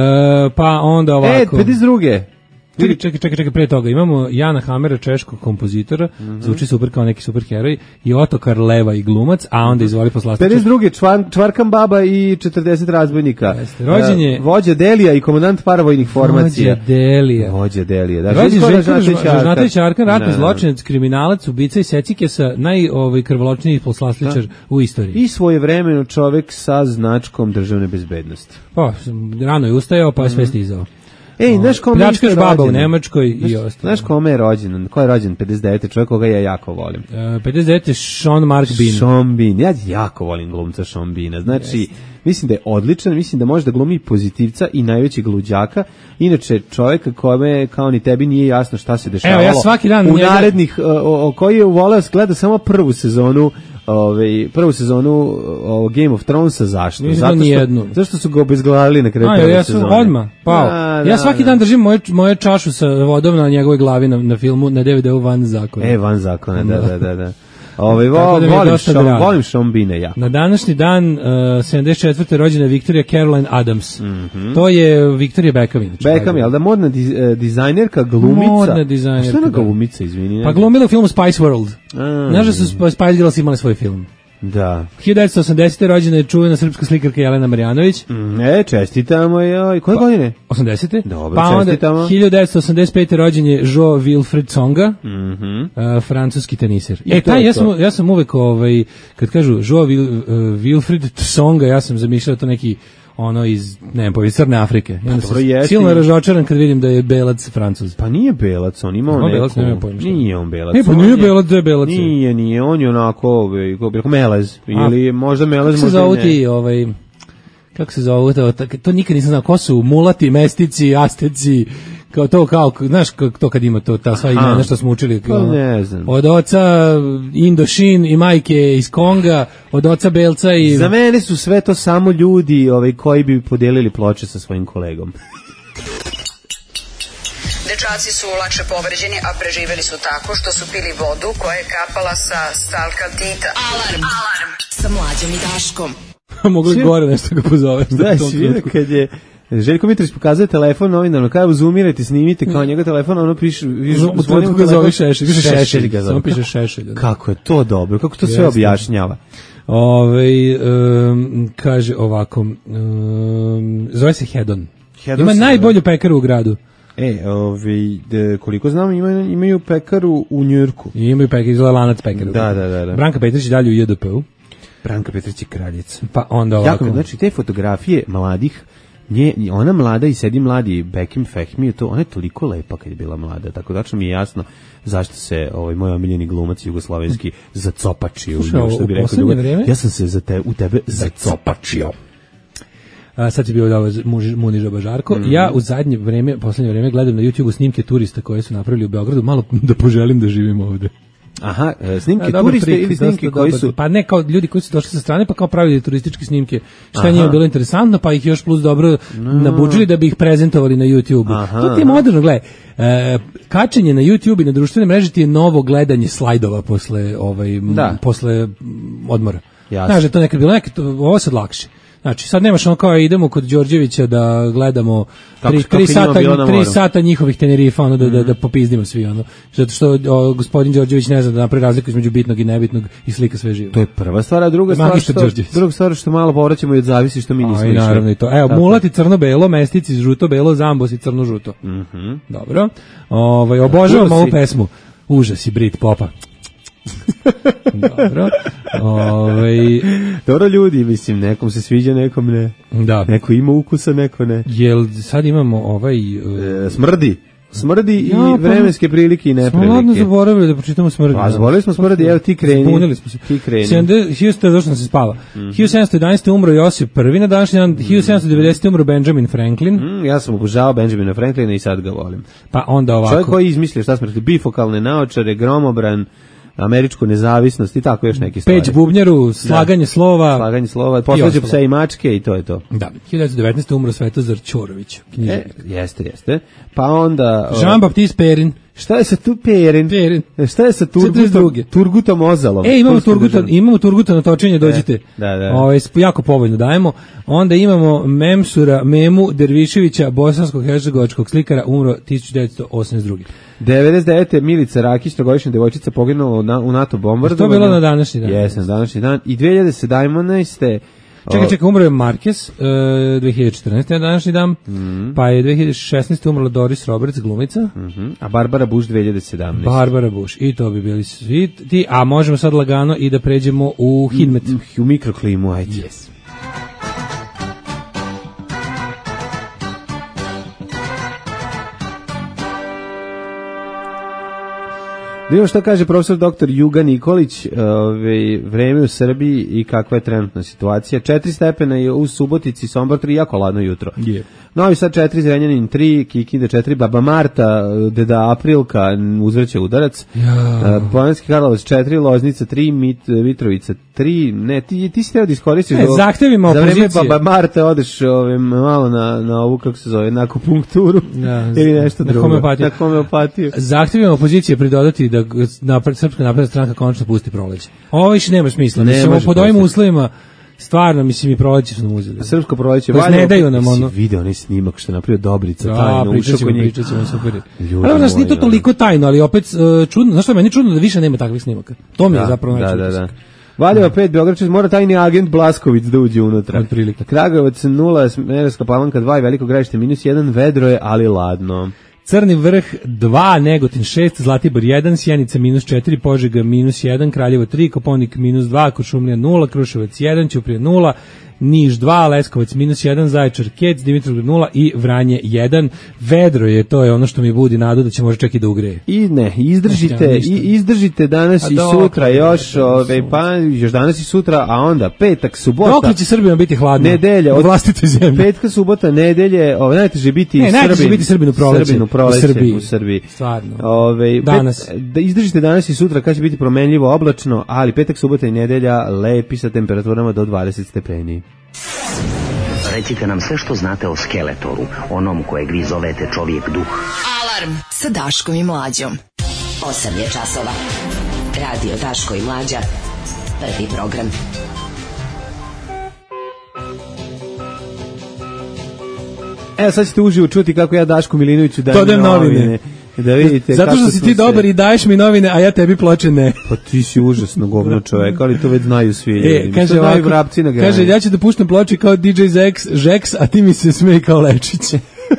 Speaker 6: E, pa onda ovako.
Speaker 5: E, pedeset druge.
Speaker 6: Čekaj, čekaj, čekaj, čekaj, pre toga imamo Jana Hamera, češkog kompozitora, mm-hmm. zvuči super kao neki superheroj, i Otokar Leva i glumac, a onda izvoli poslastičar.
Speaker 5: pedeset druge čvar, Čvarkan baba i četrdeset razbojnika.
Speaker 6: Jeste, rođen je...
Speaker 5: Uh, vođa Delija i komandant paravojnih formacija.
Speaker 6: Vođa Delija.
Speaker 5: Vođa Delija. Da,
Speaker 6: rođen Željko Žažnatović Arkan, ratni zločinac, kriminalac, ubica i secikesa, najkrvoločniji poslastičar u istoriji.
Speaker 5: I svojevremeno čovek sa značkom državne bezbednosti.
Speaker 6: Pa, rano je ustajao, pa je sve stizao.
Speaker 5: Ej, znaš kome
Speaker 6: pljačkaš baba u Nemačkoj i ostalo.
Speaker 5: Znaš kome je rođen? Ko je rođen? pedeset devete čovjek koga ja jako volim.
Speaker 6: Uh, pedeset devete Sean Mark Bean.
Speaker 5: Sean Bean. Ja jako volim glumca Sean Beana. Znači, yes. Mislim da je odličan, mislim da može da glumi pozitivca i najvećeg luđaka. Inače, čovjek kome kao ni tebi nije jasno šta se dešavalo.
Speaker 6: Evo, ja svaki dan
Speaker 5: u
Speaker 6: njega...
Speaker 5: narednih, o, o, koji je uvoleo gleda samo prvu sezonu Ove, prvu sezonu o, Game of Thronesa, zašto? Zato što, zašto su ga obezglavili na kraju prve
Speaker 6: ja
Speaker 5: sezone?
Speaker 6: Odmah, pao. Da, da, ja svaki da. dan držim moje, moje čašu sa vodom na njegovoj glavi na, na filmu, na D V D-u Van zakona.
Speaker 5: E, Van zakona, da, da, da. da. Ove, vo, da volim, šom, volim Sean Beana, ja.
Speaker 6: Na današnji dan, uh, sedamdeset četvrte rođena Victoria Caroline Adams. Mm-hmm. To je Victoria Beckham.
Speaker 5: Beckham, ali da modna diz, uh, dizajnerka, glumica.
Speaker 6: Modna dizajnerka.
Speaker 5: A šta je glumica, izvini?
Speaker 6: Pa glumila u filmu Spice World. A, znaš da su Spice Girls imali svoj film?
Speaker 5: Da.
Speaker 6: hiljadu devetsto osamdesete rođena je čuvena srpska slikarka Jelena Marjanović.
Speaker 5: Mm, e, čestitamo joj. Koje pa, godine?
Speaker 6: osamdesete
Speaker 5: Dobro,
Speaker 6: pa
Speaker 5: čestitamo.
Speaker 6: Onda hiljadu devetsto osamdeset pete rođen je Jo Wilfried Tsonga,
Speaker 5: mm-hmm.
Speaker 6: uh, francuski teniser. I e, taj, ja, sam, ja sam uvek, ovaj, kad kažu Jo Wil, uh, Wilfried Tsonga, ja sam zamišljao to neki ono iz, ne znam, povi Crne Afrike. Ja sam silno razočaran kad vidim da je belac Francuz.
Speaker 5: Pa nije belac, on ima
Speaker 6: neku...
Speaker 5: Belac,
Speaker 6: nema pojma šta.
Speaker 5: Nije on belac.
Speaker 6: Ne, pa nije belac, da je belac.
Speaker 5: Nije, nije, on je onako, kako melez. Ili možda melez,
Speaker 6: možda ne. Kako se zovu ti, ovaj... Kako se zovu, to, to nikad nisam znao, ko su mulati, mestici, asteci, kao to, kao, znaš, to kad ima to, ta sva imena što smo učili.
Speaker 5: Pa ne znam.
Speaker 6: Od oca Indošin i majke iz Konga, od oca Belca i...
Speaker 5: Za mene su sve to samo ljudi ovaj, koji bi podelili ploče sa svojim kolegom.
Speaker 9: Dečaci su lakše povređeni, a preživeli su tako što su pili vodu koja je kapala sa stalkaltita.
Speaker 2: Alarm! Alarm! Sa Mlađom i Daškom.
Speaker 6: Mogli Svi... gore nešto ga pozove.
Speaker 5: Da, svi kad je Željko Mitrović pokazuje telefon novinarno, kao zoomirajte, snimite kao njegov telefon, ono piše,
Speaker 6: u trenutku ga zove Šešelj, piše Šešelj, samo piše Šešelj.
Speaker 5: Kako je to dobro, kako to sve objašnjava.
Speaker 6: Ove, um, kaže ovako, um, zove se Hedon. Hedon ima najbolju pekaru u gradu.
Speaker 5: E, ovi, de, koliko znam, imaju, imaju pekaru u Njujorku.
Speaker 6: I imaju pekaru, izgleda lanac pekaru.
Speaker 5: Da, da, da, da.
Speaker 6: Branka Petrić dalje u J D P-u.
Speaker 5: Branka Petrić je kraljica.
Speaker 6: Pa onda ovako.
Speaker 5: Jako, znači, te fotografije mladih, nje, ona mlada i sedi mladi Bekim Fehmi, je to, ona je toliko lepa kad je bila mlada, tako da mi je jasno zašto se ovaj moj omiljeni glumac jugoslovenski zacopačio.
Speaker 6: Slušaj,
Speaker 5: što bi rekao,
Speaker 6: vreme,
Speaker 5: ja sam se za te, u tebe zacopačio.
Speaker 6: A sad je bio da Muni Žaba Žarko. Mm. Ja u zadnje vreme, poslednje vreme gledam na YouTubeu snimke turista koje su napravili u Beogradu, malo da poželim da živim ovde.
Speaker 5: Aha, snimke ja, turiste trik, ili snimke koji su...
Speaker 6: Pa ne, kao ljudi koji su došli sa strane, pa kao pravili turističke snimke. Šta je njima bilo interesantno, pa ih još plus dobro no. nabuđili da bi ih prezentovali na YouTubeu. To ti je moderno, gledaj. E, kačenje na YouTube i na društvene mreže ti je novo gledanje slajdova posle, ovaj, da. posle odmora. Znaš da to nekad bilo, nekad, ovo sad lakše. Znači, sad nemaš ono kao idemo kod Đorđevića da gledamo tri, tri, sata, tri sata njihovih Tenerifa, ono, da, mm. da, da popizdimo svi, ono. Zato što o, gospodin Đorđević ne zna da napravi razliku između bitnog i nebitnog i slika sve živo.
Speaker 5: To je prva stvar, a druga stvar što, druga stvar što malo povraćamo i od zavisi što mi nismo išli.
Speaker 6: Naravno i to. Evo, tako. Mulat i crno-belo, Mestici žuto-belo, Zambos i crno-žuto.
Speaker 5: Mm-hmm.
Speaker 6: Dobro. Ovaj, obožavam ovu pesmu. Užas i Brit Popa. Dobro. Ovaj
Speaker 5: dobro ljudi, mislim, nekom se sviđa, nekom ne.
Speaker 6: Da.
Speaker 5: Neko ima ukusa, neko ne.
Speaker 6: Jel sad imamo ovaj
Speaker 5: uh... e, smrdi. Smrdi ja, i vremenske prilike i neprilike.
Speaker 6: Smo ladno zaboravili da pročitamo smrdi.
Speaker 5: Pa zaboravili smo smrdi, evo ti kreni.
Speaker 6: Zbunili smo se.
Speaker 5: Ti kreni.
Speaker 6: hiljadu došlo se spava. Mm. hiljadu sedamsto jedanaeste umro Josip prvi na današnji dan, mm. hiljadu sedamsto devedesete umro Benjamin Franklin.
Speaker 5: Mm, ja sam obožavao Benjamina Franklina i sad ga volim.
Speaker 6: Pa onda ovako.
Speaker 5: Čovjek koji izmislio, šta smo rekli, bifokalne naočare, gromobran, američku nezavisnost i tako još neki stvari.
Speaker 6: Peć bubnjaru, slaganje
Speaker 5: da. slova. Slaganje slova, posvađa psa i mačke i to je to.
Speaker 6: Da, hiljadu devetnaeste umro Svetozar Ćorović, književnik.
Speaker 5: E, jeste, jeste. Pa onda...
Speaker 6: Jean-Baptiste Perrin.
Speaker 5: Šta je sa tu Perin?
Speaker 6: Perin.
Speaker 5: Šta je sa Turgutom, Turgutom Ozalom?
Speaker 6: E, imamo Turguta, imamo Turguta na točenje, dođite. E,
Speaker 5: da, da.
Speaker 6: Ove, jako povoljno dajemo. Onda imamo Memsura Memu Derviševića, bosanskog hercegovačkog slikara, umro hiljadu devetsto osamdeset druge
Speaker 5: devedeset devete Milica Rakić, trogodišnja devojčica, poginula na, u NATO bombardovanju.
Speaker 6: To je bilo na današnji dan.
Speaker 5: Jesam, današnji dan. I dve hiljade sedamnaeste
Speaker 6: Čekaj, čekaj, umro je Marquez, uh, dve hiljade četrnaeste na današnji dan, mm. pa je dve hiljade šesnaeste umrla Doris Roberts, glumica.
Speaker 5: Mm-hmm. A Barbara Bush dve hiljade sedamnaeste
Speaker 6: Barbara Bush, i to bi bili svi ti, a možemo sad lagano i da pređemo u Hidmet.
Speaker 5: U mikroklimu, ajde.
Speaker 6: Yes.
Speaker 5: Vidimo šta kaže profesor doktor Juga Nikolić, ove, vreme u Srbiji i kakva je trenutna situacija. Četiri stepena je u Subotici, Sombor tri, jako ladno jutro.
Speaker 6: Yeah.
Speaker 5: Novi Sad četiri, Zrenjanin tri, Kikinda četiri, Baba Marta, Deda Aprilka uzvrće udarac, yeah. Banatski Karlovac četiri, Loznica tri, Mit, Mitrovica tri, ne, ti, ti si teo da iskoristiš
Speaker 6: ne, zahtevima
Speaker 5: za vreme Baba Marta odeš ove, malo na, na ovu, kako se zove, na akupunkturu yeah, ili nešto
Speaker 6: na
Speaker 5: drugo.
Speaker 6: Homeopatiju.
Speaker 5: Na homeopatiju.
Speaker 6: Zahtevima opozicije pridodati da napred, Srpska napredna stranka konačno pusti proleće. Ovo više nema smisla.
Speaker 5: Ne
Speaker 6: mislim, pod ovim uslovima stvarno, mislim, i proleće su nam uzeli.
Speaker 5: Srpsko proleće.
Speaker 6: Valja, ne daju nam ono.
Speaker 5: Si video onaj snimak što je napravio Dobrica,
Speaker 6: da,
Speaker 5: tajno.
Speaker 6: Pričat ćemo, pričat ćemo, super. Ali nas nije to toliko tajno, ali opet uh, čudno. Znaš što je meni čudno da više nema takvih snimaka? To mi je
Speaker 5: da,
Speaker 6: zapravo najčudno.
Speaker 5: Da, da, da. Valjevo pet, Beograđac, mora tajni agent Blasković da uđe unutra. Kragujevac nula, Smederevska Palanka dva i Veliko Gradište minus jedan, vedro je, ali ladno.
Speaker 6: Crni vrh dva, Negotin šest, Zlatibor jedan, Sjenica minus četiri, Požega minus jedan, Kraljevo tri, Koponik minus dva, Kuršumlija nula, Kruševac jedan, Ćuprija nula, Niš dva, Leskovac minus jedan, Zaječar Kec, Dimitrovgrad nula i Vranje jedan. Vedro je, to je ono što mi budi nadu da će može čak i da ugreje.
Speaker 5: I ne, izdržite, i izdržite danas a i do, sutra još, ove, pa još danas i sutra, a onda petak, subota.
Speaker 6: Dokle će Srbima biti hladno?
Speaker 5: Nedelja,
Speaker 6: od vlastite zemlje.
Speaker 5: Petka, subota, nedelje, ove, najteže biti
Speaker 6: ne, najteže Srbin, biti Srbinu proleće.
Speaker 5: Srbinu proleće
Speaker 6: u Srbiji.
Speaker 5: U Srbiji.
Speaker 6: Stvarno.
Speaker 5: Ove,
Speaker 6: danas.
Speaker 5: Pet, da izdržite danas i sutra, kad će biti promenljivo oblačno, ali petak, subota i nedelja lepi sa temperaturama do dvadeset stepeni.
Speaker 10: Recite nam sve što znate o Skeletoru, onom kojeg vi zovete čovjek duh.
Speaker 2: Alarm sa Daškom i Mlađom.
Speaker 11: osam je časova. Radio Daško i Mlađa. Prvi program.
Speaker 5: Evo sad ćete uživo čuti kako ja Dašku Milinoviću dajem novine. novine. Da vidite
Speaker 6: zato što si ti se... dobar i daješ mi novine, a ja tebi ploče ne.
Speaker 5: Pa ti si užasno govno čovjek, ali to već znaju svi ljudi.
Speaker 6: E, kaže, ovako, kaže, ja ću da puštam ploče kao D J Zex, Žeks, a ti mi se smej kao Lečić.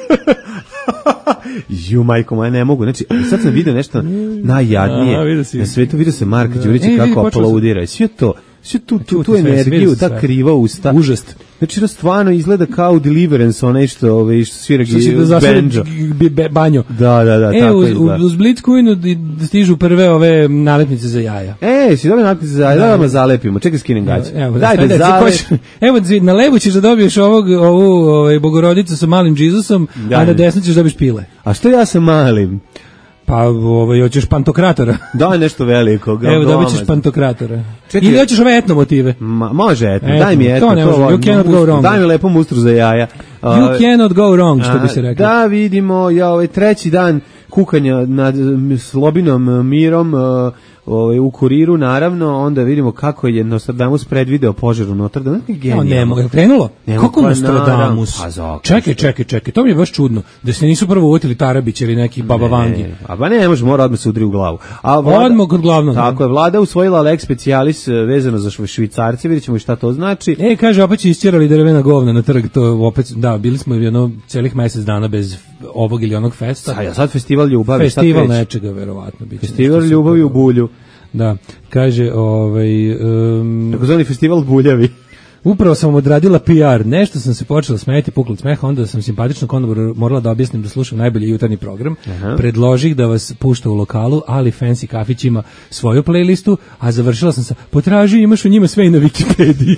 Speaker 5: Ju, majko moja, ne mogu. Znači, sad sam vidio nešto najjadnije.
Speaker 6: A, vidio si.
Speaker 5: Na svetu vidio se Marka Đurića kako aplaudira. I sve to, Sve tu, tu, tu energiju, ta kriva usta.
Speaker 6: Užast.
Speaker 5: Znači, stvarno izgleda kao Deliverance, onaj što, ove, što svira
Speaker 6: banjo. banjo.
Speaker 5: Da, da, da,
Speaker 6: e,
Speaker 5: tako
Speaker 6: uz,
Speaker 5: izgleda.
Speaker 6: Uz Blitzcoinu stižu prve ove nalepnice za jaja.
Speaker 5: E, si dobio nalepnice za jaja, da vam zalepimo, čekaj skinem gaće.
Speaker 6: Evo,
Speaker 5: dajde
Speaker 6: da,
Speaker 5: zalep.
Speaker 6: Evo, na levo ćeš da dobiješ ovog, ovu ovaj, bogorodicu sa malim Džizusom, da, a na desno ćeš da dobiješ pile.
Speaker 5: A što ja sa malim?
Speaker 6: Pa, ovaj, hoćeš pantokratora.
Speaker 5: Da, nešto veliko.
Speaker 6: Evo, dobit ćeš pantokratora. Čekaj. Ili hoćeš ove etno motive.
Speaker 5: Ma, može etno, etno, daj mi etno.
Speaker 6: To ne može, you cannot go wrong.
Speaker 5: Daj mi lepo mustru za jaja.
Speaker 6: You uh, cannot go wrong, što bi se rekli.
Speaker 5: Da, vidimo, ja ovaj treći dan kukanja nad Slobinom Mirom, uh, ovaj, u Kuriru, naravno, onda vidimo kako je Nostradamus predvideo požar u Notre Dame.
Speaker 6: No, nemo, je krenulo? Nemo, kako pa Nostradamus? Pa, čekaj, čekaj, čekaj, to mi je baš čudno, da se nisu prvo uvotili Tarabić ili neki Baba Vangi.
Speaker 5: A ba ne, može, mora odmah se udri u glavu. A
Speaker 6: vlada, odmah kod glavnog.
Speaker 5: Tako je, vlada usvojila lex specialis vezano za Švicarce, vidjet ćemo i šta to znači.
Speaker 6: E, kaže, opet će isćerali drvena govna na trg, to opet, da, bili smo jedno celih mesec dana bez ovog ili onog festa.
Speaker 5: A ja sad festival ljubavi,
Speaker 6: festival nečega, verovatno.
Speaker 5: Festival ljubavi u Bulju.
Speaker 6: Da, kaže, ovaj... Um,
Speaker 5: takozvani festival buljavi.
Speaker 6: Upravo sam odradila P R, nešto sam se počela smejati, pukla od smeha, onda sam simpatično konobar morala da objasnim da slušam najbolji jutarnji program. Aha. Predložih da vas pušta u lokalu, ali Fancy kafić ima svoju playlistu, a završila sam sa potraži, imaš u njima sve i na Wikipediji.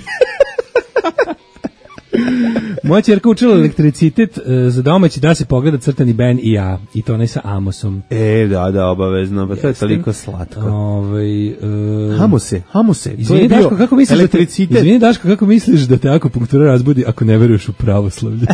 Speaker 6: Moja ćerka učila elektricitet uh, za domaći da se pogleda Crtani Ben i ja, i to ne sa Amosom.
Speaker 5: E, da, da, obavezno, pa to je toliko slatko.
Speaker 6: Ovaj uh,
Speaker 5: Hamose, Hamose,
Speaker 6: izvini,
Speaker 5: to je
Speaker 6: Daško, kako misliš
Speaker 5: elektricitet.
Speaker 6: Da te, izvini, Daško, kako misliš da te akupunktura razbudi ako ne veruješ u pravoslavlje?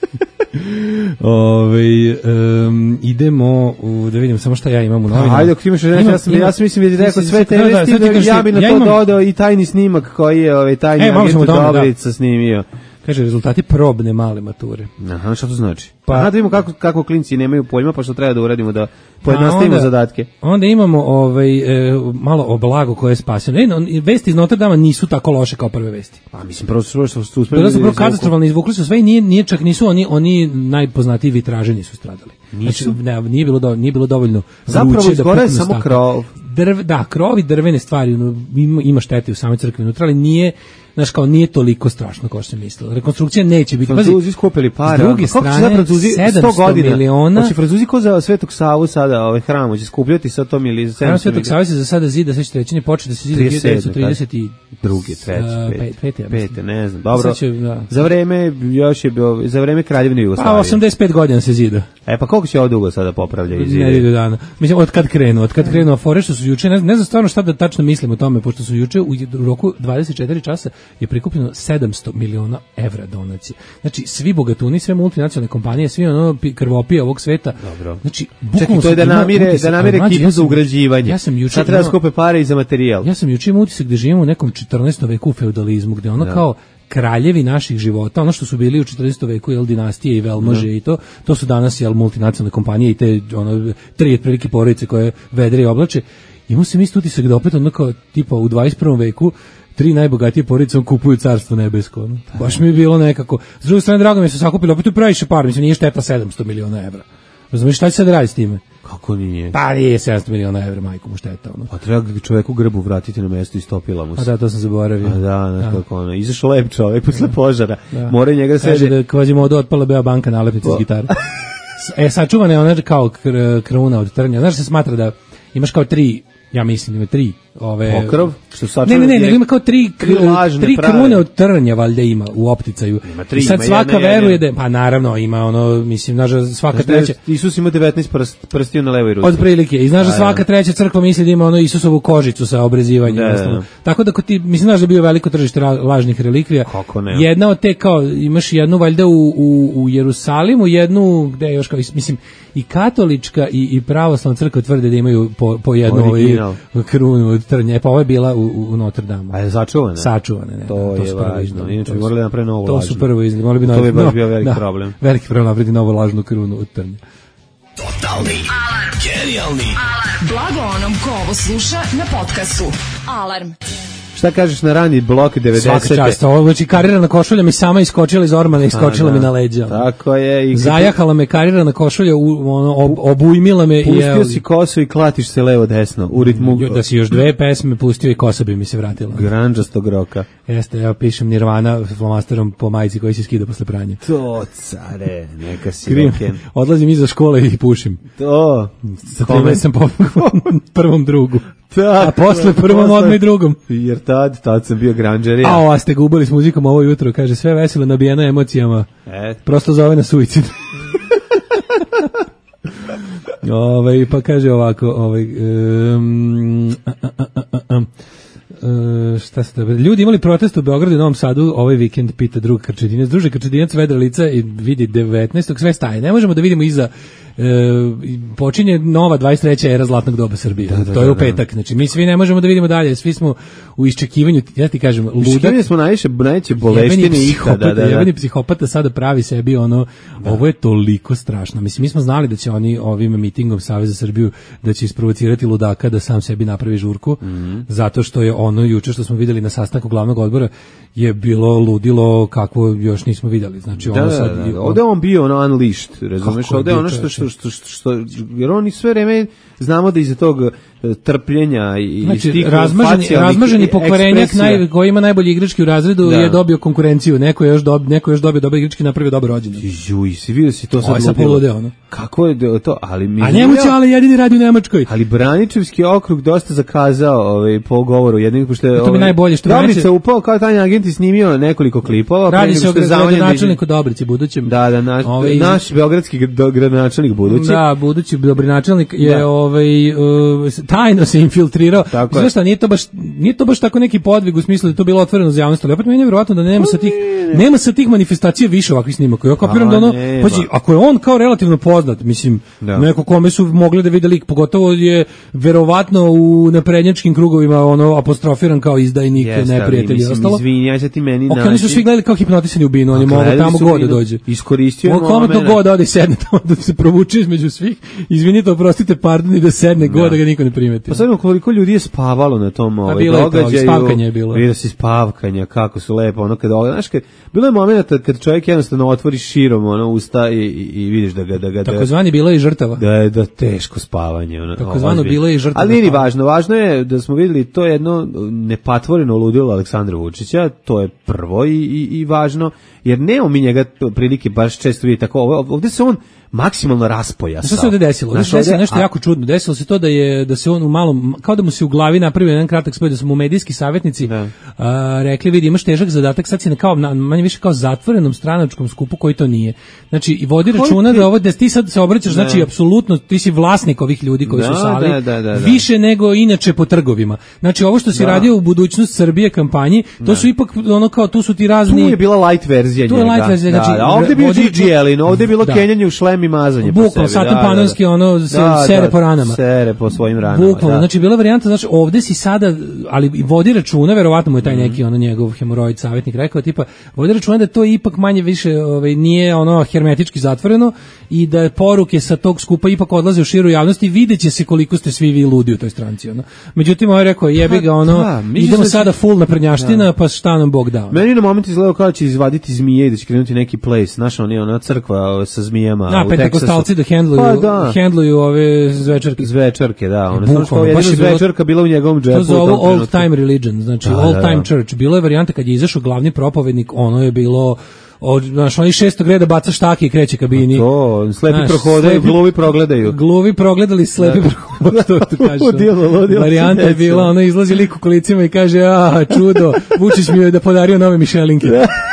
Speaker 6: Ove, um, idemo u, da vidimo samo šta ja imam u novinama.
Speaker 5: Ajde, ako imaš reći, ja sam, ja sam mislim da je rekao sve te vesti, da, da, da, ja bi na ja to imam... dodao i tajni snimak koji je ovaj, tajni
Speaker 6: e,
Speaker 5: Agentu Dobrica snimio.
Speaker 6: Kaže, rezultati probne male mature.
Speaker 5: Aha, šta to znači? Pa, pa da vidimo kako, kako klinci nemaju pojma, pa što treba da uradimo da pojednostavimo zadatke.
Speaker 6: Onda imamo ovaj, e, malo oblago koje je spaseno. E, no, vesti iz Notre Dame nisu tako loše kao prve vesti.
Speaker 5: Pa mislim, prvo su što su uspeli.
Speaker 6: Bile su prvo katastrofalno, izvukli su sve i nije, nije čak nisu oni, oni najpoznatiji vitraži nisu stradali.
Speaker 5: Nisu?
Speaker 6: Znači, ne, nije, bilo do, nije bilo dovoljno
Speaker 5: zapravo izgore je samo krov.
Speaker 6: Drv, da, krovi, drvene stvari, ima, ima štete u samoj crkvi unutra, ali nije, znaš, kao nije toliko strašno kao što se mislilo. Rekonstrukcija neće biti.
Speaker 5: Francuzi skupili pare.
Speaker 6: S druge strane, sedamsto miliona.
Speaker 5: Znači, Francuzi ko za Svetog Savu sada, ovaj hram, će skupljati sa to ili za
Speaker 6: sedamsto Svetog Sava se za sada zida, sve će trećini početi da se zida hiljadu devetsto trideset
Speaker 5: druge, treće,
Speaker 6: pete,
Speaker 5: pete, ne znam. Dobro, će, da. Za vreme, još je bio, za vreme Kraljevine Jugoslavije.
Speaker 6: A, osamdeset pet godina se zida.
Speaker 5: E, pa koliko će ovo dugo sada popravlja i zida?
Speaker 6: Ne idu dana. Mislim, od kad krenu, od kad krenu, a fore što su juče, ne, ne znam stvarno šta da tačno mislim o tome, pošto su juče u roku dvadeset četiri časa je prikupljeno sedamsto miliona evra donacije. Znači, svi bogatuni, sve multinacionalne kompanije, svi ono krvopije ovog sveta.
Speaker 5: Dobro.
Speaker 6: Znači,
Speaker 5: čekaj, to je da namire, da namire ekipu za ugrađivanje.
Speaker 6: Ja sam juče,
Speaker 5: sad treba skupe pare i za materijal.
Speaker 6: Ja sam juče imao utisak da živimo u nekom četrnaestom veku u feudalizmu, gde ono da. Kao kraljevi naših života, ono što su bili u četrnaestom veku, jel, dinastije i velmože mm. i to, to su danas, jel, multinacionalne kompanije i te, ono, tri otprilike porodice koje vedre i oblače. Imao sam isto utisak da opet ono kao, tipa, u dvadeset prvom veku tri najbogatije porodice kupuju carstvo nebesko. No? Baš mi je bilo nekako. S druge strane, drago mi je se sakupili, opet u previše par, mislim, nije šteta sedamsto miliona evra. Razumiješ, šta će sad raditi s time?
Speaker 5: Kako nije?
Speaker 6: Pa nije sedamsto miliona evra, majko mu šteta. Ono.
Speaker 5: Pa treba čoveku grbu vratiti na mesto i stopila mu se.
Speaker 6: A da, to sam zaboravio.
Speaker 5: A da, znaš kako ono. Izašao lep čovek posle požara. Da. Moraju njega sve...
Speaker 6: Kaže da Kvazimodo otpala bea banka nalepnice iz gitare. E, sačuvana je ona kao kr, kruna od trnja. Znaš se smatra da imaš kao tri, ja mislim, ima tri ove
Speaker 5: pokrov što
Speaker 6: ne ne ne, ne ima kao tri tri, tri krune od trnja valjda ima u opticaju.
Speaker 5: Tri,
Speaker 6: i sad svaka veruje da pa naravno ima ono, mislim, znaš, svaka
Speaker 5: znaš,
Speaker 6: treća
Speaker 5: Isus ima devetnaest prst, prstiju na levoj ruci.
Speaker 6: Od prilike. I znaš da svaka treća crkva misli da ima ono Isusovu kožicu sa obrezivanjem. Da, da. Tako da kod ti, mislim, znaš da je bio veliko tržište lažnih relikvija. Jedna od te kao imaš jednu valjda u, u, u Jerusalimu, jednu gde je još kao, mislim, i katolička i, i pravoslavna crkva tvrde da imaju po, po jednu ovaj krunu od trnja. E, pa ovo je bila u, u Notre Dame.
Speaker 5: A je sačuvane?
Speaker 6: Sačuvane, ne.
Speaker 5: To, to je važno. Inače bi morali napraviti novu
Speaker 6: lažnu. To su prvo izgledi. Morali bi
Speaker 5: to bi baš
Speaker 6: no,
Speaker 5: bio veliki
Speaker 6: da,
Speaker 5: problem.
Speaker 6: Veliki problem napraviti novu lažnu krunu od trnja.
Speaker 12: Totalni alarm. Genijalni alarm. Blago onom ko ovo sluša na podcastu. Alarm.
Speaker 5: Šta kažeš na rani blok devedesete?
Speaker 6: Svaka čast, ovo znači karirana košulja mi sama iskočila iz ormana i iskočila mi na leđa.
Speaker 5: Tako je. I
Speaker 6: zajahala me karirana košulja, ono, ob, obujmila me.
Speaker 5: Pustio
Speaker 6: i,
Speaker 5: si kosu i klatiš se levo desno u ritmu.
Speaker 6: Da si još dve pesme pustio i kosa bi mi se vratila.
Speaker 5: Granđastog roka.
Speaker 6: Jeste, ja pišem Nirvana flomasterom po majici koji se skida posle pranja.
Speaker 5: To, care, neka si roken.
Speaker 6: Odlazim iza škole i pušim.
Speaker 5: To.
Speaker 6: Sa time sam po prvom drugu.
Speaker 5: Tak,
Speaker 6: a posle prvom odmah i drugom.
Speaker 5: Jer tad, tad sam bio granđer.
Speaker 6: A, a ste ga ubili s muzikom ovo jutro, kaže, sve veselo, nabijeno emocijama.
Speaker 5: E.
Speaker 6: Prosto zove na suicid. Ovaj, pa kaže ovako, ovaj, um, a, a, a, a, Uh, šta se da... Ljudi imali protest u Beogradu i Novom Sadu ovaj vikend, pita drug Krčedinac. Druže, Krčedinac vedra lica i vidi devetnaestog sve staje. Ne možemo da vidimo iza... E, počinje nova dvadeset treća era zlatnog doba Srbije. Da, da, to je u petak. Znači, mi svi ne možemo da vidimo dalje. Svi smo u iščekivanju, ja ti kažem, ludak.
Speaker 5: Iščekivanje smo najviše, najveće boleštine ikada. Da, da.
Speaker 6: Jebeni psihopata sada pravi sebi ono, da. Ovo je toliko strašno. Mislim, mi smo znali da će oni ovim mitingom Saveza za Srbiju da će isprovocirati ludaka da sam sebi napravi žurku, mm-hmm. zato što je ono juče što smo videli na sastanku glavnog odbora je bilo ludilo kakvo još nismo videli. Znači, ono
Speaker 5: da,
Speaker 6: sad...
Speaker 5: Da, da. Ovde on bio ono unleashed, razumeš? Ovde ono što, što, što, što, jer oni sve vreme znamo da iza tog trpljenja i
Speaker 6: znači,
Speaker 5: tih
Speaker 6: razmaženi, razmaženi pokvarenjak naj, koji ima najbolji igrački u razredu da. Je dobio konkurenciju, neko je još, dob, neko je još dobio dobar igrački, napravio dobar rođendan.
Speaker 5: Juj, si vidio si to sad
Speaker 6: sad poludeo, ono.
Speaker 5: Kako je to? Ali mi
Speaker 6: a njemu će ali jedini radi u Nemačkoj.
Speaker 5: Ali Braničevski okrug dosta zakazao ovaj, po govoru jednog, pošto je...
Speaker 6: To mi najbolje što
Speaker 5: Dobrica neće... upao kao tajni agent i snimio nekoliko klipova.
Speaker 6: Radi se o gradonačelniku Dobrici budućem.
Speaker 5: Da, da, naš, ovaj, naš beogradski gradonačelnik budući.
Speaker 6: Da, budući dobrinačelnik je da. ovaj, uh, tajno se infiltrirao. Znaš šta, nije to baš nije to baš tako neki podvig u smislu da je to bilo otvoreno za javnost, ali opet meni je verovatno da nema sa tih nema sa tih manifestacija više ovakvih snimaka. Ja kapiram da ono, pazi, ako je on kao relativno poznat, mislim, da. Neko kome su mogli da vide lik, pogotovo je verovatno u naprednjačkim krugovima ono apostrofiran kao izdajnik, neprijatelj i ostalo.
Speaker 5: Izvini, ja ti meni
Speaker 6: naći. Oni su svi gledali kao hipnotisani u binu, oni mogu tamo god da dođe.
Speaker 5: Iskoristio je
Speaker 6: moment. Mogu god da ode sedne tamo da se provuče između svih. Izvinite, oprostite, pardon i da sedne god da ga niko ne primeti.
Speaker 5: Pa sad koliko ljudi je spavalo na tom ovaj događaju. Spavkanje je bilo. Vidio si spavkanja, kako su lepo, ono kad znaš kad bilo je momenata kad čovjek jednostavno otvori širom ono usta i, i, i vidiš da ga da ga
Speaker 6: takozvani bilo je i žrtava.
Speaker 5: Da je da teško spavanje ono.
Speaker 6: Takozvano bilo je i žrtava.
Speaker 5: Ali nije ni važno, važno je da smo videli to je jedno nepatvoreno ludilo Aleksandra Vučića, to je prvo i, i, i važno jer nemamo mi njega prilike baš često vidjeti tako. Ovdje se on maksimalno raspojasao.
Speaker 6: Šta se ovdje desilo? Ovdje se desilo nešto a... jako čudno. Desilo se to da je da se on u malom, kao da mu se u glavi napravio jedan kratak spoj, da su mu medijski savjetnici a, rekli, vidi, imaš težak zadatak, sad si na kao, na, manje više kao zatvorenom stranačkom skupu koji to nije. Znači, i vodi računa ti... da ovo, da ti sad se obraćaš, da. Znači, apsolutno, ti si vlasnik ovih ljudi koji da, su u sali, da, da, da, da. Više nego inače po trgovima. Znači, ovo što si da. Radio u budućnost Srbije kampanji, to da. Su ipak, ono kao, tu su ti razni...
Speaker 5: Tu je bila light verzija
Speaker 6: tu
Speaker 5: njega.
Speaker 6: Tu je light verzija, znači...
Speaker 5: Da, da. Ovdje je bio G G Elin, ovdje je bilo kenjanje u šlem i mazanje po sebi.
Speaker 6: Bukvalno, satan panonski, ono, se,
Speaker 5: da,
Speaker 6: sere
Speaker 5: da,
Speaker 6: po ranama.
Speaker 5: Sere po svojim ranama,
Speaker 6: Bukvalno, znači, bila varijanta, znači, ovde si sada, ali vodi računa, verovatno mu je taj neki, ono, njegov hemoroid savjetnik rekao, tipa, vodi računa da to ipak manje više, ovaj, nije, ono, hermetički zatvoreno i da poruke sa tog skupa ipak odlaze u širu javnost i videće se koliko ste svi vi ludi u toj stranci, ono. Međutim, ovaj rekao, jebi ga, ono, da, idemo sada full na prednjaština, da. Pa šta nam Bog dao.
Speaker 5: Meni na moment izgledao kao da će izvaditi zmije i da će krenuti neki place, znaš, on je ona crkva sa zmijama
Speaker 6: na, u Teksasu. Da handluju, pa, da. handluju ove zvečarke.
Speaker 5: Zvečarke, da. Ono je što jedina zvečarka bila u njegovom džepu.
Speaker 6: To zovu old time religion, znači da, old time da, da. Church. Bilo je varijanta kad je izašao glavni propovednik, ono je bilo od, znaš, oni šestog reda baca štake i kreće kabini.
Speaker 5: A to, slepi znaš, prohodaju, slepi, gluvi progledaju.
Speaker 6: Gluvi progledali, slepi prohodaju, to tu kaže.
Speaker 5: Ludilo, ludilo.
Speaker 6: Varijanta je bila, ono izlazi lik u kolicima i kaže, a, čudo, Vučić mi je da podario nove mišelinke.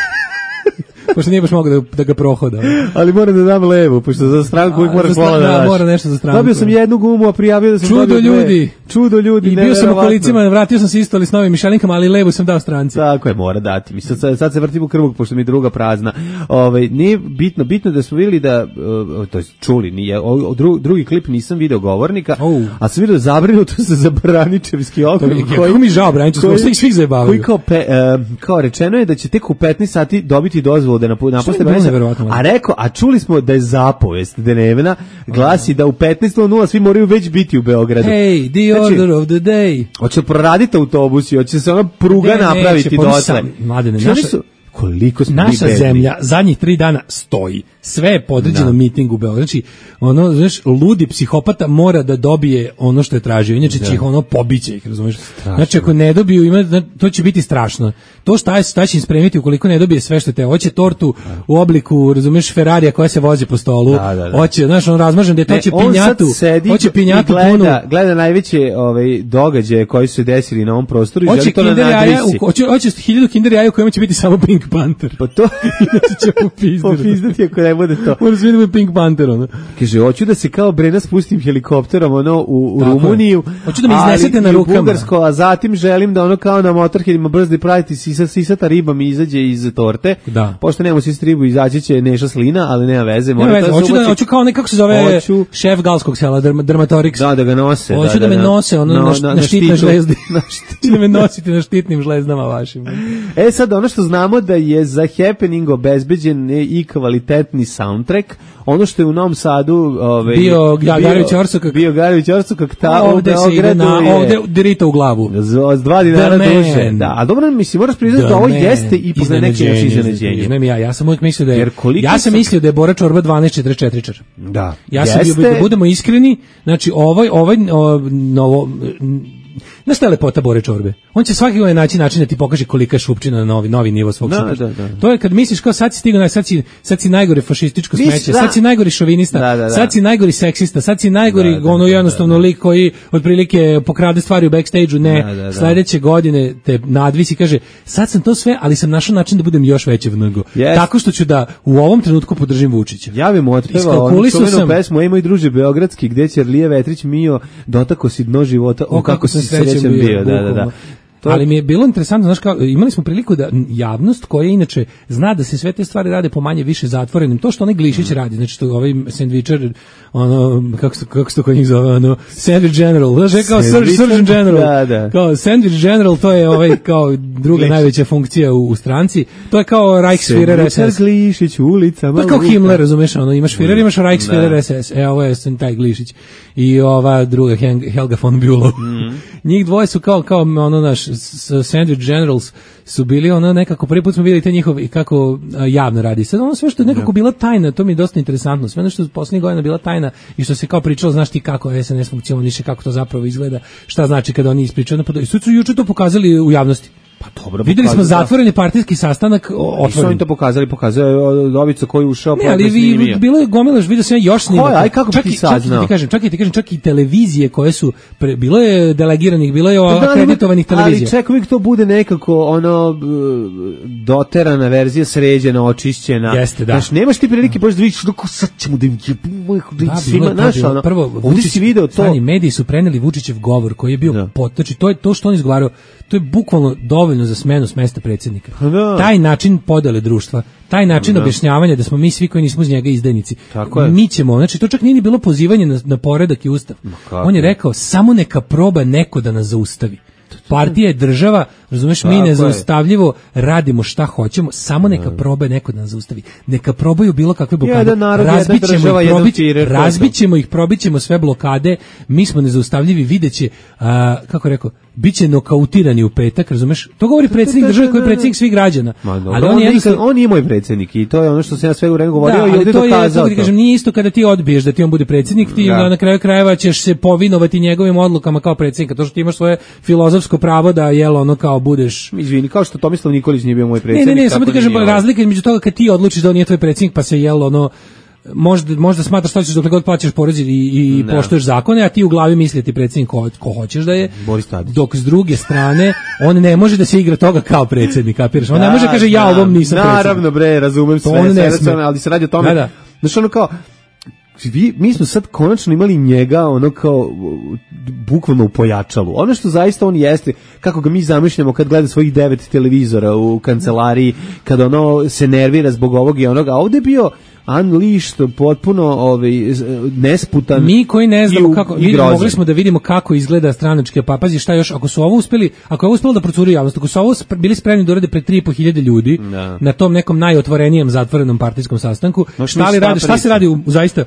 Speaker 6: Pošto nije baš mogu da, da ga prohoda.
Speaker 5: Ali moram da dam levu, pošto za stranku uvijek moraš pola da daš.
Speaker 6: Da, mora nešto za stranku.
Speaker 5: Dobio sam jednu gumu, a prijavio da sam
Speaker 6: čudo ljudi.
Speaker 5: Čudo ljudi.
Speaker 6: I bio sam u kolicima, vratio sam se isto ali s novim mišelinkama, ali levu sam dao stranci.
Speaker 5: Tako je, mora dati. Mi sad, sad se vrtim u krvog, pošto mi druga prazna. Ove, nije bitno, bitno da smo vidjeli da, o, to je čuli, nije, o, o, dru, drugi klip nisam video govornika, oh. A sam vidio zabrinuto se za Braničevski okrug.
Speaker 6: Kako mi žao, Braničevski, koji svih zajebavaju.
Speaker 5: Koji kao, pe, uh, kao rečeno je da će tek u petnaest sati dobiti dozvolu da napuste Braničevski. A rekao, a čuli smo da je zapovest dnevna, glasi da u petnaest nula nula svi moraju već biti u Beogradu.
Speaker 6: Hej, dio order of the day.
Speaker 5: Hoće proraditi autobusi, hoće se ona pruga ne, napraviti dotle.
Speaker 6: Mladene, naša,
Speaker 5: su, koliko smo
Speaker 6: naša zemlja zadnjih tri dana stoji. Sve je podređeno da. Mitingu u Beogradu. Znači, ono, znaš, ludi psihopata mora da dobije ono što je tražio. Inače će ih ono pobiće ih, razumeš? Strašno. Znači, ako ne dobiju, ima, to će biti strašno. To šta, šta će im spremiti ukoliko ne dobije sve što te hoće, tortu u obliku, razumeš, Ferrarija koja se vozi po stolu. Da, da, da. Hoće, znaš, on razmažen da to će pinjatu. Hoće pinjatu
Speaker 5: gleda,
Speaker 6: punu.
Speaker 5: Gleda najveće ovaj, događaje koji su se desili na ovom prostoru i želi to na nadrisi.
Speaker 6: Hoće, hoće hiljadu Kinder jaja u kojima će biti samo Pink Panther.
Speaker 5: Pa to
Speaker 6: će popizdati.
Speaker 5: Popizdati ako ne bude to.
Speaker 6: Moram se vidjeti Pink Panther, ono.
Speaker 5: Kaže, hoću da se kao Brena spustim helikopterom, ono, u, u Rumuniju.
Speaker 6: Hoću da me iznesete na rukama.
Speaker 5: U Bugarsko, a zatim želim da ono kao na Motorheadima brzo praviti sisa, sisata riba mi izađe iz torte. Da. Pošto nemamo sisat ribu, izaći će Neša Slina, ali nema veze.
Speaker 6: Nema veze, hoću, da, hoću kao nekako se zove hoću, šef galskog sela, Dermatorix.
Speaker 5: Da, da ga nose.
Speaker 6: Hoću da, da, da me nose, ono, no, na, na, na štitnoj žlezdi. Hoću da me nosite na štitnim žlezdama vašim.
Speaker 5: E sad, ono što znamo da je za Happening obezbeđen i kvalitetni soundtrack. Ono što je u Novom Sadu ovaj
Speaker 6: bio Garević Orsukak
Speaker 5: bio Garević Orsukak ta
Speaker 6: ovde se ide na ovde dirita u glavu
Speaker 5: s dva dinara duže. Da, a dobro mislim moraš priznati da ovo jeste i po neki način iznenađenje.
Speaker 6: Ne mi ja, ja sam uvijek mislio da je ja sam mislio da je Bora Čorba dvanaest četrdeset četiri.
Speaker 5: Da.
Speaker 6: Ja sam bio da budemo iskreni, znači ovaj ovaj novo na šta je lepota Bore Čorbe? On će svaki ovaj naći način da ti pokaže kolika je šupčina na novi, novi nivo svog
Speaker 5: da, da, da.
Speaker 6: To je kad misliš kao sad si stigao, sad si, sad si najgori fašističko smeće, da. Sad si najgori šovinista, da, da, da. Sad si najgori seksista, sad si najgori da, da, ono jednostavno da, da. lik koji otprilike pokrade stvari u backstage-u, ne, da, da, da. Sledeće godine te nadvisi, kaže, sad sam to sve, ali sam našao način da budem još veće vnego. Yes. Tako što ću da u ovom trenutku podržim Vučića.
Speaker 5: Ja bih mu otpevao onu čuvenu pesmu, ej moj druže beogradski, gde će Lije Vetrić mio, dotako si dno života, o, o kako si srećan bio. bio. Da, da, da.
Speaker 6: To... Ali mi je bilo interesantno, znaš, kao, imali smo priliku da javnost koja inače zna da se sve te stvari rade po manje više zatvorenim, to što onaj Glišić mm. radi, znači to ovaj sandvičar, ono, kako se, kako se to kod njih zove, ono, Sandwich General, znaš, je kao Surgeon General,
Speaker 5: da, da.
Speaker 6: Kao Sandwich General, to je ovaj, kao druga najveća funkcija u, u stranci, to je kao Reichsführer S S.
Speaker 5: Glišić u ulicama.
Speaker 6: To je kao Himmler, razumeš, ono, imaš Führer, imaš Reichsführer S S, e, ovo je taj Glišić i ova druga Helga von Bülow. Mm. Njih dvoje su kao, kao ono, naš, Sandwich Generals su bili ono nekako, prvi put smo vidjeli te njihovi kako a, javno radi. Sad ono sve što je nekako bila tajna, to mi je dosta interesantno. Sve ono što je poslednjih godina bila tajna i što se kao pričalo, znaš ti kako S N S funkcioniše, kako to zapravo izgleda, šta znači kada oni ispričaju. I su su juče to pokazali u javnosti.
Speaker 5: Pa dobro,
Speaker 6: videli smo zatvoreni partijski sastanak otvoren.
Speaker 5: Oni to pokazali, pokazali Dovica koji ušao
Speaker 6: pa ali vi bilo je gomilaš, vidio sam još snimaka.
Speaker 5: Aj kako bi ti saznao?
Speaker 6: Čak i ti kažem, čak i ti kažem, čak i televizije koje su pre, bilo je delegiranih, bilo je akreditovanih televizija.
Speaker 5: Ali čekaj, uvijek to bude nekako ono doterana verzija, sređena, očišćena.
Speaker 6: Jeste, da.
Speaker 5: Znaš, nemaš ti prilike baš da vidiš kako sad ćemo da im
Speaker 6: da,
Speaker 5: svima naš ono.
Speaker 6: Prvo
Speaker 5: ovdje si video to.
Speaker 6: Stani, mediji su preneli Vučićev govor koji je bio potoči, to je to što on izgovarao, to je bukvalno dovoljno za smenu s mesta predsjednika.
Speaker 5: Da.
Speaker 6: Taj način podele društva, taj način da. objašnjavanja da smo mi svi koji nismo uz njega izdajnici. Mi ćemo, znači to čak nije ni bilo pozivanje na, na poredak i ustav. On je rekao, samo neka proba neko da nas zaustavi. Partija je država, razumeš, mi nezaustavljivo radimo šta hoćemo, samo neka proba neko da nas zaustavi. Neka probaju bilo kakve blokade. Razbićemo ih, probić, razbićemo ih, probićemo sve blokade, mi smo nezaustavljivi, videće, a, kako rekao, biće nokautirani u petak, razumeš? To govori predsjednik države koji je predsjednik svih građana.
Speaker 5: Ali on, je jednostavno... on nije moj predsjednik i to je ono što sam ja sve u vremenu govorio da, i ovdje dokazao
Speaker 6: to. Kažem, nije isto kada ti odbiješ da ti on bude predsjednik, ti da. na kraju krajeva ćeš se povinovati njegovim odlukama kao predsjednika, to što ti imaš svoje filozofsko pravo da jel ono kao budeš.
Speaker 5: Izvini, kao što Tomislav Nikolić nije bio moj predsjednik.
Speaker 6: Ne, ne, ne, samo ti kažem razlika između toga kad ti odlučiš da on nije tvoj predsjednik, pa se jel ono možda možda smatraš što ćeš dokle god plaćaš porez i i poštuješ zakone, a ti u glavi misliš ti predsjednik ko, ko hoćeš da je. Dok s druge strane on ne može da se igra toga kao predsjednik, kapiraš? On da, ne može kaže ja ovom nisam predsjednik.
Speaker 5: Naravno bre, razumem sve, sve, ali se radi o tome. Da, da. Znači ono kao Vi, mi smo sad konačno imali njega ono kao bukvalno u pojačalu. Ono što zaista on jeste, kako ga mi zamišljamo kad gleda svojih devet televizora u kancelariji, kad ono se nervira zbog ovog i onoga, a ovdje je bio unleashed, potpuno ovaj, nesputan.
Speaker 6: Mi koji ne znamo kako, mi mogli smo da vidimo kako izgleda stranački pa pazi šta još, ako su ovo uspeli, ako je ovo uspelo da procuri javnost, ako su ovo bili spremni da urade pred tri i po hiljade ljudi da. na tom nekom najotvorenijem zatvorenom partijskom sastanku, no, šta li radi, šta se radi u, zaista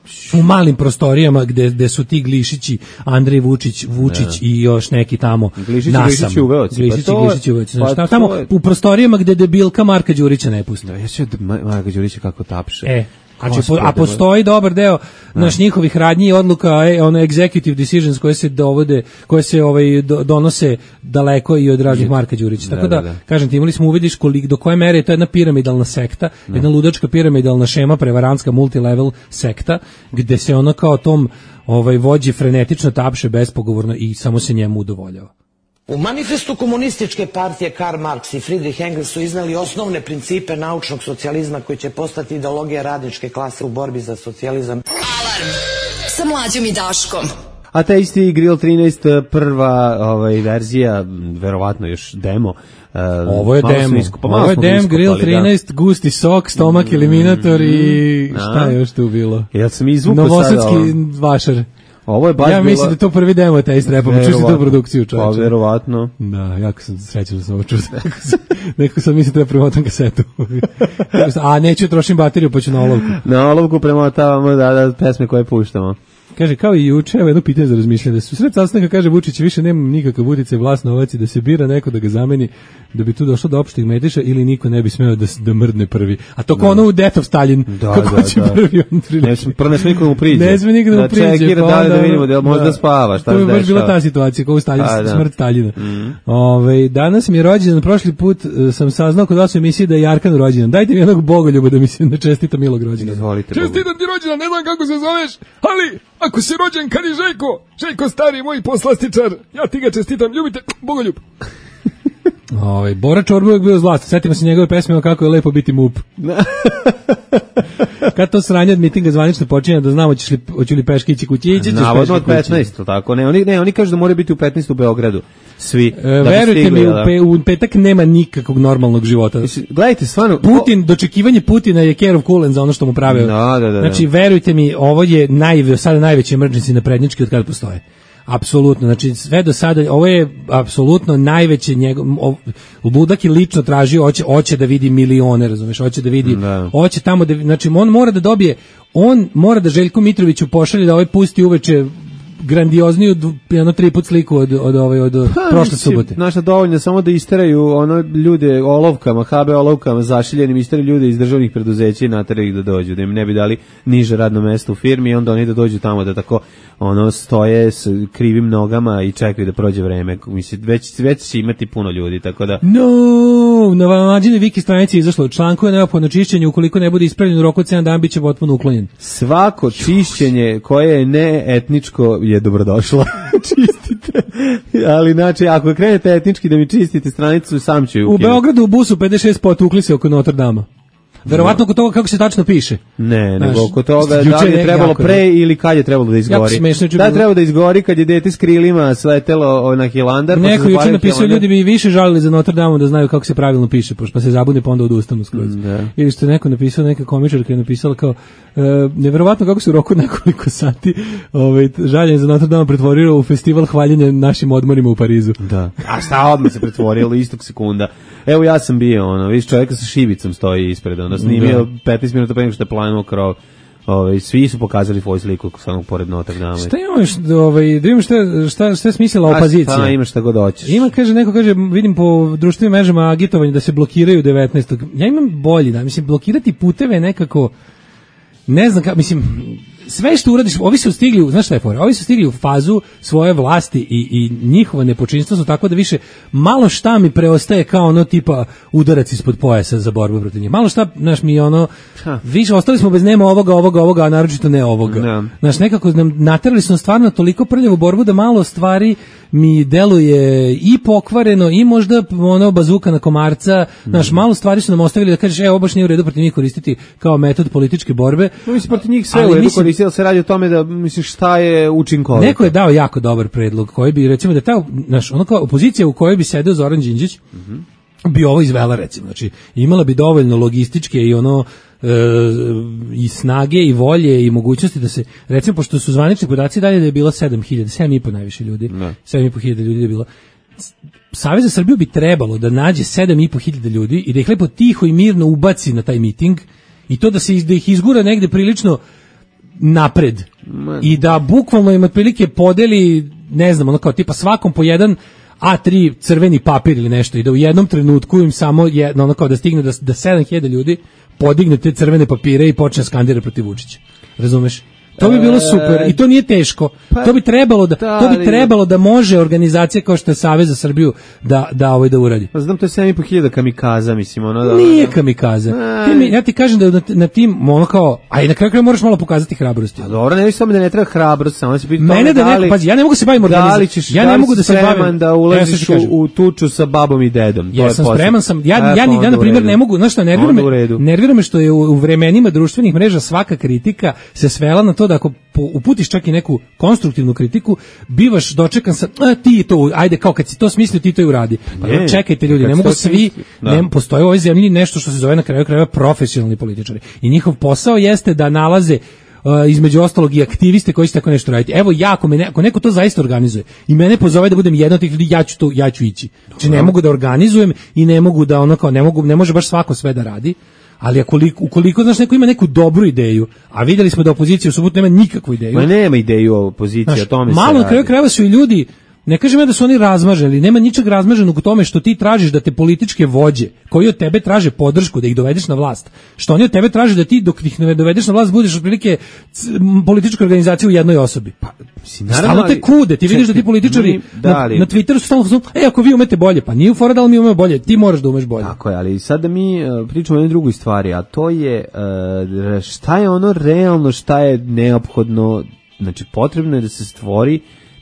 Speaker 6: u malim prostorijama gde, gde su ti Glišići, Andrej Vučić, Vučić ne. i još neki tamo
Speaker 5: Glišić,
Speaker 6: nasam.
Speaker 5: Glišić u Beoci.
Speaker 6: Glišić,
Speaker 5: pa
Speaker 6: Glišić u Beoci.
Speaker 5: Pa
Speaker 6: znači, tamo
Speaker 5: je...
Speaker 6: u prostorijama gde debilka Marka Đurića ne pusti.
Speaker 5: Da, ja ću da Marka Đurića kako tapše.
Speaker 6: E, znači, po, a postoji dobar deo naš njihovih radnji i odluka, e, ono executive decisions koje se dovode, koje se ovaj do, donose daleko i od raznih Marka Đurića. Tako da, da, da, kažem ti, imali smo uvidiš koliko do koje mere je to jedna piramidalna sekta, da. jedna ludačka piramidalna šema, prevarantska multilevel sekta, gde se ono kao tom ovaj vođi frenetično tapše bespogovorno i samo se njemu udovoljava.
Speaker 13: U manifestu komunističke partije Karl Marx i Friedrich Engels su iznali osnovne principe naučnog socijalizma koji će postati ideologija radničke klase u borbi za socijalizam.
Speaker 11: Alarm sa Mlađom i Daškom.
Speaker 5: A taj isti Grill trinaest, prva ovaj, verzija, verovatno još demo. Uh,
Speaker 6: ovo je demo, pa ovo je demo, Grill trinaest, da. Gusti sok, stomak, eliminator i šta je još tu bilo?
Speaker 5: Ja sam izvukao sada.
Speaker 6: Novosadski vašar.
Speaker 5: Ovo je baš
Speaker 6: ja mislim
Speaker 5: bila...
Speaker 6: da to prvi demo Taste Rapa, počuš tu produkciju, čovječe.
Speaker 5: Pa verovatno.
Speaker 6: Da, jako sam srećan da sam ovo čuo. Neko sam mislim da treba premotam kasetu. A neću trošim bateriju, pa ću na olovku.
Speaker 5: Na olovku premotavamo da, da pesme koje puštamo.
Speaker 6: Kaže, kao i juče, evo jedno pitanje za razmišljanje, da su sred sastanka, kaže Vučić, više nema nikakav uticaj vlast na ovaci, da se bira neko da ga zameni, da bi tu došlo do opštih metiša ili niko ne bi smeo da, da mrdne prvi. A to kao ono u Death of Stalin,
Speaker 5: da,
Speaker 6: kako
Speaker 5: da,
Speaker 6: će
Speaker 5: da.
Speaker 6: prvi on prilike.
Speaker 5: Ne sme, prvo ne sme nikomu priđe.
Speaker 6: Ne sme nikomu
Speaker 5: da
Speaker 6: priđe.
Speaker 5: Čekira
Speaker 6: pa
Speaker 5: da,
Speaker 6: onda,
Speaker 5: da vidimo da možda da, spava, šta se dešava.
Speaker 6: To je baš bila ta situacija, kao u Stalin, A, da. smrt Staljina. Mm. Ove, danas mi je rođendan, prošli put uh, sam saznao kod vas u emisiji da je Jarkan rođendan. Dajte mi jednog bogoljuba da mi se ne čestita milog rođendana.
Speaker 14: Čestitam ti rođendan, ne znam kako se zoveš, ali ako si rođen kad je Željko, Željko stari moj poslastičar, ja ti ga čestitam, ljubite, bogoljub.
Speaker 6: Ovaj Bora Čorba je bio zlast. Setimo se njegove pesme kako je lepo biti mup. Kad to sranje od mitinga zvanično počinje da znamo hoćeš li hoće li peške ići kući, ići ćeš
Speaker 5: navodno od petnaest, tako ne, oni ne, oni kažu da mora biti u petnaest u Beogradu. Svi.
Speaker 6: E, da verujte stigli, mi, u, pe, u petak nema nikakvog normalnog života.
Speaker 5: Gledajte, stvarno
Speaker 6: Putin, dočekivanje Putina je Kerov Kulen za ono što mu prave.
Speaker 5: Da, da, da, da.
Speaker 6: Znači, verujte mi, ovo je naj, sada najveći emergency na prednjački od kada postoje. Apsolutno, znači sve do sada, ovo je apsolutno najveće njegov, ludak je lično tražio, hoće, hoće da vidi milione, razumeš, hoće da vidi, da. hoće tamo da, znači on mora da dobije, on mora da Željko Mitroviću pošalje da ovaj pusti uveče grandiozniju jedno tri put sliku od od ove od, od
Speaker 5: ha,
Speaker 6: prošle subote.
Speaker 5: Naša dovoljno samo da isteraju ono ljude olovkama, ha be olovkama zašiljenim, isteraju ljude iz državnih preduzeća i nateraju ih da dođu, da im ne bi dali niže radno mesto u firmi i onda oni da dođu tamo da tako ono stoje s krivim nogama i čekaju da prođe vreme. Mislim već već će imati puno ljudi, tako da
Speaker 6: no, na Mlađine Viki stranici izašlo u članku je neophodno čišćenje ukoliko ne bude ispravljeno u roku od sedam dana biće potpuno uklonjen.
Speaker 5: Svako čišćenje koje je neetničko je dobrodošlo. Čistite. Ali znači ako krenete etnički da mi čistite stranicu, sam ću ju
Speaker 6: ukinuti. U Beogradu u busu pedeset šest potukli se oko Notre Dama. Verovatno oko toga kako se tačno piše.
Speaker 5: Ne, nego oko toga da li je trebalo pre ili kad je trebalo da izgori. Da je trebalo da izgori kad je dete s krilima sletelo na Hilandar.
Speaker 6: Neko juče napisao, ljudi bi više žalili za Notre Dame da znaju kako se pravilno piše, pa se zabune pa onda odustanu skroz. Ili što je neko napisao, neka komičarka je napisala kao e, neverovatno kako se u roku nekoliko sati ovaj, žaljenje za Notre Dame pretvorilo u festival hvaljenja našim odmorima u Parizu.
Speaker 5: Da. A šta odmah se pretvorilo istog sekunda. Evo ja sam bio, ono, viš čovjeka sa šibicom stoji ispred, ono, snimio da. petnaest minuta pre nego što je planuo krov. Ovaj svi su pokazali svoju sliku samo pored Notre Dame.
Speaker 6: Šta imaš, ovaj, da imaš šta šta šta je smislila opozicija?
Speaker 5: Šta imaš šta god hoćeš.
Speaker 6: Ima, kaže, neko kaže, vidim po društvenim mrežama agitovanje da se blokiraju devetnaestog Ja imam bolji, da mislim blokirati puteve nekako ne znam kako, mislim sve što uradiš, ovi su stigli, znaš šta je fora? Ovi su stigli u fazu svoje vlasti i, i njihova nepočinstva su tako da više malo šta mi preostaje kao ono tipa udarac ispod pojasa za borbu protiv njih. Malo šta, znaš, mi ono, ha. više ostali smo bez nema ovoga, ovoga, ovoga, a naročito ne ovoga. Ne. Znaš, nekako nam naterali su na stvarno toliko prljavu borbu da malo stvari mi deluje i pokvareno i možda ono bazuka na komarca, mm. znaš, malo stvari su nam ostavili da kažeš, e, ovo baš nije u redu protiv njih koristiti kao metod političke borbe.
Speaker 5: No, mislim, protiv njih sve u redu koristiti, ali se radi o tome da, misliš, šta je učinkovito.
Speaker 6: Neko je dao jako dobar predlog koji bi, recimo, da ta, znaš, ono kao opozicija u kojoj bi sedeo Zoran Đinđić, mm-hmm. bi ovo izvela, recimo, znači, imala bi dovoljno logističke i ono, e, i snage i volje i mogućnosti da se, recimo, pošto su zvanični podaci dalje da je bilo sedam hiljada, sedam i po najviše ljudi, ne. sedam i po hiljada ljudi je bilo. Savez za Srbiju bi trebalo da nađe sedam i po hiljada ljudi i da ih lepo tiho i mirno ubaci na taj miting i to da se da ih izgura negde prilično napred i da bukvalno im otprilike podeli, ne znam, ono kao tipa svakom po jedan A tri crveni papir ili nešto i da u jednom trenutku im samo jedno, ono kao da stigne da, da sedam hiljada ljudi podigne te crvene papire i počne skandira protiv Vučića. Razumeš? To bi bilo super i to nije teško. Pa, to bi trebalo da, da to bi trebalo da može organizacija kao što je Savez za Srbiju da da ovaj da uradi.
Speaker 5: Pa znam, to je sedam i po hiljada kamikaza, mislim, ono da.
Speaker 6: Nije kamikaza. Ti mi, ja ti kažem da na, na tim ono kao, a i na kraju kraja moraš malo pokazati hrabrosti.
Speaker 5: A dobro, ne samo da ne treba hrabrost, samo se pita.
Speaker 6: Mene da, da ne, pazi, ja ne mogu se bavim organizacijom. Ja ne mogu da se bavim
Speaker 5: da ulaziš ja u, u tuču sa babom i dedom.
Speaker 6: Ja sam spreman sam. Ja ja ja, ja na primjer ne mogu, znaš šta, nervira me, nervira me što je u, u vremenima društvenih mreža svaka kritika se svela na to da ako uputiš čak i neku konstruktivnu kritiku, bivaš dočekan sa a, ti to, ajde kao kad si to smislio ti to i uradi. Pa ne, čekajte ljudi, ne mogu svi, ne postoji u ovoj zemlji nešto što se zove na kraju krajeva profesionalni političari. I njihov posao jeste da nalaze uh, između ostalog i aktiviste koji će tako nešto raditi. Evo ja, ako, me ne, ako neko to zaista organizuje i mene pozove da budem jedan od tih ljudi, ja ću, to, ja ću ići. Znači ne mogu da organizujem i ne mogu da ono kao, ne, mogu, ne može baš svako sve da radi. Ali ukoliko, ukoliko znaš, neko ima neku dobru ideju, a videli smo da opozicija u subotu nema nikakvu ideju.
Speaker 5: Ma nema ideju opozicija, znaš, tome se
Speaker 6: malo na kraju krajeva su i ljudi, ne kažem ja da su oni razmaženi, nema ničeg razmaženog u tome što ti tražiš da te političke vođe, koji od tebe traže podršku, da ih dovedeš na vlast, što oni od tebe traže da ti dok ih ne dovedeš na vlast budeš otprilike politička organizacija u jednoj osobi. Pa, stalno te kude, ti vidiš da ti političari mi, da, na, na Twitteru su stalno, e, ako vi umete bolje, pa nije u fora da li mi umemo bolje, ti moraš da umeš bolje.
Speaker 5: Tako je, ali sad da mi uh, pričamo o jednoj drugoj stvari, a to je uh, šta je ono realno, šta je neophodno, znači potrebno je da se stvori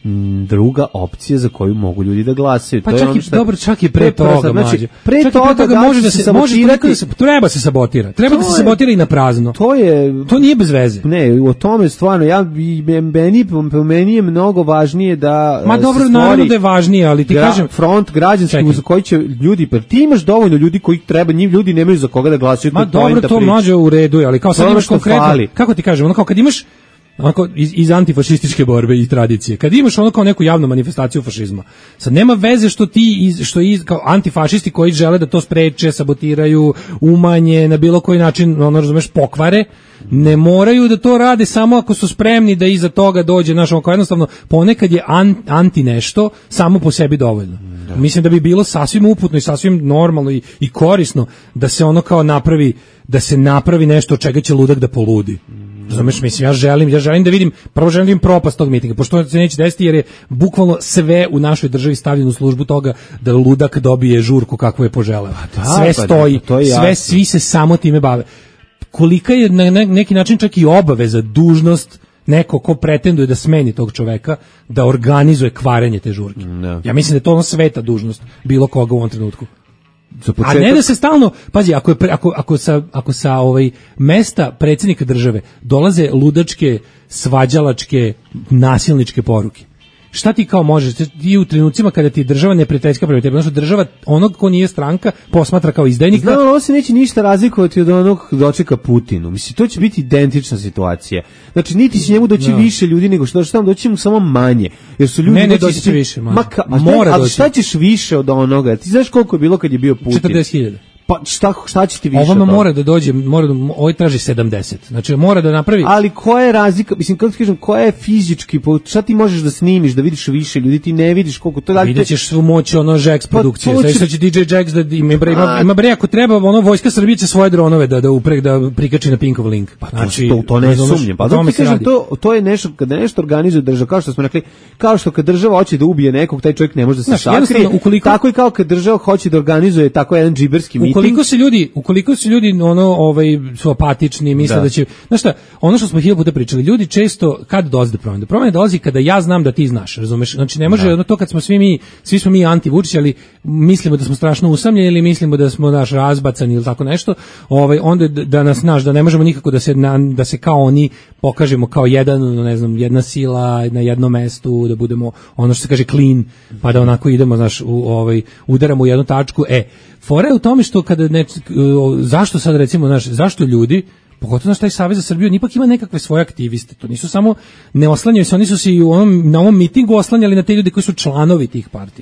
Speaker 5: druga opcija za koju mogu ljudi da glasaju.
Speaker 6: Pa
Speaker 5: to
Speaker 6: čak
Speaker 5: je ono
Speaker 6: i
Speaker 5: šta,
Speaker 6: dobro, čak i pre toga, znači,
Speaker 5: pre
Speaker 6: čak
Speaker 5: toga,
Speaker 6: pre toga može da se, se može da se
Speaker 5: treba
Speaker 6: se sabotira. Treba da se sabotira i na prazno.
Speaker 5: To je
Speaker 6: to nije bez veze.
Speaker 5: Ne, o tome stvarno ja meni meni je mnogo važnije da
Speaker 6: Ma dobro, naravno da je važnije, ali ti gra, kažem
Speaker 5: front građanski za koji će ljudi, pa ti imaš dovoljno ljudi koji treba, njih ljudi nemaju za koga da glasaju.
Speaker 6: Ma dobro, to mlađe u redu, ali kao sad imaš konkretno, kako ti kažem, ono kao kad imaš onako iz, iz antifašističke borbe i tradicije. Kad imaš ono kao neku javnu manifestaciju fašizma, sad nema veze što ti iz, što iz, kao antifašisti koji žele da to spreče, sabotiraju, umanje, na bilo koji način, ono razumeš, pokvare, ne moraju da to rade samo ako su spremni da iza toga dođe, znaš, ono kao jednostavno ponekad je an, anti nešto samo po sebi dovoljno. Da. Mislim da bi bilo sasvim uputno i sasvim normalno i, i korisno da se ono kao napravi, da se napravi nešto od čega će ludak da poludi. Razumeš, mislim, ja želim, ja želim da vidim, prvo želim da vidim propast tog mitinga, pošto se neće desiti jer je bukvalno sve u našoj državi stavljeno u službu toga da ludak dobije žurku kakvu je poželeo. Pa da, sve stoji, pa da, sve, svi se samo time bave. Kolika je na neki način čak i obaveza, dužnost neko ko pretenduje da smeni tog čoveka, da organizuje kvarenje te žurke. No. Ja mislim da je to ono sveta dužnost bilo koga u ovom trenutku. A ne da se stalno, pazi, ako je ako ako sa ako sa ovaj mesta predsjednika države dolaze ludačke, svađalačke, nasilničke poruke. Šta ti kao možeš, ti u trenucima kada ti država neprijateljska prema tebi, znači država onog ko nije stranka posmatra kao izdajnika.
Speaker 5: Znam, ali ovo se neće ništa razlikovati od onog dočeka Putinu. Mislim, to će biti identična situacija. Znači, niti će njemu doći no. više ljudi nego što što doći mu samo manje. Jer su ljudi
Speaker 6: ne, ne doći će više, manje.
Speaker 5: Ma, ka, a šta, mora ali šta ćeš više od onoga? Ti znaš koliko je bilo kad je bio Putin?
Speaker 6: četrdeset hiljada.
Speaker 5: Pa šta, šta će ti više?
Speaker 6: Ovamo mora da dođe, mora da, ovaj traži sedamdeset. Znači mora da napravi.
Speaker 5: Ali koja je razlika, mislim, kako ti kažem, koja je fizički, šta ti možeš da snimiš, da vidiš više ljudi, ti ne vidiš koliko to da.
Speaker 6: Vidjet ćeš svu moć ono Jax produkcije. Pa, sad će D J Jax da ima, ima, ima bre, ako treba, ono Vojska Srbije će svoje dronove da da upre, da prikači na Pinkov link.
Speaker 5: Pa znači, to, to ne sumnjam. Pa zato ti kažem, to, to je nešto, kada nešto organizuje država, kao što smo rekli, kao što kad država hoće da ubije nekog, taj čovjek ne može da se sakrije. Tako i kao kad država hoće da organizuje tako jedan džiberski miting.
Speaker 6: Ukoliko se ljudi ukoliko su ljudi ono ovaj su apatični, misle da, da će, znaš šta, ono što smo hiljadu puta pričali, ljudi često kad dolazi do promene, do promene dolazi kada ja znam da ti znaš, razumeš? Znači ne može ono to kad smo svi mi, svi smo mi anti Vučić, ali mislimo da smo strašno usamljeni ili mislimo da smo naš razbacani ili tako nešto, ovaj onda da nas znaš da ne možemo nikako da se na, da se kao oni pokažemo kao jedan, ne znam, jedna sila na jednom mestu, da budemo ono što se kaže clean, pa da onako idemo, znaš, u ovaj udaramo u jednu tačku. E, fora je u tome što kada ne, zašto sad recimo, znaš, zašto ljudi, pogotovo naš taj Savez za Srbiju, ipak ima nekakve svoje aktiviste, to nisu samo, ne oslanjaju se, oni su se i u onom, na ovom mitingu oslanjali na te ljude koji su članovi tih partija.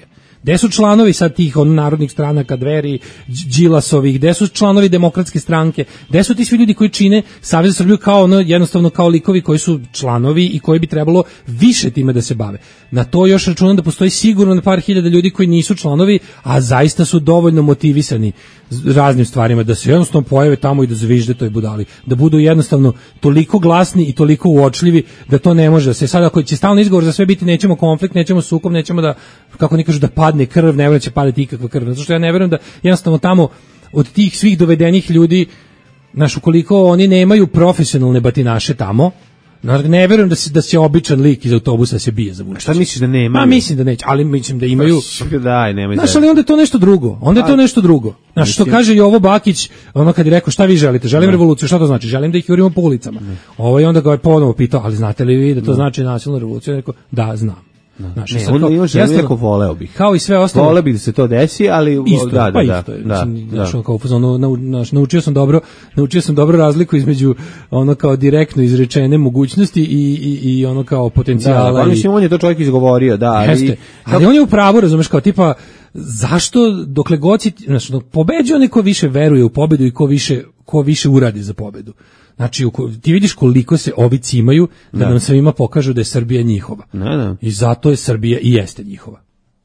Speaker 6: Gde su članovi sad tih on, narodnih stranaka, Dveri, Đilasovih, gde su članovi Demokratske stranke, gde su ti svi ljudi koji čine Savez za Srbiju kao ono, jednostavno kao likovi koji su članovi i koji bi trebalo više time da se bave. Na to još računam da postoji sigurno par hiljada ljudi koji nisu članovi, a zaista su dovoljno motivisani raznim stvarima da se jednostavno pojave tamo i da zvižde toj budali, da budu jednostavno toliko glasni i toliko uočljivi da to ne može da se sad ako će stalno izgovor za sve biti nećemo konflikt, nećemo sukob, nećemo da, kako oni kažu, da padne krv, ne vjerujem da će padati ikakva krv, zato što ja ne vjerujem da jednostavno tamo od tih svih dovedenih ljudi, znaš, ukoliko oni nemaju profesionalne batinaše tamo, ne vjerujem da se da se običan lik iz autobusa se bije za Vučića.
Speaker 5: Šta misliš da nema?
Speaker 6: Ma mislim da neće, ali mislim da imaju.
Speaker 5: Daj, nemoj.
Speaker 6: Znaš, ali onda je to nešto drugo. Onda je to nešto drugo. Znaš, što kaže Jovo Bakić, ono kad je rekao šta vi želite? Želim revoluciju, šta to znači? Želim da ih jurimo po ulicama. Ovo i onda ga je ponovo pitao, ali znate li vi da to znači nasilnu revoluciju? Rekao, da, znam.
Speaker 5: Znaš, ne, on nije želeo, rekao voleo bih.
Speaker 6: Kao i sve ostalo.
Speaker 5: Voleo bih da se to desi, ali
Speaker 6: isto,
Speaker 5: da, da,
Speaker 6: pa
Speaker 5: da,
Speaker 6: isto je.
Speaker 5: da,
Speaker 6: Mislim,
Speaker 5: da.
Speaker 6: Znaš, kao fazonu, nau, naučio sam dobro, naučio sam dobro razliku između ono kao direktno izrečene mogućnosti i, i, i ono kao potencijala.
Speaker 5: Da, pa mislim, on je to čovjek izgovorio, da. Ali,
Speaker 6: jeste, ali kako... on je u pravu, razumeš, kao tipa, zašto dokle god si, znači, pobeđuje neko više veruje u pobedu i ko više, ko više uradi za pobedu. Znači, ti vidiš koliko se ovi cimaju da, da nam svima pokažu da je Srbija njihova.
Speaker 5: Da, da.
Speaker 6: I zato je Srbija i jeste njihova.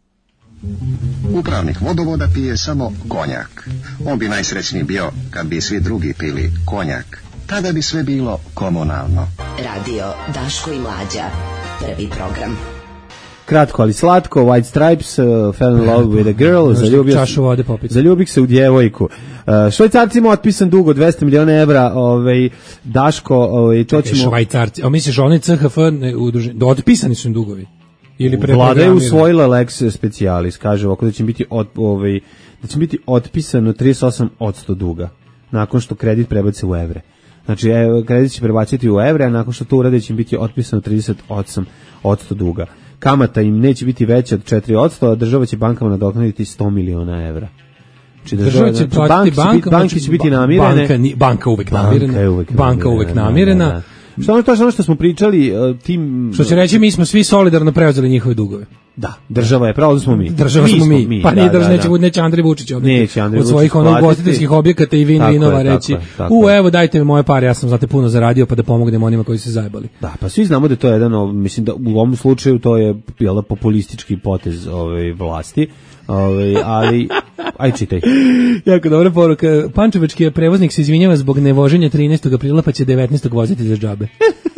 Speaker 15: Upravnik vodovoda pije samo konjak. On bi najsrećniji bio kad bi svi drugi pili konjak. Tada bi sve bilo komunalno.
Speaker 11: Radio Daško i Mlađa. Prvi program.
Speaker 5: Kratko, ali slatko, White Stripes, uh, Fell in Love with a Girl, zaljubio, zaljubih se u djevojku. Uh, Švajcarcima otpisan dug od dvesta miliona evra, ovaj, Daško, ovaj, čo ćemo...
Speaker 6: Švajcarci, a misliš, oni C H F, udruženi, otpisani su im dugovi? Ili
Speaker 5: Vlada je usvojila lex specialis, kaže ovako da će biti, od, ovaj, da će biti otpisano trideset osam posto duga, nakon što kredit prebace u evre. Znači, kredit će prebaciti u evre, a nakon što to urade će im biti otpisano trideset osam posto duga. Kamata im neće biti veća od četiri posto, a država će bankama nadoknaditi sto miliona evra.
Speaker 6: Znači, država će platiti banka,
Speaker 5: banke će biti namirene.
Speaker 6: Banka, banka uvek namirena. Banka je uvek namirena. Banka uvek namirena. Da, da.
Speaker 5: Što ono to što, što smo pričali tim...
Speaker 6: Što će reći, mi smo svi solidarno preuzeli njihove dugove.
Speaker 5: Da, država je, pravo smo mi.
Speaker 6: Država mi smo mi. mi. Pa nije da, država, da, neće, da. neće Andrej Vučić odneti od svojih onog ugostiteljskih objekata i vin vinova reći, tako je, tako u evo dajte mi moje pare, ja sam znate puno zaradio pa da pomognem onima koji su zajebali.
Speaker 5: Da, pa svi znamo da to je jedan, mislim da u ovom slučaju to je jel, populistički potez ove vlasti. Ove, ali aj čitaj.
Speaker 6: Jako dobra poruka. Pančevački prevoznik se izvinjava zbog nevoženja trinaestog aprila pa će devetnaestog voziti za džabe.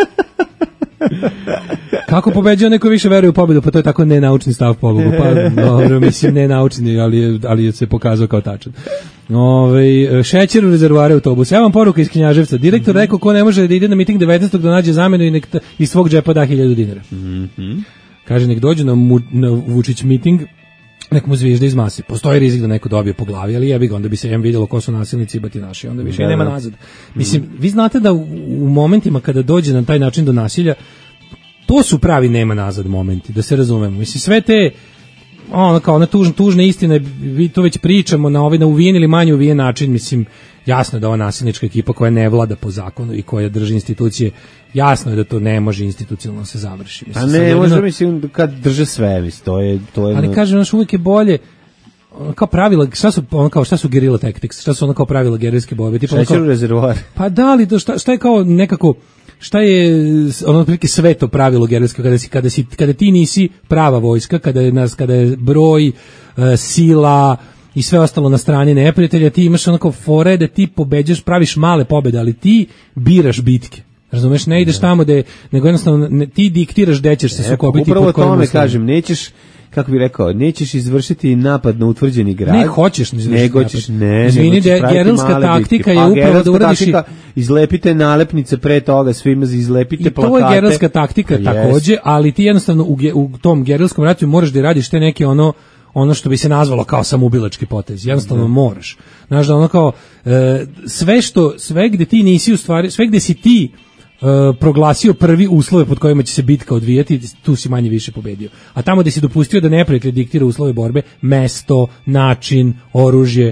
Speaker 6: Kako pobeđuje neko više veruje u pobedu, pa to je tako nenaučni stav pobogu. Pa dobro, mislim nenaučni, ali ali je se pokazao kao tačan. Ovaj šećer u rezervoare autobusa. Ja vam poruka iz Knjaževca. Direktor rekao ko ne može da ide na miting devetnaestog da nađe zamenu i nek iz svog džepa da hiljadu dinara.
Speaker 5: Mhm.
Speaker 6: Kaže nek dođe na, mu, na Vučić miting. Nek mu zvižda iz mase. Postoji rizik da neko dobije po glavi, ali jebi ga, onda bi se jem vidjelo ko su nasilnici i batinaši, onda više nema nazad. Mislim, vi znate da u, u momentima kada dođe na taj način do nasilja, to su pravi nema nazad momenti, da se razumemo. Mislim, sve te ono kao na tužne, tužne istine, vi to već pričamo na ovaj na uvijen ili manje uvijen način, mislim, jasno je da ova nasilnička ekipa koja ne vlada po zakonu i koja drži institucije, jasno je da to ne može institucionalno se završi.
Speaker 5: Mislim, a ne, može, mislim, kad drže sve, mislim, to je... To je
Speaker 6: ali
Speaker 5: no...
Speaker 6: kažem, naš uvijek je bolje, kao pravila, šta su, ono kao, šta su guerilla tactics, šta su ono kao pravila gerilske borbe?
Speaker 5: Šećer u rezervoar.
Speaker 6: Pa da li, to šta, šta je kao nekako... Šta je ono prilike sveto pravilo gerilsko kada si kada si kada ti nisi prava vojska, kada je nas kada je broj, e, sila i sve ostalo na strani neprijatelja, ti imaš onako fore da ti pobeđaš, praviš male pobede, ali ti biraš bitke. Razumeš, ne ideš tamo da nego jednostavno ne, ti diktiraš gde ćeš se sukobiti.
Speaker 5: Upravo tome kažem, nećeš, kako bih rekao, nećeš izvršiti napad na utvrđeni grad.
Speaker 6: Ne hoćeš,
Speaker 5: ne hoćeš, ne.
Speaker 6: Izvini, da gerilska taktika je upravo da uradiš i
Speaker 5: izlepite nalepnice pre toga, svima izlepite
Speaker 6: i
Speaker 5: plakate.
Speaker 6: I to je gerilska taktika yes. takođe, ali ti jednostavno u, u tom gerilskom ratu moraš da radiš te neke ono ono što bi se nazvalo kao samoubilački potez. Jednostavno mm. moraš. Znaš da ono kao e, sve što sve gde ti nisi u stvari, sve gde si ti Uh, proglasio prvi uslove pod kojima će se bitka odvijati, tu si manje više pobedio. A tamo gde si dopustio da neprijatelj diktira uslove borbe, mesto, način, oružje,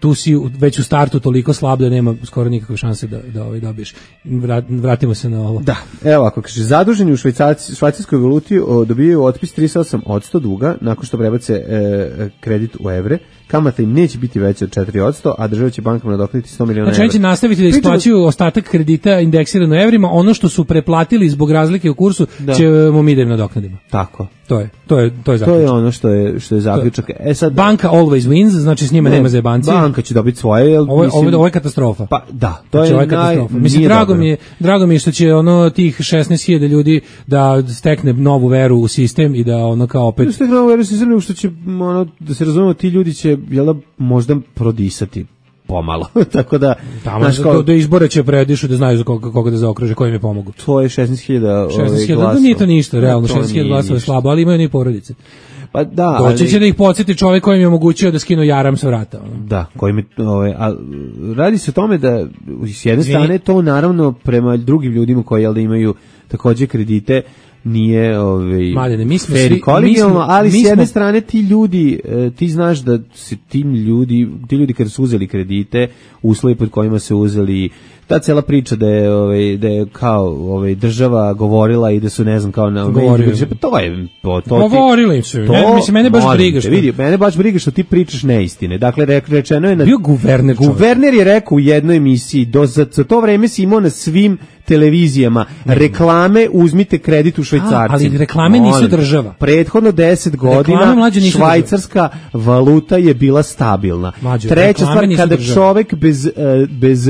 Speaker 6: tu si već u startu toliko slab da nema skoro nikakve šanse da da ovaj dobiješ. Vratimo se na ovo.
Speaker 5: Da. Evo ako kaže zaduženi u švajcarskoj švajcarskoj valuti dobijaju otpis trideset osam posto duga nakon što prebace e, kredit u evre. Kamata im neće biti veća od četiri posto, a država će bankama nadoknaditi sto miliona evra.
Speaker 6: Znači će nastaviti da isplaćuju ostatak kredita indeksirano evrima, ono što su preplatili zbog razlike u kursu da. ćemo mi da im nadoknadimo.
Speaker 5: Tako.
Speaker 6: To je, to je, to je zaključak.
Speaker 5: To je ono što je što je zaključak. E sad
Speaker 6: banka always wins, znači s njima ne, nema zajebancije.
Speaker 5: Banka će dobiti svoje, jel
Speaker 6: ovo, mislim, ovo, ovo je katastrofa.
Speaker 5: Pa da, to
Speaker 6: znači,
Speaker 5: je,
Speaker 6: je katastrofa. Mislim drago dobro. mi je, drago mi je što će ono tih šesnaest hiljada ljudi da stekne novu veru u sistem i da ono kao opet
Speaker 5: stekne novu veru u sistem, što će ono da se razumemo, ti ljudi će jel da možda prodisati pomalo. Tako da
Speaker 6: tamo do, do izbora će predišu da znaju za koga, koga da zaokruže, koji im je pomogu.
Speaker 5: To je šesnaest hiljada
Speaker 6: glasova. Nije to ništa, realno šesnaest hiljada glasova je slabo, ali imaju ni porodice.
Speaker 5: Pa da,
Speaker 6: doći će ali, da ih podsjeti čovjek koji im je omogućio da skinu jaram sa vrata. Ono.
Speaker 5: Da, koji mi, ovaj, a radi se o tome da s jedne strane to naravno prema drugim ljudima koji jel da imaju takođe kredite nije ovaj
Speaker 6: Maljene, mi smo
Speaker 5: fair
Speaker 6: svi,
Speaker 5: kolegijalno,
Speaker 6: mi smo,
Speaker 5: ali
Speaker 6: mi
Speaker 5: s jedne
Speaker 6: smo,
Speaker 5: strane ti ljudi, ti znaš da se tim ljudi, ti ljudi kad su uzeli kredite, uslovi pod kojima se uzeli, ta cela priča da je ovaj da je kao ovaj država govorila i da su ne znam kao na
Speaker 6: govorili,
Speaker 5: pa to je to to
Speaker 6: govorili su, ne, mislim mene baš briga što
Speaker 5: vidi, mene baš briga što ti pričaš neistine. Dakle rečeno je na
Speaker 6: bio guverner,
Speaker 5: guverner je rekao u jednoj emisiji do za, za to vreme si imao na svim televizijama reklame uzmite kredit u švajcarcima.
Speaker 6: Ali reklame nisu Molim. država.
Speaker 5: Prethodno deset godina švajcarska država. Valuta je bila stabilna.
Speaker 6: Mlađe,
Speaker 5: treća stvar, kada država. čovek bez, bez,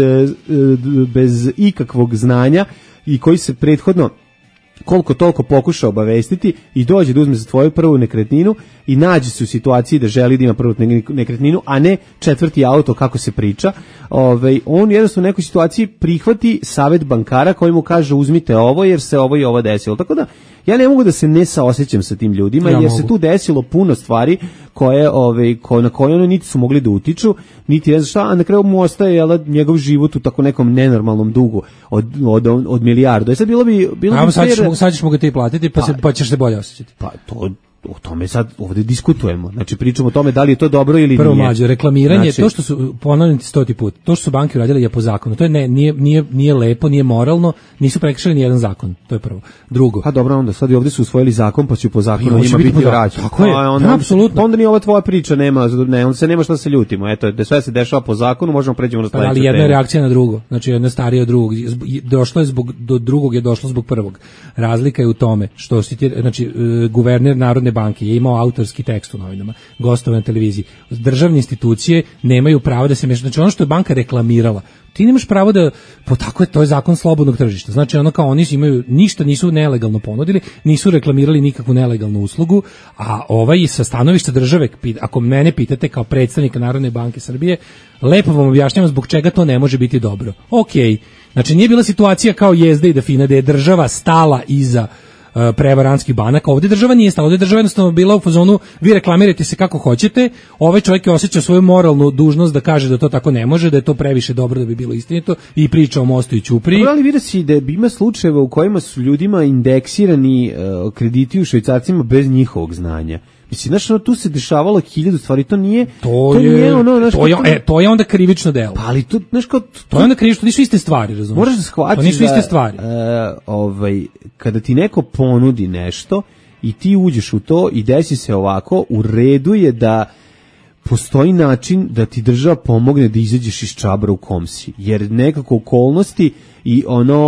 Speaker 5: bez ikakvog znanja i koji se prethodno koliko toliko pokuša obavestiti i dođe da uzme za tvoju prvu nekretninu i nađe se u situaciji da želi da ima prvu nekretninu, a ne četvrti auto kako se priča, ovaj, on jednostavno u nekoj situaciji prihvati savet bankara koji mu kaže uzmite ovo jer se ovo i ovo desilo. Tako da ja ne mogu da se ne saosećam sa tim ljudima ja jer mogu. se tu desilo puno stvari koje, ovaj, ko, na koje ono niti su mogli da utiču, niti ne znam šta, a na kraju mu ostaje jel, njegov život u tako nekom nenormalnom dugu od, od, od, od milijardu. E sad bilo bi... Bilo
Speaker 6: Ajmo,
Speaker 5: bi
Speaker 6: sad, ćeš, sad ćeš mu ga ti platiti pa, pa, se, pa ćeš se bolje osjećati.
Speaker 5: Pa to... O tome sad ovdje diskutujemo. Znači pričamo o tome da li je to dobro ili
Speaker 6: Prvo,
Speaker 5: nije.
Speaker 6: Prvo mlađe, reklamiranje, znači, to što su, ponavljam ti stoti put, to što su banke uradile je po zakonu. To je ne, nije, nije, nije lepo, nije moralno, nisu prekršili ni jedan zakon. To je prvo. Drugo.
Speaker 5: Pa dobro, onda sad i ovdje su usvojili zakon, pa će po zakonu njima biti vraćeno.
Speaker 6: Tako je,
Speaker 5: onda,
Speaker 6: ja, apsolutno.
Speaker 5: Onda ni ova tvoja priča nema, ne, onda se nema šta se ljutimo. Eto, da sve se dešava po zakonu, možemo pređemo na sledeću
Speaker 6: temu. Ali jedna je reakcija na drugo. Znači jedna starija od drugog. Došlo je zbog, do drugog je došlo zbog prvog. Razlika je u tome što si ti, znači, guverner Narodne banke je imao autorski tekst u novinama, gostovao na televiziji. Državne institucije nemaju pravo da se mešaju. Znači ono što je banka reklamirala, ti nemaš pravo da, po tako je, to je zakon slobodnog tržišta. Znači ono kao oni imaju, ništa nisu nelegalno ponudili, nisu reklamirali nikakvu nelegalnu uslugu, a ovaj sa stanovišta države, ako mene pitate kao predstavnika Narodne banke Srbije, lepo vam objašnjavam zbog čega to ne može biti dobro. Okej, znači nije bila situacija kao Jezda i Dafina da je država stala iza prevarantskih banaka. Ovdje država nije stala, ovdje država jednostavno bila u fazonu vi reklamirajte se kako hoćete, ovaj čovjek je osjećao svoju moralnu dužnost da kaže da to tako ne može, da je to previše dobro da bi bilo istinito i priča o Mostu i Ćupriji.
Speaker 5: Ali vidi se da ima slučajeva u kojima su ljudima indeksirani uh, krediti u švajcarcima bez njihovog znanja. Mislim, znaš, ono, tu se dešavalo hiljadu stvari, to nije...
Speaker 6: To, to je, nije ono, znaš, to, je, e, to je onda krivično delo.
Speaker 5: Pa, ali to, znaš, kao... To,
Speaker 6: to je onda krivično, to nisu iste stvari, razumiješ?
Speaker 5: Moraš da shvatiš
Speaker 6: to nisu iste stvari.
Speaker 5: Da, uh, ovaj, kada ti neko ponudi nešto i ti uđeš u to i desi se ovako, u redu je da postoji način da ti država pomogne da izađeš iz čabra u kom si. Jer nekako okolnosti i ono...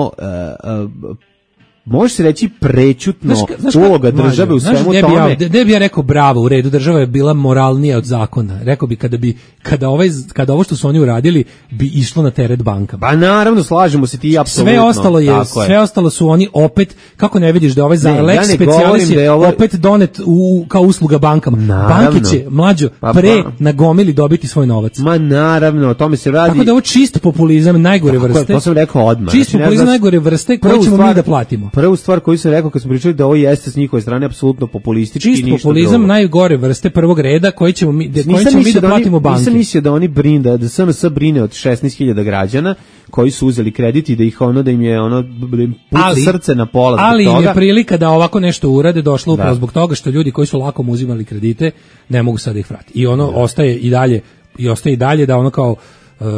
Speaker 5: Uh, uh, može se reći prećutno znaš, znaš, uloga države u svemu
Speaker 6: znaš,
Speaker 5: tome.
Speaker 6: Ja, gde bi ja rekao bravo, u redu, država je bila moralnija od zakona. Rekao bi kada bi kada ovaj kada ovo što su oni uradili bi išlo na teret bankama.
Speaker 5: Pa naravno, slažemo se ti apsolutno.
Speaker 6: Sve ostalo je, sve je. ostalo su oni opet, kako ne vidiš da ovaj za lex specialis je ovo... opet donet u kao usluga bankama.
Speaker 5: Naravno.
Speaker 6: Banke će mlađo pa, pre pa. nagomili dobiti svoj novac.
Speaker 5: Ma naravno, o tome se radi.
Speaker 6: Tako da ovo čist populizam najgore
Speaker 5: Tako
Speaker 6: vrste.
Speaker 5: Je, to sam rekao odmah.
Speaker 6: Čist znači, populizam najgore vrste koji ćemo stvar, mi da platimo.
Speaker 5: Prvu stvar koju sam rekao kad smo pričali da ovo jeste s njihove strane apsolutno populistički
Speaker 6: i ništa populizam drugo. Najgore vrste prvog reda koji ćemo mi de, koji ćemo mi da, da platimo banke.
Speaker 5: Nisam mislio da oni brine da, da S N S brine od šesnaest hiljada građana koji su uzeli kredit i da ih ono da im je ono da im puca srce na pola zbog
Speaker 6: ali
Speaker 5: toga.
Speaker 6: Ali im je prilika da ovako nešto urade došlo upravo zbog toga što ljudi koji su lako uzimali kredite ne mogu sad da ih vratiti. I ono da. ostaje i dalje i ostaje i dalje da ono kao uh,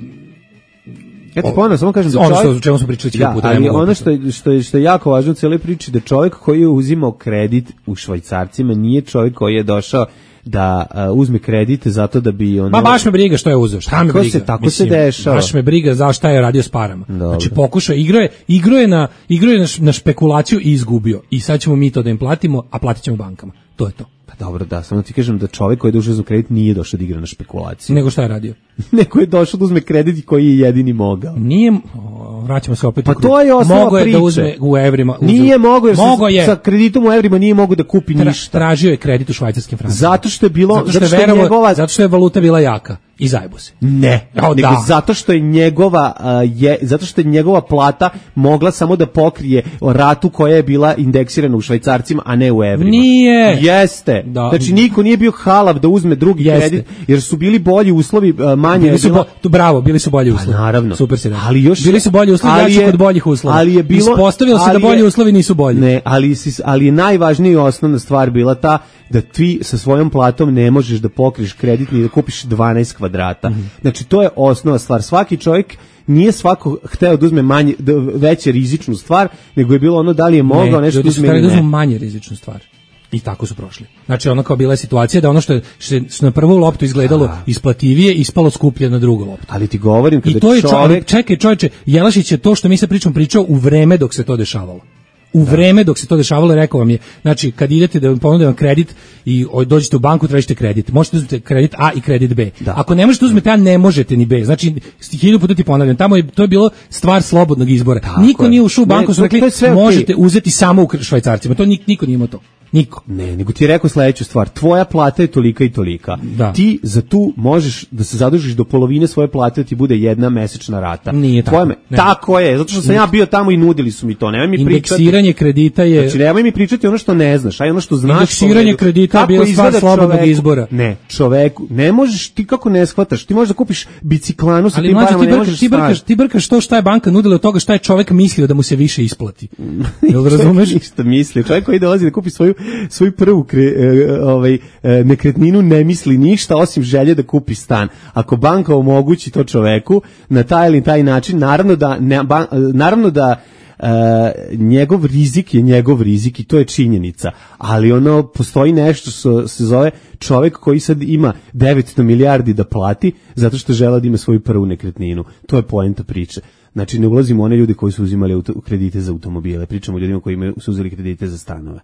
Speaker 5: ja ti ponovno samo kažem da
Speaker 6: ono
Speaker 5: čovjek,
Speaker 6: što, o čemu smo pričali
Speaker 5: ja,
Speaker 6: puta,
Speaker 5: ali ono što je, što, je, što je jako važno u cijeloj priči, da čovjek koji je uzimao kredit u švajcarcima nije čovjek koji je došao da uh, uzme kredit zato da bi ono...
Speaker 6: Ma baš me briga što je uzeo, šta me briga.
Speaker 5: Se, tako Mislim, se dešava.
Speaker 6: Baš me briga za šta je radio s parama.
Speaker 5: Dobro.
Speaker 6: Znači pokušao, igro je, igro je, na, igro je na, na špekulaciju i izgubio. I sad ćemo mi to da im platimo, a platit ćemo bankama. To je to.
Speaker 5: Pa dobro, da, samo ti kažem da čovjek koji je došao za kredit nije došao da igra na špekulaciju.
Speaker 6: Nego šta je radio?
Speaker 5: Neko je došao da uzme kredit koji je jedini mogao.
Speaker 6: Nije, o, vraćamo se opet.
Speaker 5: Pa to je osnova
Speaker 6: mogo je
Speaker 5: priče.
Speaker 6: Da uzme u evrima. Uzme,
Speaker 5: nije mogao, jer
Speaker 6: mogo
Speaker 5: sa,
Speaker 6: je.
Speaker 5: sa kreditom u evrima nije mogao da kupi
Speaker 6: Tra,
Speaker 5: ništa.
Speaker 6: Tražio je kredit u švajcarskim francima.
Speaker 5: Zato što je bilo,
Speaker 6: zato što,
Speaker 5: zato što
Speaker 6: je,
Speaker 5: je
Speaker 6: verovo,
Speaker 5: njegova...
Speaker 6: zato što je valuta bila jaka. I zajebo se.
Speaker 5: Ne,
Speaker 6: o,
Speaker 5: nego
Speaker 6: da.
Speaker 5: zato što je njegova uh, je zato što je njegova plata mogla samo da pokrije ratu koja je bila indeksirana u švajcarcima, a ne u evrima.
Speaker 6: Nije.
Speaker 5: Jeste.
Speaker 6: Da.
Speaker 5: Znači niko nije bio halav da uzme drugi
Speaker 6: Jeste.
Speaker 5: kredit jer su bili bolji uslovi, uh, manje
Speaker 6: bili su
Speaker 5: bila...
Speaker 6: bo, tu, bravo, bili su bolji uslovi.
Speaker 5: Pa, naravno.
Speaker 6: Super si rekao.
Speaker 5: Ali još
Speaker 6: bili su bolji uslovi, ja ću kod boljih uslova.
Speaker 5: Ali je bilo
Speaker 6: ispostavilo se da bolji
Speaker 5: je,
Speaker 6: uslovi nisu bolji.
Speaker 5: Ne, ali ali je najvažnija i osnovna stvar bila ta da ti sa svojom platom ne možeš da pokriješ kredit ni da kupiš dvanaest kvadrata. Mm-hmm. Znači to je osnovna stvar. Svaki čovjek nije svako hteo da uzme manje, da, veće rizičnu stvar, nego je bilo ono da li je mogao
Speaker 6: ne,
Speaker 5: nešto
Speaker 6: uzme ili ne.
Speaker 5: Ne,
Speaker 6: ljudi su manje rizičnu stvar. I tako su prošli. Znači ono kao bila je situacija da ono što je, što je na prvu loptu izgledalo a. isplativije, ispalo skuplje na drugu loptu.
Speaker 5: Ali ti govorim kada
Speaker 6: I to je
Speaker 5: čovjek...
Speaker 6: Čekaj čovječe, Jelašić je to što mi se pričamo pričao u vreme dok se to dešavalo. U da. vreme dok se to dešavalo, rekao vam je, znači kad idete da vam ponude vam kredit i dođete u banku, tražite kredit. Možete uzmeti kredit A i kredit B. Da. Ako ne možete uzmeti A, ne možete ni B. Znači, hiljadu puta ti ponavljam, tamo je, to je bilo stvar slobodnog izbora. Tako Niko je. nije ušao u banku, su rekli, možete okay. uzeti samo u švajcarcima. To nik, niko nije imao to. Niko.
Speaker 5: Ne, nego ti je rekao sledeću stvar. Tvoja plata je tolika i tolika. Da. Ti za tu možeš da se zadužiš do polovine svoje plate da ti bude jedna mesečna rata.
Speaker 6: Nije tako.
Speaker 5: Me, tako je, zato što sam ja bio tamo i nudili su mi to. Nemoj mi pričati.
Speaker 6: Indeksiranje kredita je...
Speaker 5: Znači, nemoj mi pričati ono što ne znaš, aj ono što znaš.
Speaker 6: Indeksiranje kredita je bila stvar slobodnog izbora.
Speaker 5: Ne, čoveku, ne možeš, ti kako ne shvataš, ti možeš da kupiš biciklanu sa tim parama, ne možeš.
Speaker 6: Ti brkaš, ti brkaš to šta je banka nudila od toga šta je čovek mislio da mu se više isplati. Jel razumeš?
Speaker 5: Ništa mislio. Čovek koji dolazi da kupi svoju svoju prvu kre, e, ovaj, e, nekretninu ne misli ništa osim želje da kupi stan. Ako banka omogući to čoveku na taj ili taj način, naravno da, ne, ban, naravno da e, njegov rizik je njegov rizik i to je činjenica. Ali ono, postoji nešto što se zove čovek koji sad ima devetsto milijardi da plati zato što žele da ima svoju prvu nekretninu. To je poenta priče. Znači, ne ulazimo one ljude koji su uzimali auto, kredite za automobile. Pričamo o ljudima koji su uzeli kredite za stanove.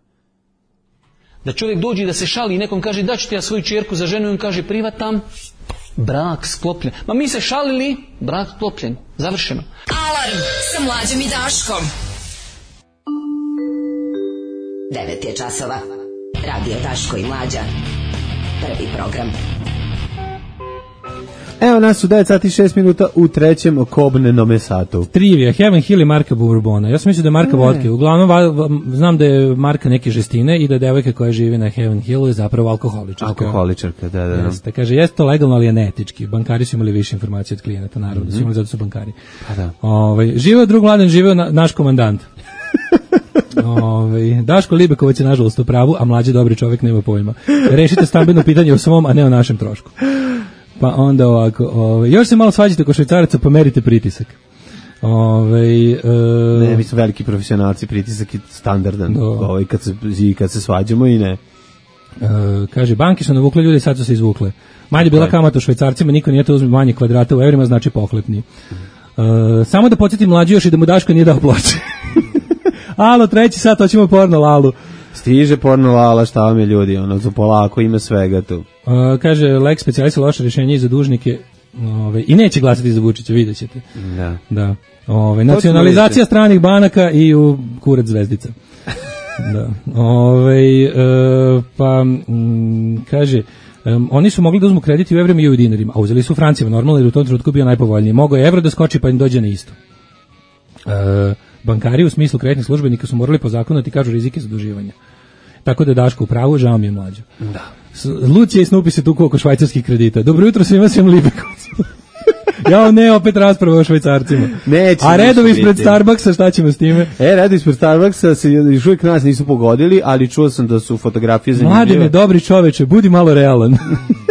Speaker 16: Da čovjek dođe i da se šali i nekom kaže da ću ti ja svoju čerku za ženu i on kaže privatam, brak sklopljen. Ma mi se šalili, brak sklopljen, završeno.
Speaker 11: Alarm sa Mlađom i Daškom. devet je časova. Radio Daško i Mlađa. Prvi program.
Speaker 5: Evo nas u devet sati i šest minuta u trećem kobnenome satu.
Speaker 6: Trivija, Heaven Hill i marka Bourbona. Ja sam mislio da je marka vodke. Uglavnom, va, va, znam da je marka neke žestine i da devojka koja živi na Heaven Hillu je zapravo alkoholičarka.
Speaker 5: Alkoholičarka, da, da.
Speaker 6: Jeste, kaže, jeste to legalno, ali je neetički. Bankari su imali više informacije od klijenata, naravno, mm-hmm. su imali, zato su bankari.
Speaker 5: Pa da.
Speaker 6: Ove, živeo drug mladen, živeo na, naš komandant. Ove, Daško Libekovac je nažalost u pravu, a mlađi dobri čovjek nema pojma. Rešite stambeno pitanje o svom, a ne o našem trošku. Pa onda ovako, ove, još se malo svađate oko Švajcaraca, pa merite pritisak. Ove, e,
Speaker 5: ne, mi smo veliki profesionalci, pritisak je standardan, ovaj, kad, se, kad se svađamo i ne.
Speaker 6: E, kaže, banke su navukle ljude, sad su se izvukle. Manje bila kamata u Švajcarcima, niko nije to uzme manje kvadrata u evrima, znači pohlepni. E, samo da podsjetim mlađi još i da mu Daško nije dao ploče. Alo, treći sat, hoćemo porno Lalu.
Speaker 5: Stiže porno Lala, šta vam je ljudi, ono, za polako ima svega tu.
Speaker 6: Uh, kaže, Lex specijalista loše rješenje i za dužnike, ove, i neće glasati za Vučića, vidjet ćete.
Speaker 5: Da.
Speaker 6: Da. Ove, nacionalizacija stranih banaka i u kurac zvezdica. Da. Ove, uh, pa, m, kaže, um, oni su mogli da uzmu krediti u evrima i u dinarima, a uzeli su u francima, normalno, jer u tom trenutku bio najpovoljniji. Mogao je evro da skoči, pa im dođe na isto. Uh, bankari u smislu kreditnih službenika su morali po zakonu da ti kažu rizike zaduživanja. Tako da Daško u pravu, žao mi je mlađo.
Speaker 5: Da.
Speaker 6: Lucija i Snupi se tuku oko švajcarskih kredita. Dobro jutro svima, svim Libekovcima. Ja ne, opet rasprava o švajcarcima.
Speaker 5: Neće.
Speaker 6: A redovi ispred Starbucksa, šta ćemo s time?
Speaker 5: E, redovi ispred Starbucksa se još uvijek nas nisu pogodili, ali čuo sam da su fotografije zanimljive.
Speaker 6: Mladene, dobri čoveče, budi malo realan.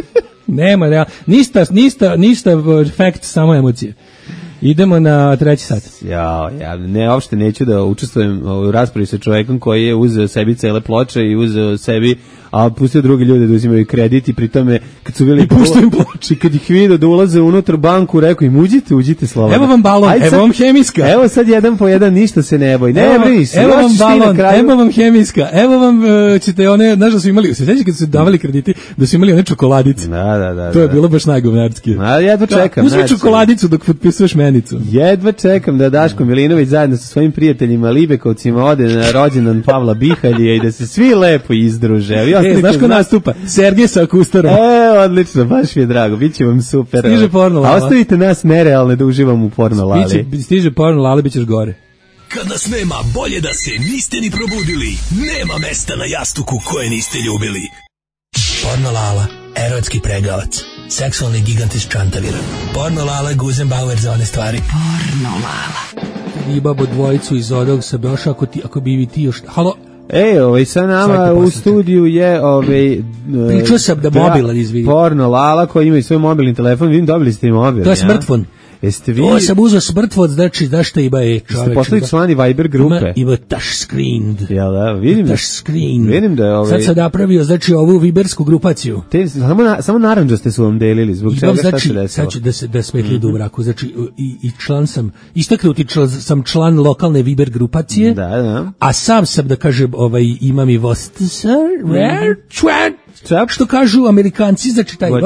Speaker 6: Nema, real, ništa, ništa, ništa fact, samo emocije. Idemo na treći sat.
Speaker 5: Ja, ja ne, uopšte neću da učestvujem u raspravi sa čovjekom koji je uzeo sebi cele ploče i uzeo sebi, a pustio drugi ljude da uzimaju kredit i pri tome kad su bili
Speaker 6: i puštaju ploče,
Speaker 5: kad ih vidio da ulaze unutar banku, rekao im uđite, uđite slobodno.
Speaker 6: Evo vam balon, Ajde, evo sad, vam hemijska.
Speaker 5: Evo sad jedan po jedan, ništa se ne boj. Ne brini se.
Speaker 6: Evo vam balon, evo vam hemijska. Evo vam uh, ćete one, znaš da su imali, se sećaš kad su davali krediti, da su imali one čokoladice.
Speaker 5: Da, da, da.
Speaker 6: To je
Speaker 5: da.
Speaker 6: bilo baš najgovnarski.
Speaker 5: A jedva čekam.
Speaker 6: Uzmi čokoladicu dok potpisuješ menicu.
Speaker 5: Jedva čekam da Daško Milinović zajedno sa svojim prijateljima Libekovcima ode na rođendan Pavla Bihalije i da se svi lepo izdruže.
Speaker 6: E, znaš ko nastupa? Sergej sa akustarom.
Speaker 5: E, odlično, baš mi je drago, bit će vam super.
Speaker 6: Stiže porno lala.
Speaker 5: A ostavite nas nerealne da uživamo u porno lali.
Speaker 6: Stiže, stiže porno lala, bit ćeš gore.
Speaker 12: Kad nas nema, bolje da se niste ni probudili. Nema mesta na jastuku koje niste ljubili. Porno lala, erotski pregavac. Seksualni gigant iz Čantavira. Porno lala, Guzenbauer za one stvari.
Speaker 11: Porno lala.
Speaker 6: Ibabo dvojicu iz Odog sa Beoša, ako, ti, ako bi vi ti još... Halo?
Speaker 5: Ej, ovaj, sa nama u studiju je ovaj...
Speaker 6: Pričao sam da mobila izvidi.
Speaker 5: Porno lala koji ima i svoj mobilni telefon, vidim dobili ste i mobil.
Speaker 6: To je smartfon.
Speaker 5: Jeste vi...
Speaker 6: To sam uzeo smartfon, znači, znaš šta ima je čoveč.
Speaker 5: Jeste postali člani Viber grupe.
Speaker 6: Ima, ima touch screen.
Speaker 5: Jel da, vidim.
Speaker 6: Touch screen.
Speaker 5: Vidim da je ovaj...
Speaker 6: Sad sam napravio, znači, ovu vibersku grupaciju.
Speaker 5: Te, samo, na, samo naranđaste su vam delili, zbog čega šta
Speaker 6: znači,
Speaker 5: se desilo?
Speaker 6: Sad ću da se da smetli mm-hmm. u braku, znači, i, i član sam, istaknuti član, sam član lokalne Viber grupacije,
Speaker 5: da, da.
Speaker 6: A sam sam, da kažem, ovaj, imam i vostar, where, čuan, što kažu Amerikanci, znači taj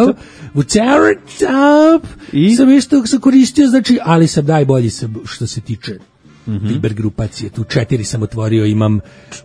Speaker 6: WhatsApp, i sam isto sam koristio, znači, ali sam najbolji sam što se tiče mm-hmm. Viber grupacije, tu četiri sam otvorio, imam,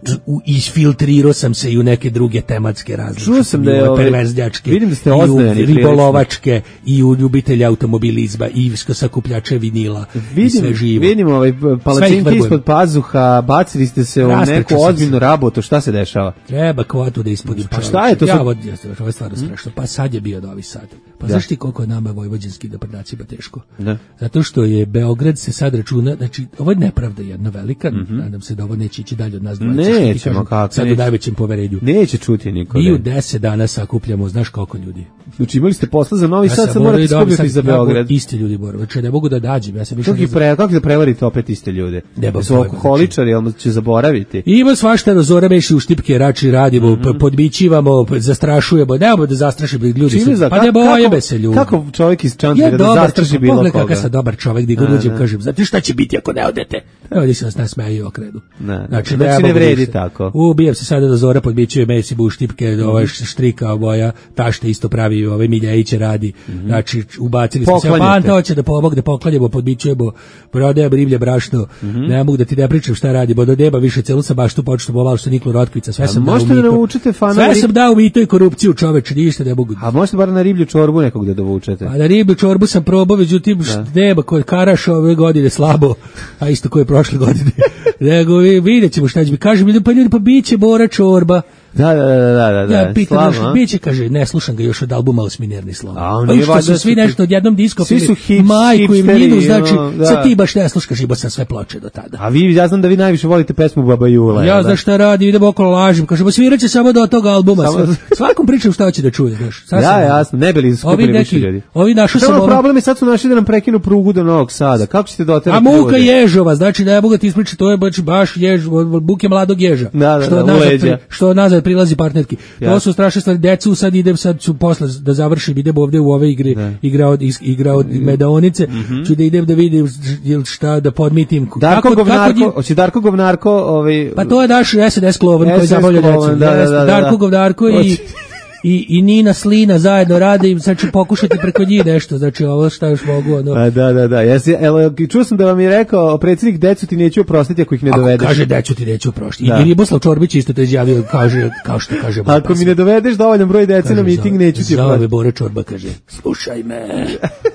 Speaker 6: isfiltrirao sam se i u neke druge tematske različite.
Speaker 5: Čuo sam da je ove
Speaker 6: perverznjačke,
Speaker 5: vidim da ste
Speaker 6: i u ribolovačke, i u ljubitelja automobilizma, i sakupljače vinila,
Speaker 5: vidim,
Speaker 6: i sve živo.
Speaker 5: Vidim ovaj palačinke ispod pazuha, bacili ste se u neku ozbiljnu rabotu, šta se dešava?
Speaker 6: Treba kvotu da ispunim.
Speaker 5: Pa šta je to?
Speaker 6: Ja vodim, ovo je stvarno strašno. Pa sad je bio Novi Sad. Pa znaš ti koliko je nama vojvođanski naprednacima teško?
Speaker 5: Da.
Speaker 6: Zato što je Beograd se sad računa, znači, ovo je nepravda jedna velika, mm-hmm. nadam se da ovo neće ići dalje od nas dvojice.
Speaker 5: Nećemo, kako?
Speaker 6: Sad u najvećem poverenju.
Speaker 5: Neće čuti niko.
Speaker 6: Mi u deset dana sakupljamo, znaš koliko ljudi.
Speaker 5: Znači imali ste posla za Novi Sad, sad morate skupljati za Beograd.
Speaker 6: Isti ljudi borave, znači ne mogu da dađem. Ja sam
Speaker 5: kako, za... pre, kako da prevarite opet iste ljude?
Speaker 6: Ne
Speaker 5: su alkoholičari, ali će zaboraviti.
Speaker 6: Ima svašta, razorameši u štipke, rači radimo, mm-hmm. podbićivamo, zastrašujemo, nemamo da zastrašimo ljudi.
Speaker 5: Za,
Speaker 6: pa ne bojebe se ljudi.
Speaker 5: Kako čovjek iz Čantavira da zastraši bilo koga?
Speaker 6: Pogledaj kakav sam dobar čovjek, gdje god uđem, kažem, znate šta će biti ako ne odete? Evo di se vas nasmeju i okredu.
Speaker 5: Ne, znači, znači ne vredi tako.
Speaker 6: Ubijem se sada da Zora podbićuje mesi bu štipke, ova štrika moja, tašte isto pravi, ove Miljeviće radi. Mm-hmm. Znači, ubacili smo se, Panta hoće da pomogne, poklanjamo, podbićujemo, prodajemo riblje brašno, mm-hmm. ne mogu da ti ne pričam šta radi, bo do neba više celu sam baš tu počnu povalo što Niklo Rotkvica, sve sam dao u mito.
Speaker 5: Možete da naučite fana...
Speaker 6: Sve sam dao u mito i korupciju, čoveče, ništa ne mogu.
Speaker 5: A možete bar na riblju čorbu nekog da dovučete?
Speaker 6: A na riblju čorbu sam probao, međutim, nema kod Karaš ove godine slabo, a isto koje prošle godine. Nego vidjet ćemo šta će mi. Kaže mi, pa ljudi, pa bit će Bora čorba.
Speaker 5: Da, da, da, da, da.
Speaker 6: Ja pitam, još, biće, kaže, ne, slušam ga još od albuma Osminerni slov. Pa što su svi nešto odjednom disko,
Speaker 5: svi su hips,
Speaker 6: majku im ninu, znači,
Speaker 5: da.
Speaker 6: Sad ti baš ne slušaš, ibo sam sve ploče do tada.
Speaker 5: A vi, ja znam da vi najviše volite pesmu Baba Jula.
Speaker 6: Ja znam šta radi, idem okolo lažim, kaže, ba svirat će samo do tog albuma. Samo... Svakom pričam šta hoće da čuje, znaš.
Speaker 5: Ja, jasno, ne bili skupili više ljudi.
Speaker 6: Ovi našo sam
Speaker 5: ovo... problem je, sad su našli da nam prekinu prugu do Novog Sada. Kako ćete doterati?
Speaker 6: A muka ježova, znači, ne mogu ti ispričati, to je baš, baš jež, buke mladog ježa.
Speaker 5: Da, da,
Speaker 6: što,
Speaker 5: da,
Speaker 6: nazad, pri, što nazad prilazi partnerki. Ja. To su strašne stvari. Decu sad idem, sad ću posle da završim, idem ovde u ove igre, da. igra od, igra od Medaonice, mm-hmm. ću da idem da vidim šta, da podmitim.
Speaker 5: Darko kako, Govnarko, kako, hoće Darko Govnarko, ovaj...
Speaker 6: Pa to je naš S N S Klovan koji zabavlja decu.
Speaker 5: Da, da, da, da,
Speaker 6: Darko Govnarko i... I, i Nina Slina zajedno rade i sad ću pokušati preko njih nešto, znači ovo šta još mogu. Ono.
Speaker 5: A, da, da, da, jesi, el, čuo sam da vam je rekao predsjednik decu ti neću oprostiti ako ih ne dovedeš.
Speaker 6: Ako kaže decu ti neću oprostiti. Da. I Riboslav Čorbić isto to izjavio, kaže, kao što kaže.
Speaker 5: Ako pas. Mi ne dovedeš dovoljan broj dece kaže, na miting, neću ti oprostiti.
Speaker 6: Zove Bore Čorba, kaže, slušaj me,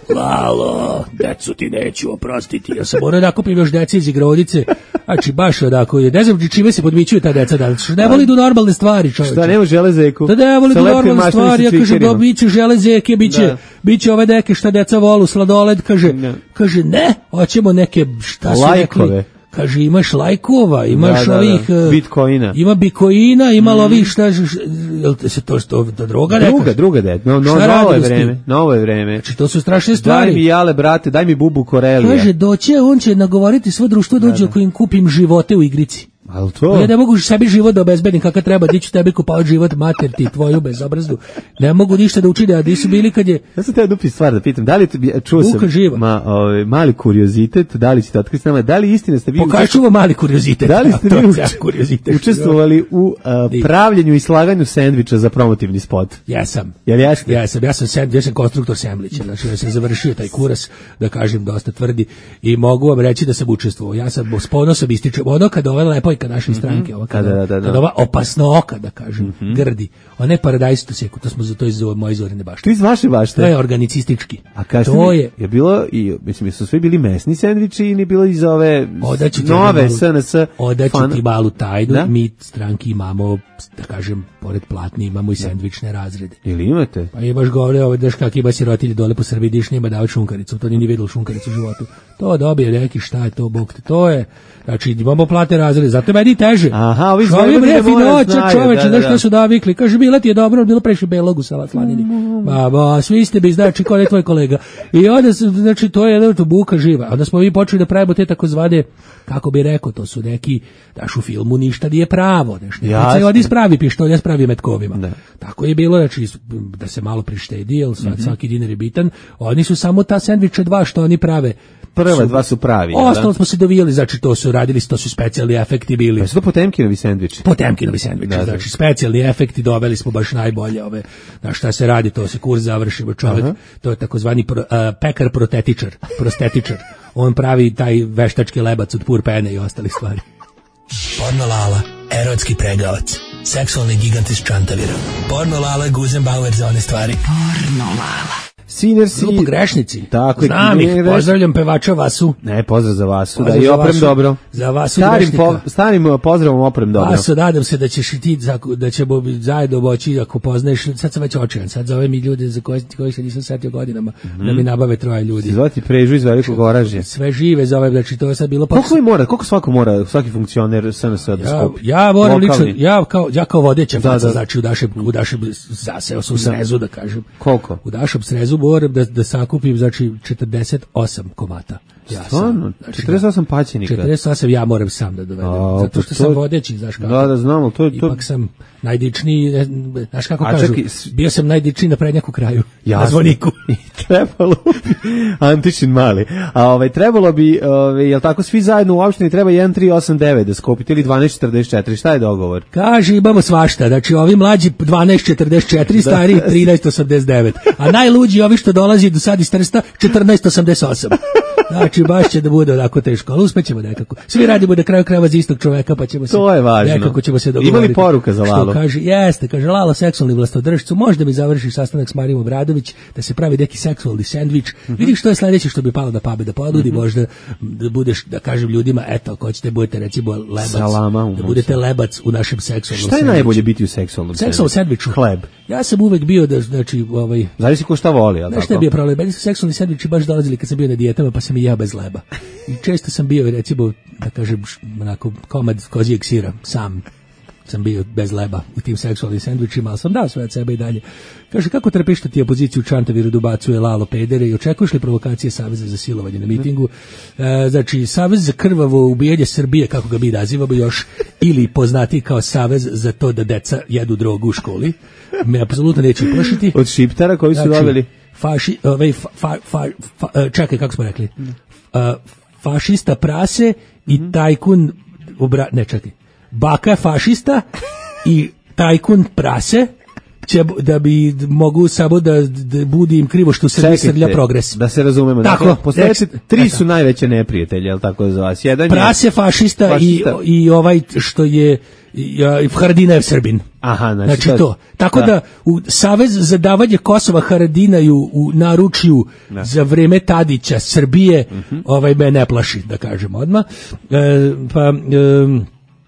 Speaker 6: Lalo, decu ti neću oprostiti. Ja sam morao nakupim još dece iz igrodice, znači baš odako, ne znam čime se podmićuju ta deca danas, ne voli do normalne stvari, čovječe.
Speaker 5: Šta, nema železeku?
Speaker 6: Da ne voli do normalne stvari, ja kažem, da biće železeke, biće, biće ove neke šta deca volu, sladoled, kaže, ne. kaže, ne, hoćemo neke, šta su rekli, kaže, imaš lajkova, imaš
Speaker 5: da, da,
Speaker 6: ovih...
Speaker 5: da. Bitcoina.
Speaker 6: Ima bitcoina, ima mm. ovih, šta, jel se to, to, to droga neka?
Speaker 5: Druga, druga, de, no, no, novo je vreme, novo je vreme.
Speaker 6: Znači, to su strašne stvari.
Speaker 5: Daj mi jale, brate, daj mi bubu Korelije.
Speaker 6: Kaže, doće, on će nagovoriti svo društvo dođe ako im kupim živote u igrici.
Speaker 5: Al to?
Speaker 6: Ja ne mogu sebi život da obezbedim kakav treba, di ću tebi kupao život mater ti tvoju bezobraznu. Ne mogu ništa da učine, a di su bili kad je...
Speaker 5: Ja sam te jednu stvar da pitam, da li čuo sam ma, ovaj, mali kuriozitet, da li ćete otkriti nama, da li istina ste vi...
Speaker 6: Pokažu vam mali kuriozitet.
Speaker 5: Da li ste vi
Speaker 6: kuriozitet.
Speaker 5: učestvovali u uh, pravljenju i slaganju sendviča za promotivni spot?
Speaker 6: Jesam.
Speaker 5: Jel jeste?
Speaker 6: Jesam, ja sam, send, ja sam konstruktor sendviča, znači ja sam završio taj kuras, da kažem, dosta tvrdi i mogu vam reći da sam učestvovao. Ja sam s ponosom ističem, ono kada ova lepojka naše stranke, ova kada, da, da, da. kada ova opasno oka, da kažem, mm-hmm. grdi, ona je paradajz seku, to smo za to iz moje Zorine bašte.
Speaker 5: To iz vaše bašte?
Speaker 6: To je organicistički.
Speaker 5: A kažete
Speaker 6: to
Speaker 5: mi,
Speaker 6: je,
Speaker 5: je bilo, i, mislim, su svi bili mesni sendviči ili bilo iz ove nove S N S?
Speaker 6: Odaću ti malu tajnu, da? Mi stranki imamo, da kažem, pored platni imamo i sendvične razrede.
Speaker 5: Ili imate?
Speaker 6: Pa imaš govore, ovo daš kak ima sirotilje dole po Srbiji, diš njima davati šunkaricu, to nije ni vidjelo šunkaricu u životu. To dobije neki, šta je to, bog te, to je, znači imamo plate razrede, zato meni teže.
Speaker 5: Aha, ovi
Speaker 6: zvojbani ne finoća, čoveče, da, što su navikli, kaže, bila ti je dobro, bilo preši belog u salatlanini. Ba, ba, svi ste bi, znači, ko je tvoj kolega. I onda, znači, to je jedna to buka živa. Onda smo mi počeli da pravimo te takozvane, kako bi rekao, to su neki, daš u filmu ništa nije pravo, nešto. Ja, oni spravi pištolj, ja spravi metkovima. Ne. Tako je bilo, znači, da se malo prištedi, jer svaki, mm-hmm. svaki dinar je bitan. Oni su samo ta sendviče dva što oni prave.
Speaker 5: Prva su, dva su pravi.
Speaker 6: Ostalo smo se dovijali, znači to su radili, to su specijalni efekti bili.
Speaker 5: Pa su to Potemkinovi sendviči?
Speaker 6: Potemkinovi sendviči, da, znači specijalni efekti, doveli smo baš najbolje ove, na šta se radi, to se kurs završimo, čovjek, aha. To je takozvani pro, uh, pekar protetičar, prostetičar. On pravi taj veštački lebac od purpene i ostali stvari.
Speaker 12: Porno Lala, erotski pregavac, seksualni gigant iz Čantavira. Porno Lala, Guzenbauer za one stvari.
Speaker 11: Porno Lala.
Speaker 5: Sinersi.
Speaker 6: Grupa Grešnici.
Speaker 5: Tako je.
Speaker 6: Znam ih, pozdravljam pevača Vasu.
Speaker 5: Ne, pozdrav za Vasu, pozdrav da i oprem vasu, dobro.
Speaker 6: Za Vasu
Speaker 5: starim, po, starim pozdravom oprem dobro.
Speaker 6: Vasu, nadam se da ćeš i ti, da ćemo zajedno moći, ako poznaješ, sad sam već očajan, sad zove mi ljude za koje, koje se nisam setio godinama, mm-hmm. da mi nabave troje ljudi.
Speaker 5: Zvati Prežu iz Velikog Oražja.
Speaker 6: Sve žive zove, znači to je sad bilo...
Speaker 5: Koliko mi mora, koliko svako mora, svaki funkcioner S N S da skupi?
Speaker 6: Ja, ja moram lično, ja kao, ja kao vodeća da, faca, da. Znači u Dašem, u Dašem, zaseo sam u srezu, da kažem.
Speaker 5: Koliko?
Speaker 6: U Dašem srezu moram da, da sakupim, znači, četrdeset osam komata. Ja
Speaker 5: sam, znači, četrdeset osam paćenika.
Speaker 6: četrdeset osam ja moram sam da dovedem. A, zato što to, sam vodeći, znaš kako.
Speaker 5: Da, da, znamo. To, to...
Speaker 6: Ipak sam najdičniji, znaš kako a, kažu, čaki, bio sam najdičniji na prednjaku kraju.
Speaker 5: Jasno.
Speaker 6: Na zvoniku.
Speaker 5: Trebalo bi, Antičin mali. A ovaj, trebalo bi, ovaj, jel tako, svi zajedno u opštini treba jedan tri osam devet da skupite ili dvanaest četrdeset četiri. Šta je dogovor?
Speaker 6: Kaže, imamo svašta. Znači, ovi mlađi dvanaest četrdeset četiri, stari trinaest osamdeset devet. A najluđi ovi što dolazi do sad iz Trsta četrnaest osamdeset osam. Znači, baš će da bude onako teško, ali uspećemo nekako. Svi radimo da kraju krajeva za istog čoveka, pa ćemo se...
Speaker 5: To je važno.
Speaker 6: Nekako ćemo se dogovoriti.
Speaker 5: Ima li poruka za Lalo?
Speaker 6: Što kaže, jeste, kaže, Lalo, seksualni vlastodržcu, možda mi završi sastanak s Marijom Obradović, da se pravi neki seksualni sendvič. Mm-hmm. Vidiš što je sledeće što bi palo da pabe, da ponudi, mm-hmm. možda da budeš, da kažem ljudima, eto, ako ćete, budete recimo lebac. Salama, da budete lebac u našem seksualnom sendviču.
Speaker 5: Šta je sendviču? Najbolje biti u seksualnom sendviču?
Speaker 6: Seksualnom sendviču?
Speaker 5: Hleb.
Speaker 6: Ja sam uvek bio da, znači, ovaj...
Speaker 5: Zavisi ko šta voli, ali tako?
Speaker 6: Šta je bio problem? Meni su seksualni sendviči baš dolazili kad sam bio na dijetama, pa sam i ja bez leba. I često sam bio, recimo, da kažem, onako, komad kozijeg sira, sam sam bio bez leba u tim seksualnim sendvičima, ali sam dao sve od sebe i dalje. Kaže, kako trpiš što ti opoziciju u Čantaviru dobacuje Lalo pedere i očekuješ li provokacije Saveza za silovanje na mitingu? E, znači, Savez za krvavo ubijanje Srbije, kako ga mi nazivamo još, ili poznati kao Savez za to da deca jedu drogu u školi, me apsolutno neće plašiti.
Speaker 5: Od šiptara koji su
Speaker 6: znači,
Speaker 5: dobili?
Speaker 6: Faši, ovaj, fa, fa, fa, fa, čekaj, kako smo rekli? Uh, fašista prase i tajkun obra, ne čekaj, baka fašista i tajkun prase će da bi mogu samo da, da budi im krivo što se srlja progres.
Speaker 5: Da se razumemo.
Speaker 6: Tako,
Speaker 5: dakle, postoje tri eto. Su najveće neprijatelje, jel tako za vas? Jedan
Speaker 6: prase je fašista, fašista. I, i ovaj što je i Haradinajev Srbin.
Speaker 5: Aha, znači,
Speaker 6: znači to. to. Tako da. da u Savez za davanje Kosova Haradinaju u naručju da. Za vreme Tadića Srbije, uh-huh. ovaj me ne plaši, da kažemo odmah. E, pa e,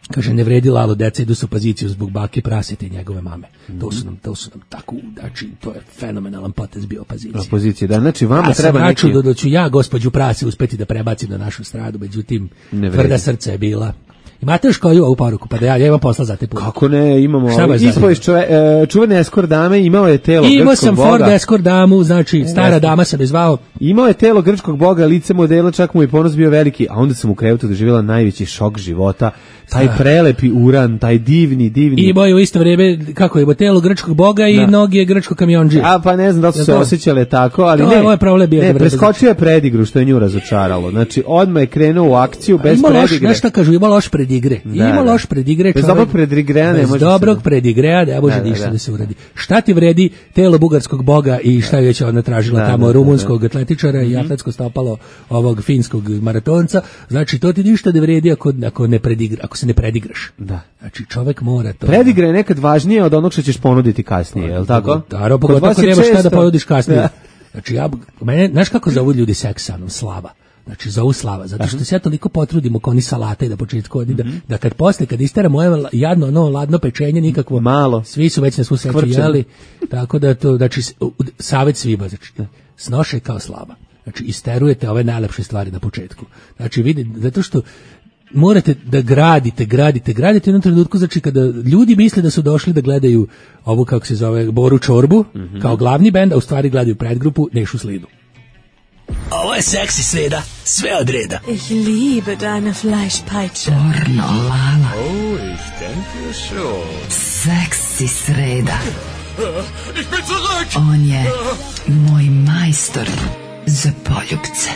Speaker 6: Kaže, ne vredi Lalo, deca idu su poziciju zbog bake Prasete i njegove mame. Mm-hmm. To su nam, to su nam tako, znači, to je fenomenalan potez bio pozicija.
Speaker 5: Pozicija, da, znači vama
Speaker 6: ja
Speaker 5: treba neki...
Speaker 6: Ja sam da ću ja, gospođu Prase, uspeti da prebacim na našu stradu, međutim, tvrda srce je bila. Imate još koju ovu poruku, pa da ja, ja imam posla za te puno.
Speaker 5: Kako ne, imamo ispovest čuvene eskort dame, imao je telo grčkog boga.
Speaker 6: Imao sam Ford eskort damu, znači stara e, dama sam je zvao.
Speaker 5: Imao je telo grčkog boga, lice modela, čak mu je ponos bio veliki, a onda sam u krevetu doživjela najveći šok života. Taj prelepi uran, taj divni, divni.
Speaker 6: I imao je u isto vrijeme, kako je, telo grčkog boga i da. Noge grčkog kamionđija.
Speaker 5: A pa ne znam da li su se osjećale tako, ali
Speaker 6: to
Speaker 5: ne.
Speaker 6: Je moj problem bio.
Speaker 5: Ne, preskočio je predigru, što je nju razočaralo. Znači, odmah je krenuo u akciju bez
Speaker 6: ima
Speaker 5: predigre.
Speaker 6: Loš, znaš šta kažu, ima loš predigre. Da, ima loš predigre.
Speaker 5: Bez dobrog predigreja ne može.
Speaker 6: Bez dobrog predigreja ne može ništa da, da se uradi. Šta ti vredi telo bugarskog boga i šta je već ona tražila da, tamo da, rumunskog da, da. atletičara mm-hmm. i atletsko stopalo ovog finskog maratonca. Znači, to ti ništa ne vredi ako, ako, ne predigra, ako se ne predigraš.
Speaker 5: Da.
Speaker 6: Znači, čovjek mora to...
Speaker 5: Predigra je nekad važnije od onog što ćeš ponuditi kasnije, je li tako?
Speaker 6: Naravno, pogotovo ako nemaš šta da ponudiš kasnije. Znači, ja, mene, znaš kako zovu ljudi seksanom? Slava. Znači, zovu Slava, zato što se ja toliko potrudimo kao oni salata i da početku da, da kad posle, kad istera moje jadno, ono, ladno pečenje, nikakvo...
Speaker 5: Malo.
Speaker 6: Svi su već na svu sreću jeli, tako da to, znači, savjet svima, znači, snoše kao Slava. Znači, isterujete ove najlepše stvari na početku. Znači, vidi, zato što morate da gradite, gradite, gradite u jednom trenutku, znači kada ljudi misle da su došli da gledaju ovu, kako se zove, Boru Čorbu, mm-hmm. kao glavni bend, a u stvari gledaju predgrupu Nešu Slidu.
Speaker 12: Ovo je seksi sreda, sve od reda.
Speaker 17: Ich liebe deine Fleischpeitsche.
Speaker 11: Pornolala.
Speaker 3: Oh, ich denke schon.
Speaker 11: Seksi sreda.
Speaker 3: Ich bin zurück.
Speaker 11: On je moj majstor za poljupce.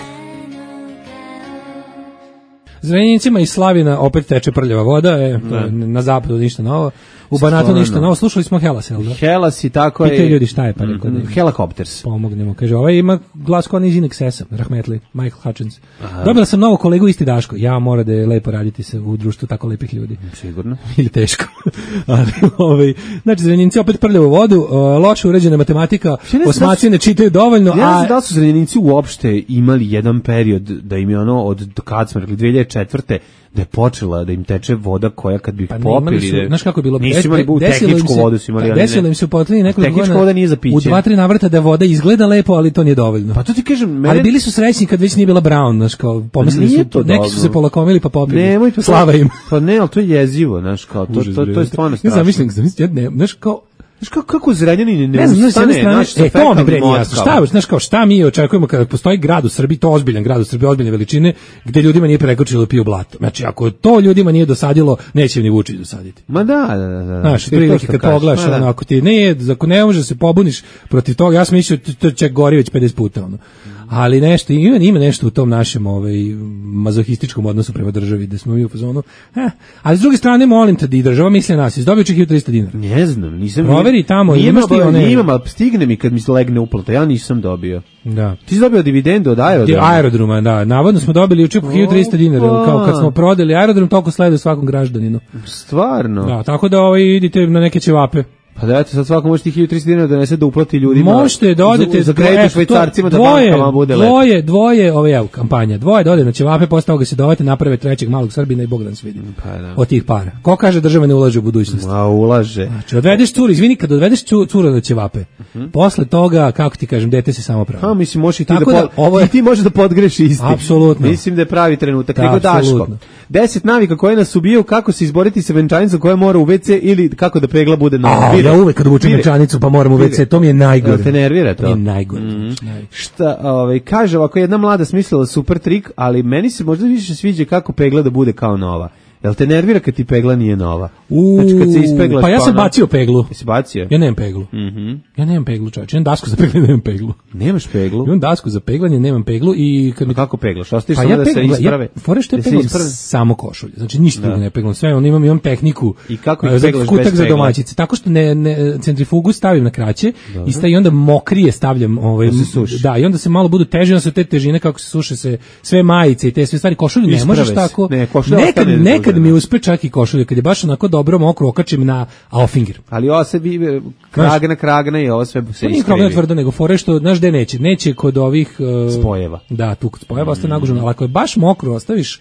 Speaker 6: Zrenjanicima iz Slavina opet teče prljava voda, je, na zapadu ništa novo, u Banatu ništa novo. Slušali smo Hellas, jel da?
Speaker 5: Hellas i tako je.
Speaker 6: Pitaju ljudi šta je, pa rekao da
Speaker 5: Helicopters.
Speaker 6: Pomognemo. Kaže, ovaj ima glas kao iz Inexesa, Rahmetli, Michael Hutchins. Aha. Dobila sam novog kolegu isti Daško. Ja mora da je lepo raditi se u društvu tako lepih ljudi.
Speaker 5: Sigurno.
Speaker 6: Ili teško. Ali, ovaj, znači, Zrenjanici opet prljavu vodu, uh, loše uređena matematika, osmaci ne čitaju dovoljno.
Speaker 5: Ja ne znam da su Zrenjanici uopšte imali jedan period da im je ono, od kad smo rekli, dve hiljade četvrte da je počela da im teče voda koja kad bi pa popili...
Speaker 6: Su, znaš kako je bilo?
Speaker 5: Nisu imali bu, tehničku vodu, su imali...
Speaker 6: Desilo im se u potrebni nekoliko
Speaker 5: godina voda nije za piće.
Speaker 6: U dva, tri navrata da voda izgleda lepo, ali to nije dovoljno.
Speaker 5: Pa to ti kažem... Mene...
Speaker 6: Ali bili su srećni kad već nije bila brown, znaš, kao, pomislili su, to neki su se polakomili pa popili. Nemoj to... Slava im.
Speaker 5: Pa ne, ali to je jezivo, znaš, kao, to, to, to je stvarno strašno.
Speaker 6: Ne zamišljam, zamišljam, ne, znaš, kao,
Speaker 5: Znaš kako, kako Zrenjanin ne,
Speaker 6: ne znam,
Speaker 5: ustane,
Speaker 6: znaš, e, to mi bre jasno. Šta, znaš kao, šta mi očekujemo kada postoji grad u Srbiji, to ozbiljan grad u Srbiji, ozbiljne veličine, gde ljudima nije prekočilo da piju blato. Znači, ako to ljudima nije dosadilo, neće ni Vučić dosaditi.
Speaker 5: Ma da, da, da. da.
Speaker 6: Znaš, prilike kad pogledaš, ono, ako ti ne, ako ne možeš se pobuniš protiv toga, ja sam mislio, to će gori već pedeset puta, ono. Ali nešto, ima, ima nešto u tom našem ovaj, mazohističkom odnosu prema državi, da smo mi u fazonu. Eh, ali s druge strane, molim te da i država misli na nas, izdobio će hiljadu trista dinara.
Speaker 5: Ne znam, nisam...
Speaker 6: Proveri tamo,
Speaker 5: nije
Speaker 6: imaš ti one...
Speaker 5: Nije imam, ali stigne mi kad mi legne uplata, ja nisam dobio.
Speaker 6: Da.
Speaker 5: Ti si dobio dividendu od aerodroma?
Speaker 6: Aerodroma, da. Navodno smo dobili uče po hiljadu trista dinara, kao kad smo prodali aerodrom, toliko slede svakom građaninu.
Speaker 5: Stvarno?
Speaker 6: Da, tako da ovaj, idite na neke ćevape.
Speaker 5: Pa da, eto, sad svako može ti hiljadu trista dinara donese da uplati ljudima.
Speaker 6: Možete da odete
Speaker 5: za kredit švajcarcima da banka vam bude lepo.
Speaker 6: Dvoje, dvoje, ove evo, kampanja, dvoje da ode na ćevape, posle toga se dovete, naprave trećeg malog Srbina i Bog da nas vidi.
Speaker 5: Pa da.
Speaker 6: Od tih para. Ko kaže država ne ulaže u budućnost?
Speaker 5: Ma ulaže.
Speaker 6: Znači, odvedeš curu, izvini, kad odvedeš curu na ćevape, uh-huh. posle toga, kako ti kažem, dete se samo pravi.
Speaker 5: Ha, mislim, možeš i ti da, da ovo je... ti možeš da podgreši isti.
Speaker 6: Apsolutno.
Speaker 5: Mislim da je pravi trenutak. Nego Daško. deset navika koje nas ubijaju, kako se izboriti sa venčanicom koja mora u ve ce ili kako da pegla bude na.
Speaker 6: A, ja uvek kad vučem venčanicu pa moram u ve ce, to mi je najgore.
Speaker 5: Te nervira to?
Speaker 6: To mi je najgore.
Speaker 5: Mm. Šta, ovaj, kaže ovako, jedna mlada smislila super trik, ali meni se možda više sviđa kako pegla da bude kao nova. Jel te nervira kad ti pegla nije nova?
Speaker 6: U, znači kad se ispeglaš... Pa ja sam bacio peglu.
Speaker 5: Jesi bacio?
Speaker 6: Ja nemam peglu.
Speaker 5: Mm-hmm.
Speaker 6: Ja nemam peglu, čovječ. Imam dasku za peglanje, nemam peglu.
Speaker 5: Nemaš peglu?
Speaker 6: Imam dasku za peglanje, nemam peglu i... Kad mi...
Speaker 5: Kako peglaš? Ostaviš
Speaker 6: pa
Speaker 5: samo
Speaker 6: ja
Speaker 5: da
Speaker 6: peglam,
Speaker 5: se isprave?
Speaker 6: Ja, fore što je peglam samo košulje. Znači ništa drugo ne peglam. Sve, on imam, imam tehniku.
Speaker 5: I kako ih peglaš
Speaker 6: kutak
Speaker 5: bez
Speaker 6: za domaćice. Tako što ne, ne, centrifugu stavim na kraće i, sta, i onda mokrije stavljam. Ovaj, da, i onda se malo budu teže, onda su te težine kako se suše se sve majice i te sve stvari. Košulje ne možeš tako.
Speaker 5: Ne,
Speaker 6: nekad, nekad mi uspe čak i košulje, kad je baš onako dobro mokro okačim na Auffinger.
Speaker 5: Ali ovo se bi kragna, kragna i ovo sve se
Speaker 6: iskrivi. Nije kragna tvrdo, nego fore što, znaš gde neće? Neće kod ovih... Uh,
Speaker 5: spojeva.
Speaker 6: Da, tu kod spojeva mm. ostaje naguženo, ali ako je baš mokro, ostaviš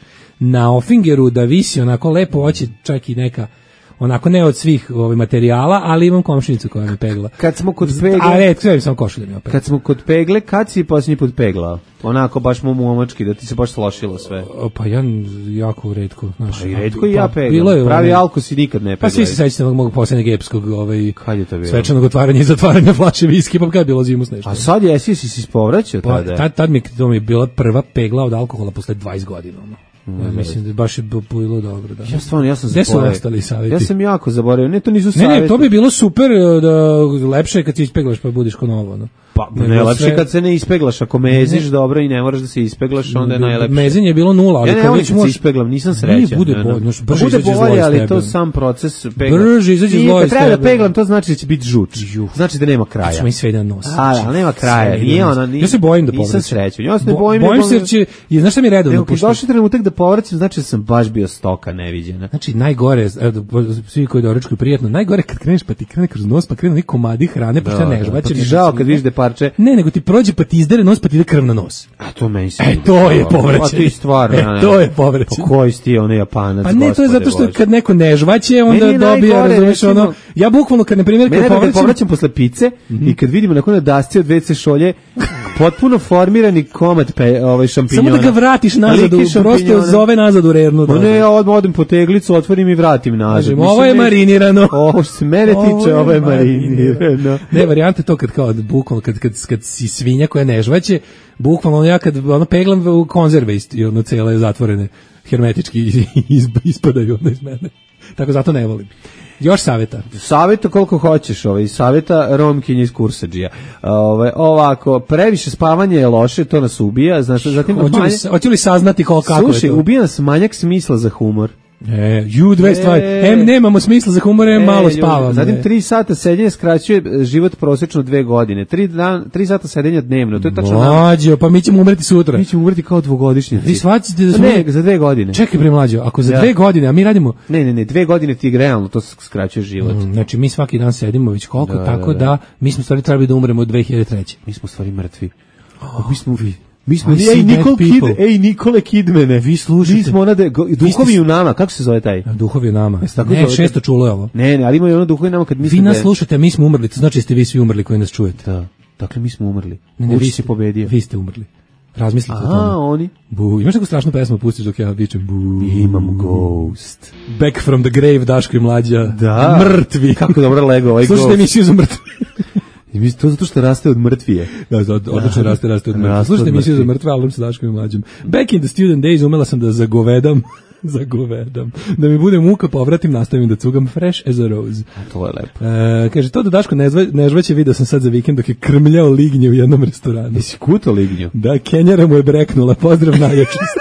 Speaker 6: na ofingeru da visi onako lepo oći, čak i neka onako ne od svih ovih materijala, ali imam komšinicu koja me pegla.
Speaker 5: Kad smo kod pegle...
Speaker 6: A ne, sve sam košulja mi opet.
Speaker 5: Kad smo kod pegle, kad si posljednji put peglao? Onako, baš mu momački, da ti se baš slošilo sve.
Speaker 6: O, pa ja jako redko. Znaš,
Speaker 5: pa i redko i ja
Speaker 6: pa,
Speaker 5: peglam. Pravi onaj... alko si nikad ne peglao.
Speaker 6: Pa svi se sećate mog posljednjeg epskog ovaj,
Speaker 5: kad je to bilo?
Speaker 6: Svečanog otvaranja i zatvaranja flaše viski, pa kad je bilo zimus nešto.
Speaker 5: A sad jesi si si povraćao tada?
Speaker 6: Pa, tad, tad mi to mi je bila prva pegla od alkohola posle dvadeset godina. Ono. Ja mislim da baš je bilo dobro, da.
Speaker 5: Ja stvarno, ja sam
Speaker 6: zaboravio. Gde su ostali savjeti?
Speaker 5: Ja sam jako zaboravio. Ne, to nisu savjeti.
Speaker 6: Ne, ne, to bi bilo super, da lepše je kad ti ispeglaš pa budiš ko novo, no.
Speaker 5: Pa, ne, ne lepše sve... kad se ne ispeglaš, ako meziš ne. dobro i ne moraš da se ispeglaš, onda je najlepše.
Speaker 6: Mezenje je bilo nula, ali
Speaker 5: ja ne volim kad se ispeglam, nisam srećan.
Speaker 6: Nije, bude bolje, no, brže
Speaker 5: bude bolje, ali to sam proces pegla.
Speaker 6: Brže izađe zlo iz tebe.
Speaker 5: Treba da peglam, to znači da će biti žuč. Znači da nema kraja.
Speaker 6: Znači sve jedan nos.
Speaker 5: A, ali nema kraja. Nije ona,
Speaker 6: ja se bojim da
Speaker 5: povraćam. Nisam srećan. Ja se ne bojim.
Speaker 6: Bojim se jer će, znaš šta mi redovno pušta?
Speaker 5: Došli trenutak da povraćam, znači da sam baš bio stoka neviđena.
Speaker 6: Znači najgore, svi koji doručkuju prijatno, najgore kad kreneš pa ti krene kroz nos, pa krenu neki komadi hrane, pa šta ne žvaće.
Speaker 5: Pa ti žao kad vidiš da parče.
Speaker 6: Ne, nego ti prođe pa ti izdere nos pa ti ide krv na nos.
Speaker 5: A to meni se.
Speaker 6: E to je povraćaj.
Speaker 5: A ti stvarno.
Speaker 6: E to je povraćaj.
Speaker 5: Pa koji si ti onaj Japanac?
Speaker 6: Pa ne, to je zato što kad neko ne žvaće, onda dobija, razumeš ono. Ja bukvalno kad na primjer kad povraćam,
Speaker 5: povraćam posle pice i kad vidim nakon dasci od ve ce šolje potpuno formirani komad pe, ovaj šampinjona.
Speaker 6: Samo da ga vratiš nazad, prosto zove nazad u rernu.
Speaker 5: Ma ne, ja odmah odem po teglicu, otvorim i vratim nazad.
Speaker 6: Kažem, ovo je marinirano.
Speaker 5: Ovo što se mene tiče, ovo je marinirano.
Speaker 6: Ne, varijante to kad kao bukvalno kad kad kad si svinja koja ne žvaće, bukvalno ja kad ono peglam u konzerve i ono cele zatvorene hermetički ispadaju ono iz mene. Tako zato ne volim. Još savjeta.
Speaker 5: Savjeta koliko hoćeš, ovaj savjeta Romkinje iz Kursadžija. Ovaj ovako, previše spavanje je loše, to nas ubija, znači zatim
Speaker 6: hoće li saznati kako je to?
Speaker 5: Slušaj, ubija nas manjak smisla za humor.
Speaker 6: E, ju dve stvari. Em nemamo smisla za humor, em e, malo spavamo.
Speaker 5: Zatim tri sata sedenja skraćuje život prosečno dve godine. tri dan, tri sata sedenja dnevno. To je tačno.
Speaker 6: Mlađo, pa mi ćemo umreti sutra.
Speaker 5: Mi ćemo umreti kao dvogodišnjaci.
Speaker 6: Vi shvatite da smo
Speaker 5: ne, za dve godine.
Speaker 6: Čekaj bre mlađo, ako za ja. dve godine, a mi radimo
Speaker 5: Ne, ne, ne, dve godine ti realno to skraćuje život.
Speaker 6: Mm, znači mi svaki dan sedimo već koliko, da, tako da, da. da mi smo stvari trebali da umremo od dve hiljade treće.
Speaker 5: Mi smo stvari mrtvi. Oh, mi smo vi Mi smo ej Nikol Kid, ej Nikole Kidmene.
Speaker 6: Vi slušate.
Speaker 5: Mi smo ona de, duhovi u nama, kako se zove taj?
Speaker 6: Duhovi u nama. Ne, šesto čulo je ovo.
Speaker 5: Ne, ne, ali ima i ono duhovi u nama kad mislite.
Speaker 6: Vi nas slušate, mi smo umrli, to znači ste vi svi umrli koji nas čujete.
Speaker 5: Da. Dakle mi smo umrli.
Speaker 6: Ne, ne, vi ste pobedio. Vi ste umrli. Razmislite o tome.
Speaker 5: A, oni?
Speaker 6: Bu, imaš neku strašnu pesmu pustiš dok ja vičem bu.
Speaker 5: Imam Ghost.
Speaker 6: Back from the grave, Daško i Mlađa.
Speaker 5: Da.
Speaker 6: Mrtvi.
Speaker 5: Kako dobro lego ovaj Ghost.
Speaker 6: Slušajte emisiju za mrtvi.
Speaker 5: I mislim to zato što raste od mrtvije.
Speaker 6: Da, odlično raste, raste od mrtvije. Slušajte emisiju za mrtve, album sa Daškom i Mlađom. Back in the student days umela sam da zagovedam, zagovedam, da mi bude muka, povratim, nastavim da cugam fresh as a rose.
Speaker 5: To je lepo.
Speaker 6: E, kaže, to da Daško ne, zva, ne žveće, vidio sam sad za vikend dok je krmljao lignje u jednom restoranu.
Speaker 5: Jesi kuto lignju?
Speaker 6: Da, Kenjara mu je breknula, pozdrav najjačist.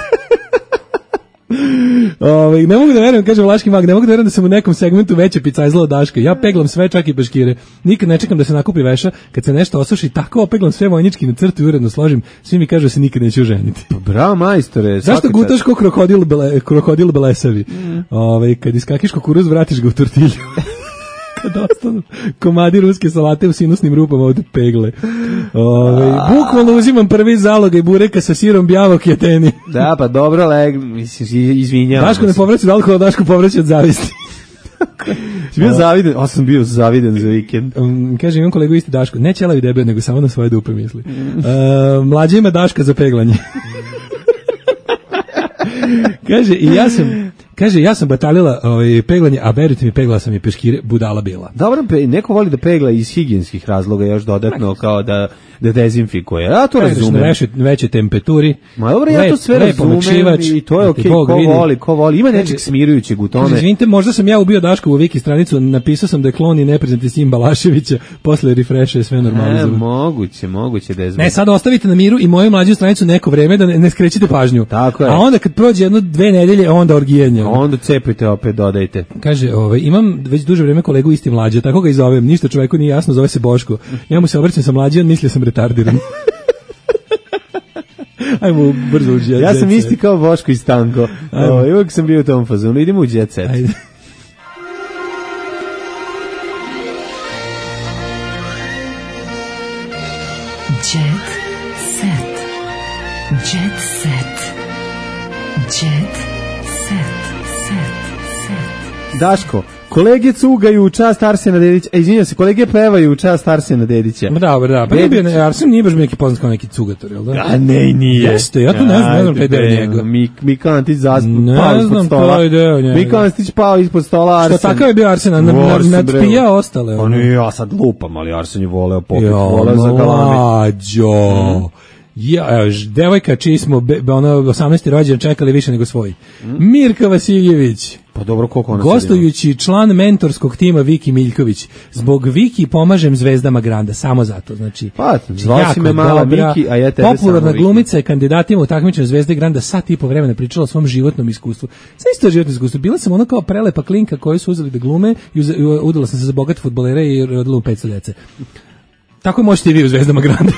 Speaker 6: Ove, ne mogu da verujem, kaže Vlaški mag, ne mogu da verujem da sam u nekom segmentu veće picajzla od Daška. Ja peglam sve, čak i peškire. Nikad ne čekam da se nakupi veša. Kad se nešto osuši, tako opeglam sve vojnički na crtu i uredno složim. Svi mi kažu da se nikad neću ženiti.
Speaker 5: Bravo, majstore.
Speaker 6: Zašto gutaš ko krokodil, bele, krokodil belesavi? Mm. Ove, kad iskakiš kukuruz, vratiš ga u tortilju. Kad ostanu komadi ruske salate u sinusnim rupama od pegle. Ove, bukvalno uzimam prvi zalogaj bureka sa sirom bjavok i ateni.
Speaker 5: Da, pa dobro, leg, mislim, izvinjavam.
Speaker 6: Daško ne povraća od alkohola, Daško povraća od zavisti.
Speaker 5: Si bio zaviden? O, sam bio zaviden za vikend.
Speaker 6: Um, kaže, imam kolegu isti Daško. Ne ćelavi debel, nego samo na svoje dupe misli. Uh, mlađe ima Daška za peglanje. Kaže, i ja sam... Kaže, ja sam batalila ovaj, peglanje, a verujte mi, pegla sam i peškire, budala bila.
Speaker 5: Dobro, neko voli da pegla iz higijenskih razloga još dodatno, kao da, da dezinfikuje. Ja to razumem.
Speaker 6: Na veće, veće temperaturi.
Speaker 5: Ma dobro, ja to sve razumem i to je okej, okay, ko vidi. voli, ko voli. Ima nečeg smirujućeg u tome.
Speaker 6: Izvinite, možda sam ja ubio Daškovu Wiki stranicu, napisao sam da je klon i nepriznati sin Balaševića, posle refresha je sve normalizovano.
Speaker 5: E, moguće, moguće da je zbog.
Speaker 6: Ne, sad ostavite na miru i moju mlađu stranicu neko vreme da ne, ne skrećite pažnju.
Speaker 5: Tako je.
Speaker 6: A onda kad prođe jedno dve nedelje, onda orgijenje.
Speaker 5: Onda cepajte opet, dodajte.
Speaker 6: Kaže, ovaj, imam već duže vrijeme kolegu isti Mlađa, tako ga i zovem, ništa čoveku nije jasno, zove se Boško. Ja mu se obraćam sa Mlađe, on misli sam retardiran. Ajmo brzo u jet set.
Speaker 5: Ja sam isti kao Boško i Stanko. O, uvijek sam bio u tom fazonu. Idemo u jet set. Ajde.
Speaker 2: Jet set. Jet set. Jet
Speaker 5: Daško, kolege cugaju u čast Arsena Dedića, e, izvinjam se, kolege pevaju u čast Arsena Dedića.
Speaker 6: Da, da, da, pa Dedić... ne, Arsen nije baš neki poznat kao neki cugator, jel da?
Speaker 5: A ne, i nije.
Speaker 6: Jeste, ja to ne znam, ne znam taj deo njega.
Speaker 5: Mika Antić zasp...
Speaker 6: ne
Speaker 5: pao ispod
Speaker 6: znam
Speaker 5: stola.
Speaker 6: taj deo njega.
Speaker 5: Mika Antić pao ispod stola Arsen.
Speaker 6: Što takav je bio Arsen, nadpijao ostale.
Speaker 5: Pa ne, ja sad lupam, ali Arsen je voleo popit, voleo za galami.
Speaker 6: Mlađo. Mm. Ja, evo, devojka čiji smo be, be, ono, osamnaesti rođen čekali više nego svoj. Mm. Mirka Vasiljević.
Speaker 5: Pa dobro, koliko ona
Speaker 6: gostujući član mentorskog tima Viki Miljković. Zbog Viki pomažem zvezdama Granda, samo zato. Znači,
Speaker 5: pa, zvao si me mala Viki, a ja tebe samo
Speaker 6: popularna glumica je kandidatima u takmičenju Zvezde Granda sat i po vremena pričala o svom životnom iskustvu. Sa isto životno iskustvo. Bila sam ono kao prelepa klinka koju su uzeli da glume i uz, udala sam se za bogate fudbalere i rodila mu petsto dece. Tako možete i vi u Zvezdama Granda.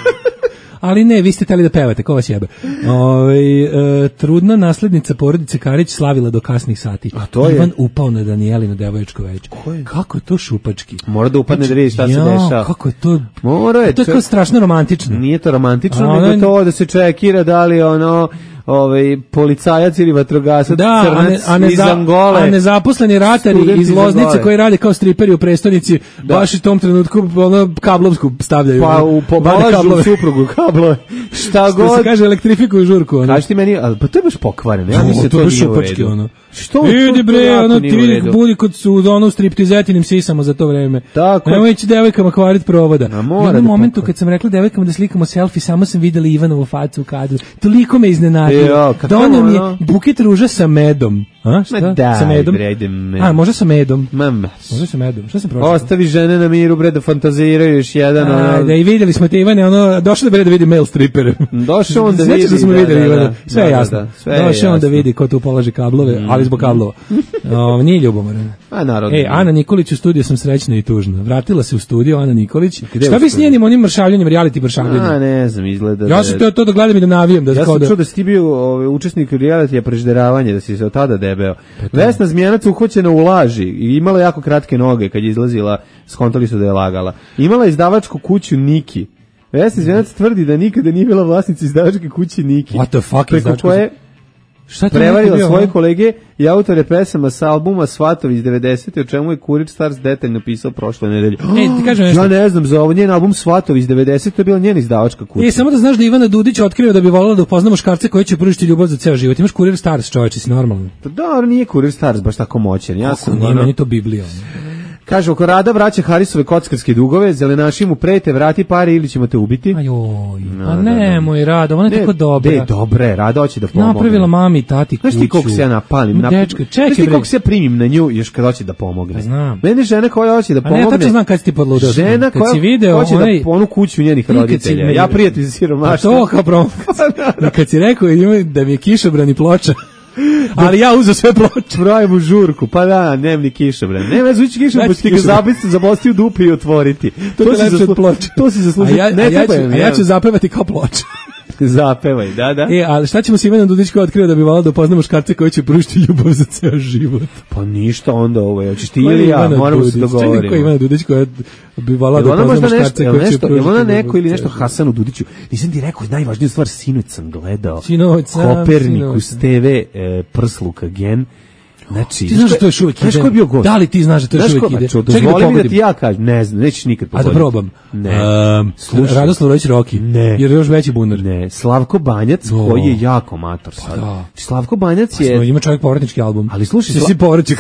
Speaker 6: Ali ne, vi ste teli da pevate, ko vas jebe. Ove, e, trudna naslednica porodice Karić slavila do kasnih sati.
Speaker 5: A to je?
Speaker 6: Ivan upao na Danijelino devoječko veče. Kako je to šupački?
Speaker 5: Mora da upadne da vidi šta
Speaker 6: ja,
Speaker 5: se dešava.
Speaker 6: Kako je to?
Speaker 5: Mora je.
Speaker 6: To je kao strašno romantično.
Speaker 5: Nije to romantično,
Speaker 6: A,
Speaker 5: nego
Speaker 6: ne,
Speaker 5: to da se čekira da li ono... ovaj policajac ili vatrogasac
Speaker 6: da,
Speaker 5: crnac
Speaker 6: a ne, a
Speaker 5: iz Angole.
Speaker 6: A nezaposleni ratari iz Loznice koji rade kao striperi u prestonici, da. Baš u tom trenutku ono kablovsku stavljaju.
Speaker 5: Pa u pobalažu suprugu kablove. Šta god.
Speaker 6: Što se kaže elektrifikuju žurku. Ono.
Speaker 5: Kaži ti meni, ali pa to je baš pokvareno. Ja mislim
Speaker 6: to
Speaker 5: to
Speaker 6: nije u redu. Ono.
Speaker 5: Što?
Speaker 6: Idi bre, ono ti budi kod su ono striptizetinim sisama za to vreme.
Speaker 5: Tako.
Speaker 6: Nemoj ići devojkama kvariti provoda. U jednom momentu kad sam rekla devojkama da slikamo selfie, samo sam videla Ivanovu facu u kadru. Toliko me iznenadio. Donio mi je buket ruža sa medom. A, šta?
Speaker 5: Da,
Speaker 6: sa medom?
Speaker 5: Bre, med.
Speaker 6: A, možda sa medom.
Speaker 5: Mama.
Speaker 6: Možda sa medom. Šta sam pročitao?
Speaker 5: Ostavi žene na miru, bre, da fantaziraju još jedan.
Speaker 6: A, ono... Da, i vidjeli smo te Ivane, ono, došao da bre da vidi male stripper.
Speaker 5: Došao on da vidi.
Speaker 6: Znači da smo
Speaker 5: da,
Speaker 6: videli
Speaker 5: da,
Speaker 6: Ivana.
Speaker 5: da,
Speaker 6: sve je jasno. Da, da, sve došao on da vidi ko tu polaži kablove, mm. ali zbog kablova. O, nije ljubomoran.
Speaker 5: A, naravno.
Speaker 6: Ej, Ana Nikolić u studiju, sam srećna i tužna. Vratila se u studio, Ana Nikolić. Šta bi s njenim onim mršavljanjem, reality mršavljanjem?
Speaker 5: A, ne znam, izgleda.
Speaker 6: Ja sam to, to da gledam i da navijem. Da
Speaker 5: ja sam čuo da si ti bio ovaj, učesnik reality-a prežderavanje, da si se od tada debeo. Vesna Zmijanac uhoćena u laži i imala jako kratke noge kad je izlazila, skontali su da je lagala. Imala izdavačku kuću Niki. Vesna Zmijanac tvrdi da nikada nije bila vlasnica izdavačke kuće Niki.
Speaker 6: What the fuck
Speaker 5: is that? Šta prevarila bio, svoje kolege i autore pesama sa albuma Svatovi iz devedesete, o čemu je Kurir Stars detaljno pisao prošle nedelje.
Speaker 6: E, ti kažem nešto.
Speaker 5: Ja ne znam, za ovo njen album Svatovi iz devedesete, to je bila njena izdavačka kuća.
Speaker 6: E, samo da znaš da Ivana Dudić otkrio da bi voljela da upozna muškarce koji će pružiti ljubav za ceo život. Imaš Kurir Stars, čoveče, si normalno.
Speaker 5: Pa dobro, nije Kurir Stars baš tako moćan. Ja sam
Speaker 6: nije, meni to Biblija.
Speaker 5: Kaže, oko Rada vraća Harisove kockarske dugove, zelenaši mu prete, vrati pare ili ćemo te ubiti.
Speaker 6: Ajoj, no, a ne, moj Rado, ona je tako dobra.
Speaker 5: Ne, dobre, Rada hoće da pomogne.
Speaker 6: Napravila mami i tati kuću.
Speaker 5: Znaš ti koliko se ja napalim? Nap...
Speaker 6: Dečka, čekaj,
Speaker 5: Znaš ti koliko se ja primim na nju još kad hoće da pomogne?
Speaker 6: Znam.
Speaker 5: Mene žena koja hoće da pomogne.
Speaker 6: A ne, tačno znam kad si ti podludao.
Speaker 5: Žena koja
Speaker 6: si video,
Speaker 5: hoće
Speaker 6: onaj...
Speaker 5: da onu kuću njenih roditelja. Ja prijatelj siromaštva.
Speaker 6: To kao promo. Kad si rekao da mi je kišobran i ploča. Ali ja uzeo sve ploče.
Speaker 5: Pravimo žurku, pa da, nem ni kišobran. Ne veze ući kišobran, pa ću ti ga zabiti, zabosti u dupe i otvoriti.
Speaker 6: To, to, si, zaslu... to si zaslužio. A ja,
Speaker 5: ne
Speaker 6: a ja, ću, a ja ću zapevati kao ploča.
Speaker 5: Zapevaj, da, da.
Speaker 6: E, ali šta ćemo s Ivanom Dudić koja otkrio da bi volao da upoznamo muškarce koji će pružiti ljubav za ceo život?
Speaker 5: Pa ništa onda ovo je. Hoćeš ti ili ja, moramo se dogovoriti.
Speaker 6: Čekaj, ko je Ivana Dudić koja bi volao da upoznamo muškarce koji će pružiti
Speaker 5: ljubav. Ona neko ili nešto Hasanu Dudiću. Nisam ti rekao, najvažniju stvar, sinoć sam gledao.
Speaker 6: Sinoć sam,
Speaker 5: Kopernikus te ve e, Prsluka gen. Znači,
Speaker 6: ti znaš da to još uvijek ide?
Speaker 5: Znaš ko je bio gost?
Speaker 6: Da li ti znaš da to još uvijek ide?
Speaker 5: Dozvoli mi da ti ja kažem, ne znam, nećeš nikad pogoditi.
Speaker 6: A da probam.
Speaker 5: Ne.
Speaker 6: Um, Radoslav Rojić Roki.
Speaker 5: Ne.
Speaker 6: Jer je još veći bunar.
Speaker 5: Ne. Slavko Banjac, no. koji je jako mator sad.
Speaker 6: Da.
Speaker 5: Slavko Banjac je...
Speaker 6: Pa ima čovjek povratnički album.
Speaker 5: Ali slušaj,
Speaker 6: Sla...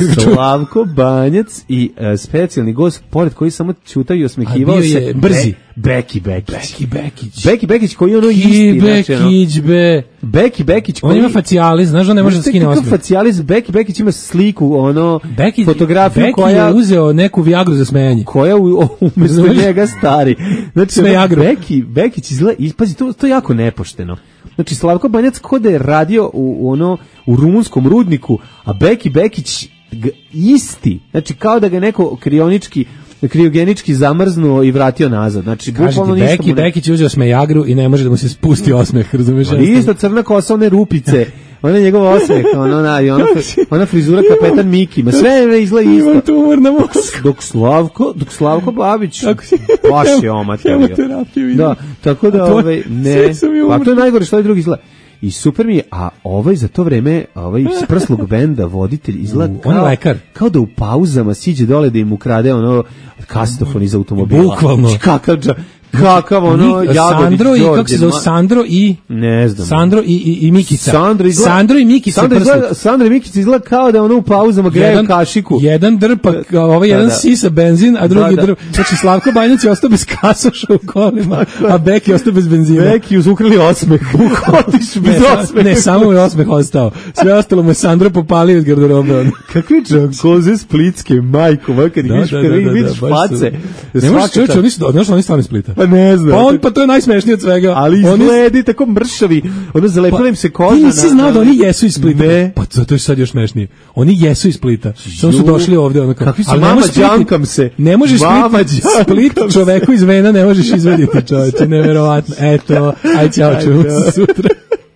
Speaker 5: Slavko Banjac i uh, specijalni gost, pored koji samo čutao i osmehivao se...
Speaker 6: je brzi.
Speaker 5: Beki Bekić.
Speaker 6: Beki Bekić.
Speaker 5: Beki Bekić koji je ono isti.
Speaker 6: Bekić, be.
Speaker 5: Beki Bekić koji...
Speaker 6: On ima facijalis, znaš da ne može da skine osmeh.
Speaker 5: Facijalis, Beki Bekić ima sliku, ono,
Speaker 6: Beki,
Speaker 5: fotografiju
Speaker 6: Beki
Speaker 5: koja...
Speaker 6: Beki je uzeo neku Viagru za smejanje.
Speaker 5: Koja u, umjesto njega stari. Znači,
Speaker 6: Smejagru.
Speaker 5: Beki, Bekić izgleda, pazi, to, to je jako nepošteno. Znači, Slavko Banjac kod da je radio u, u, ono, u rumunskom rudniku, a Beki Bekić g, isti. Znači, kao da ga neko krionički kriogenički zamrznuo i vratio nazad. Znači, bukvalno ništa
Speaker 6: Beki,
Speaker 5: mu ne...
Speaker 6: Bekić uzeo smejagru i ne može da mu se spusti osmeh, razumiješ?
Speaker 5: Ali isto crna kosa, one rupice, ona je njegova osmeh, ono, na, i ona, ona frizura kapetan Miki, ma sve izgleda isto.
Speaker 6: Imam tumor na mozgu.
Speaker 5: Dok Slavko, dok Slavko Babić, baš je omaterio.
Speaker 6: Hemoterapiju.
Speaker 5: Da, tako da, ovaj, ne, pa to je najgore što je drugi izgleda. I super mi je, a ovaj za to vreme, ovaj s prslog benda, voditelj, izgleda kao,
Speaker 6: on je lekar.
Speaker 5: Kao da u pauzama siđe dole da im ukrade ono kasetofon iz automobila.
Speaker 6: Bukvalno.
Speaker 5: Kakav dža, kakav ono Jagodić,
Speaker 6: Sandro i kako se zove Sandro i
Speaker 5: ne znam.
Speaker 6: Sandro i i, i Mikica.
Speaker 5: Sandro, izgleda,
Speaker 6: Sandro i Mikica.
Speaker 5: Sandro, izgleda, Sandro i Mikica izgleda kao da ono u pauzama greju kašiku.
Speaker 6: Jedan drpak, ovaj jedan
Speaker 5: da, da.
Speaker 6: sisa benzin, a drugi
Speaker 5: da, da.
Speaker 6: drp. Znači Slavko Banjac je ostao bez kasoša u kolima, a Beki je ostao bez benzina.
Speaker 5: Beki uzukli osmeh. Otiš bez osmeha.
Speaker 6: Ne, samo je osmeh ostao. Sve ostalo mu je Sandro popalio iz garderobe.
Speaker 5: Kakvi džankoze splitske, majko, kad ih vidiš, kad ih vidiš face.
Speaker 6: Ne možeš čovječe, oni su, znaš, oni stvarno iz Splita.
Speaker 5: Pa ne znam.
Speaker 6: Pa on, pa to je najsmešnije od svega.
Speaker 5: Ali izgledi tako mršavi, ono zalepila im se koža.
Speaker 6: Ti nisi znao da oni jesu iz Splita.
Speaker 5: Ne.
Speaker 6: Pa zato je sad još smešnije. Oni jesu iz Splita. Samo su došli ovde. Ono kao,
Speaker 5: kakvi su, mama džankam se.
Speaker 6: Ne možeš Split, Split čoveku iz vena ne možeš izvediti, čoveče, neverovatno. Eto, aj ćao, čujemo se sutra.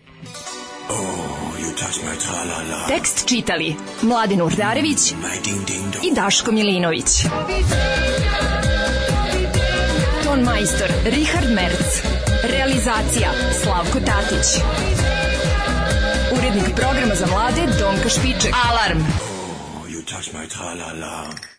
Speaker 2: Tekst čitali Mladin Urdarević i Daško Milinović. Ton majstor Richard Merc. Realizacija Slavko Tatić. Urednik programa za mlade Donka Špiček. Alarm!
Speaker 12: You touch my tra-la-la.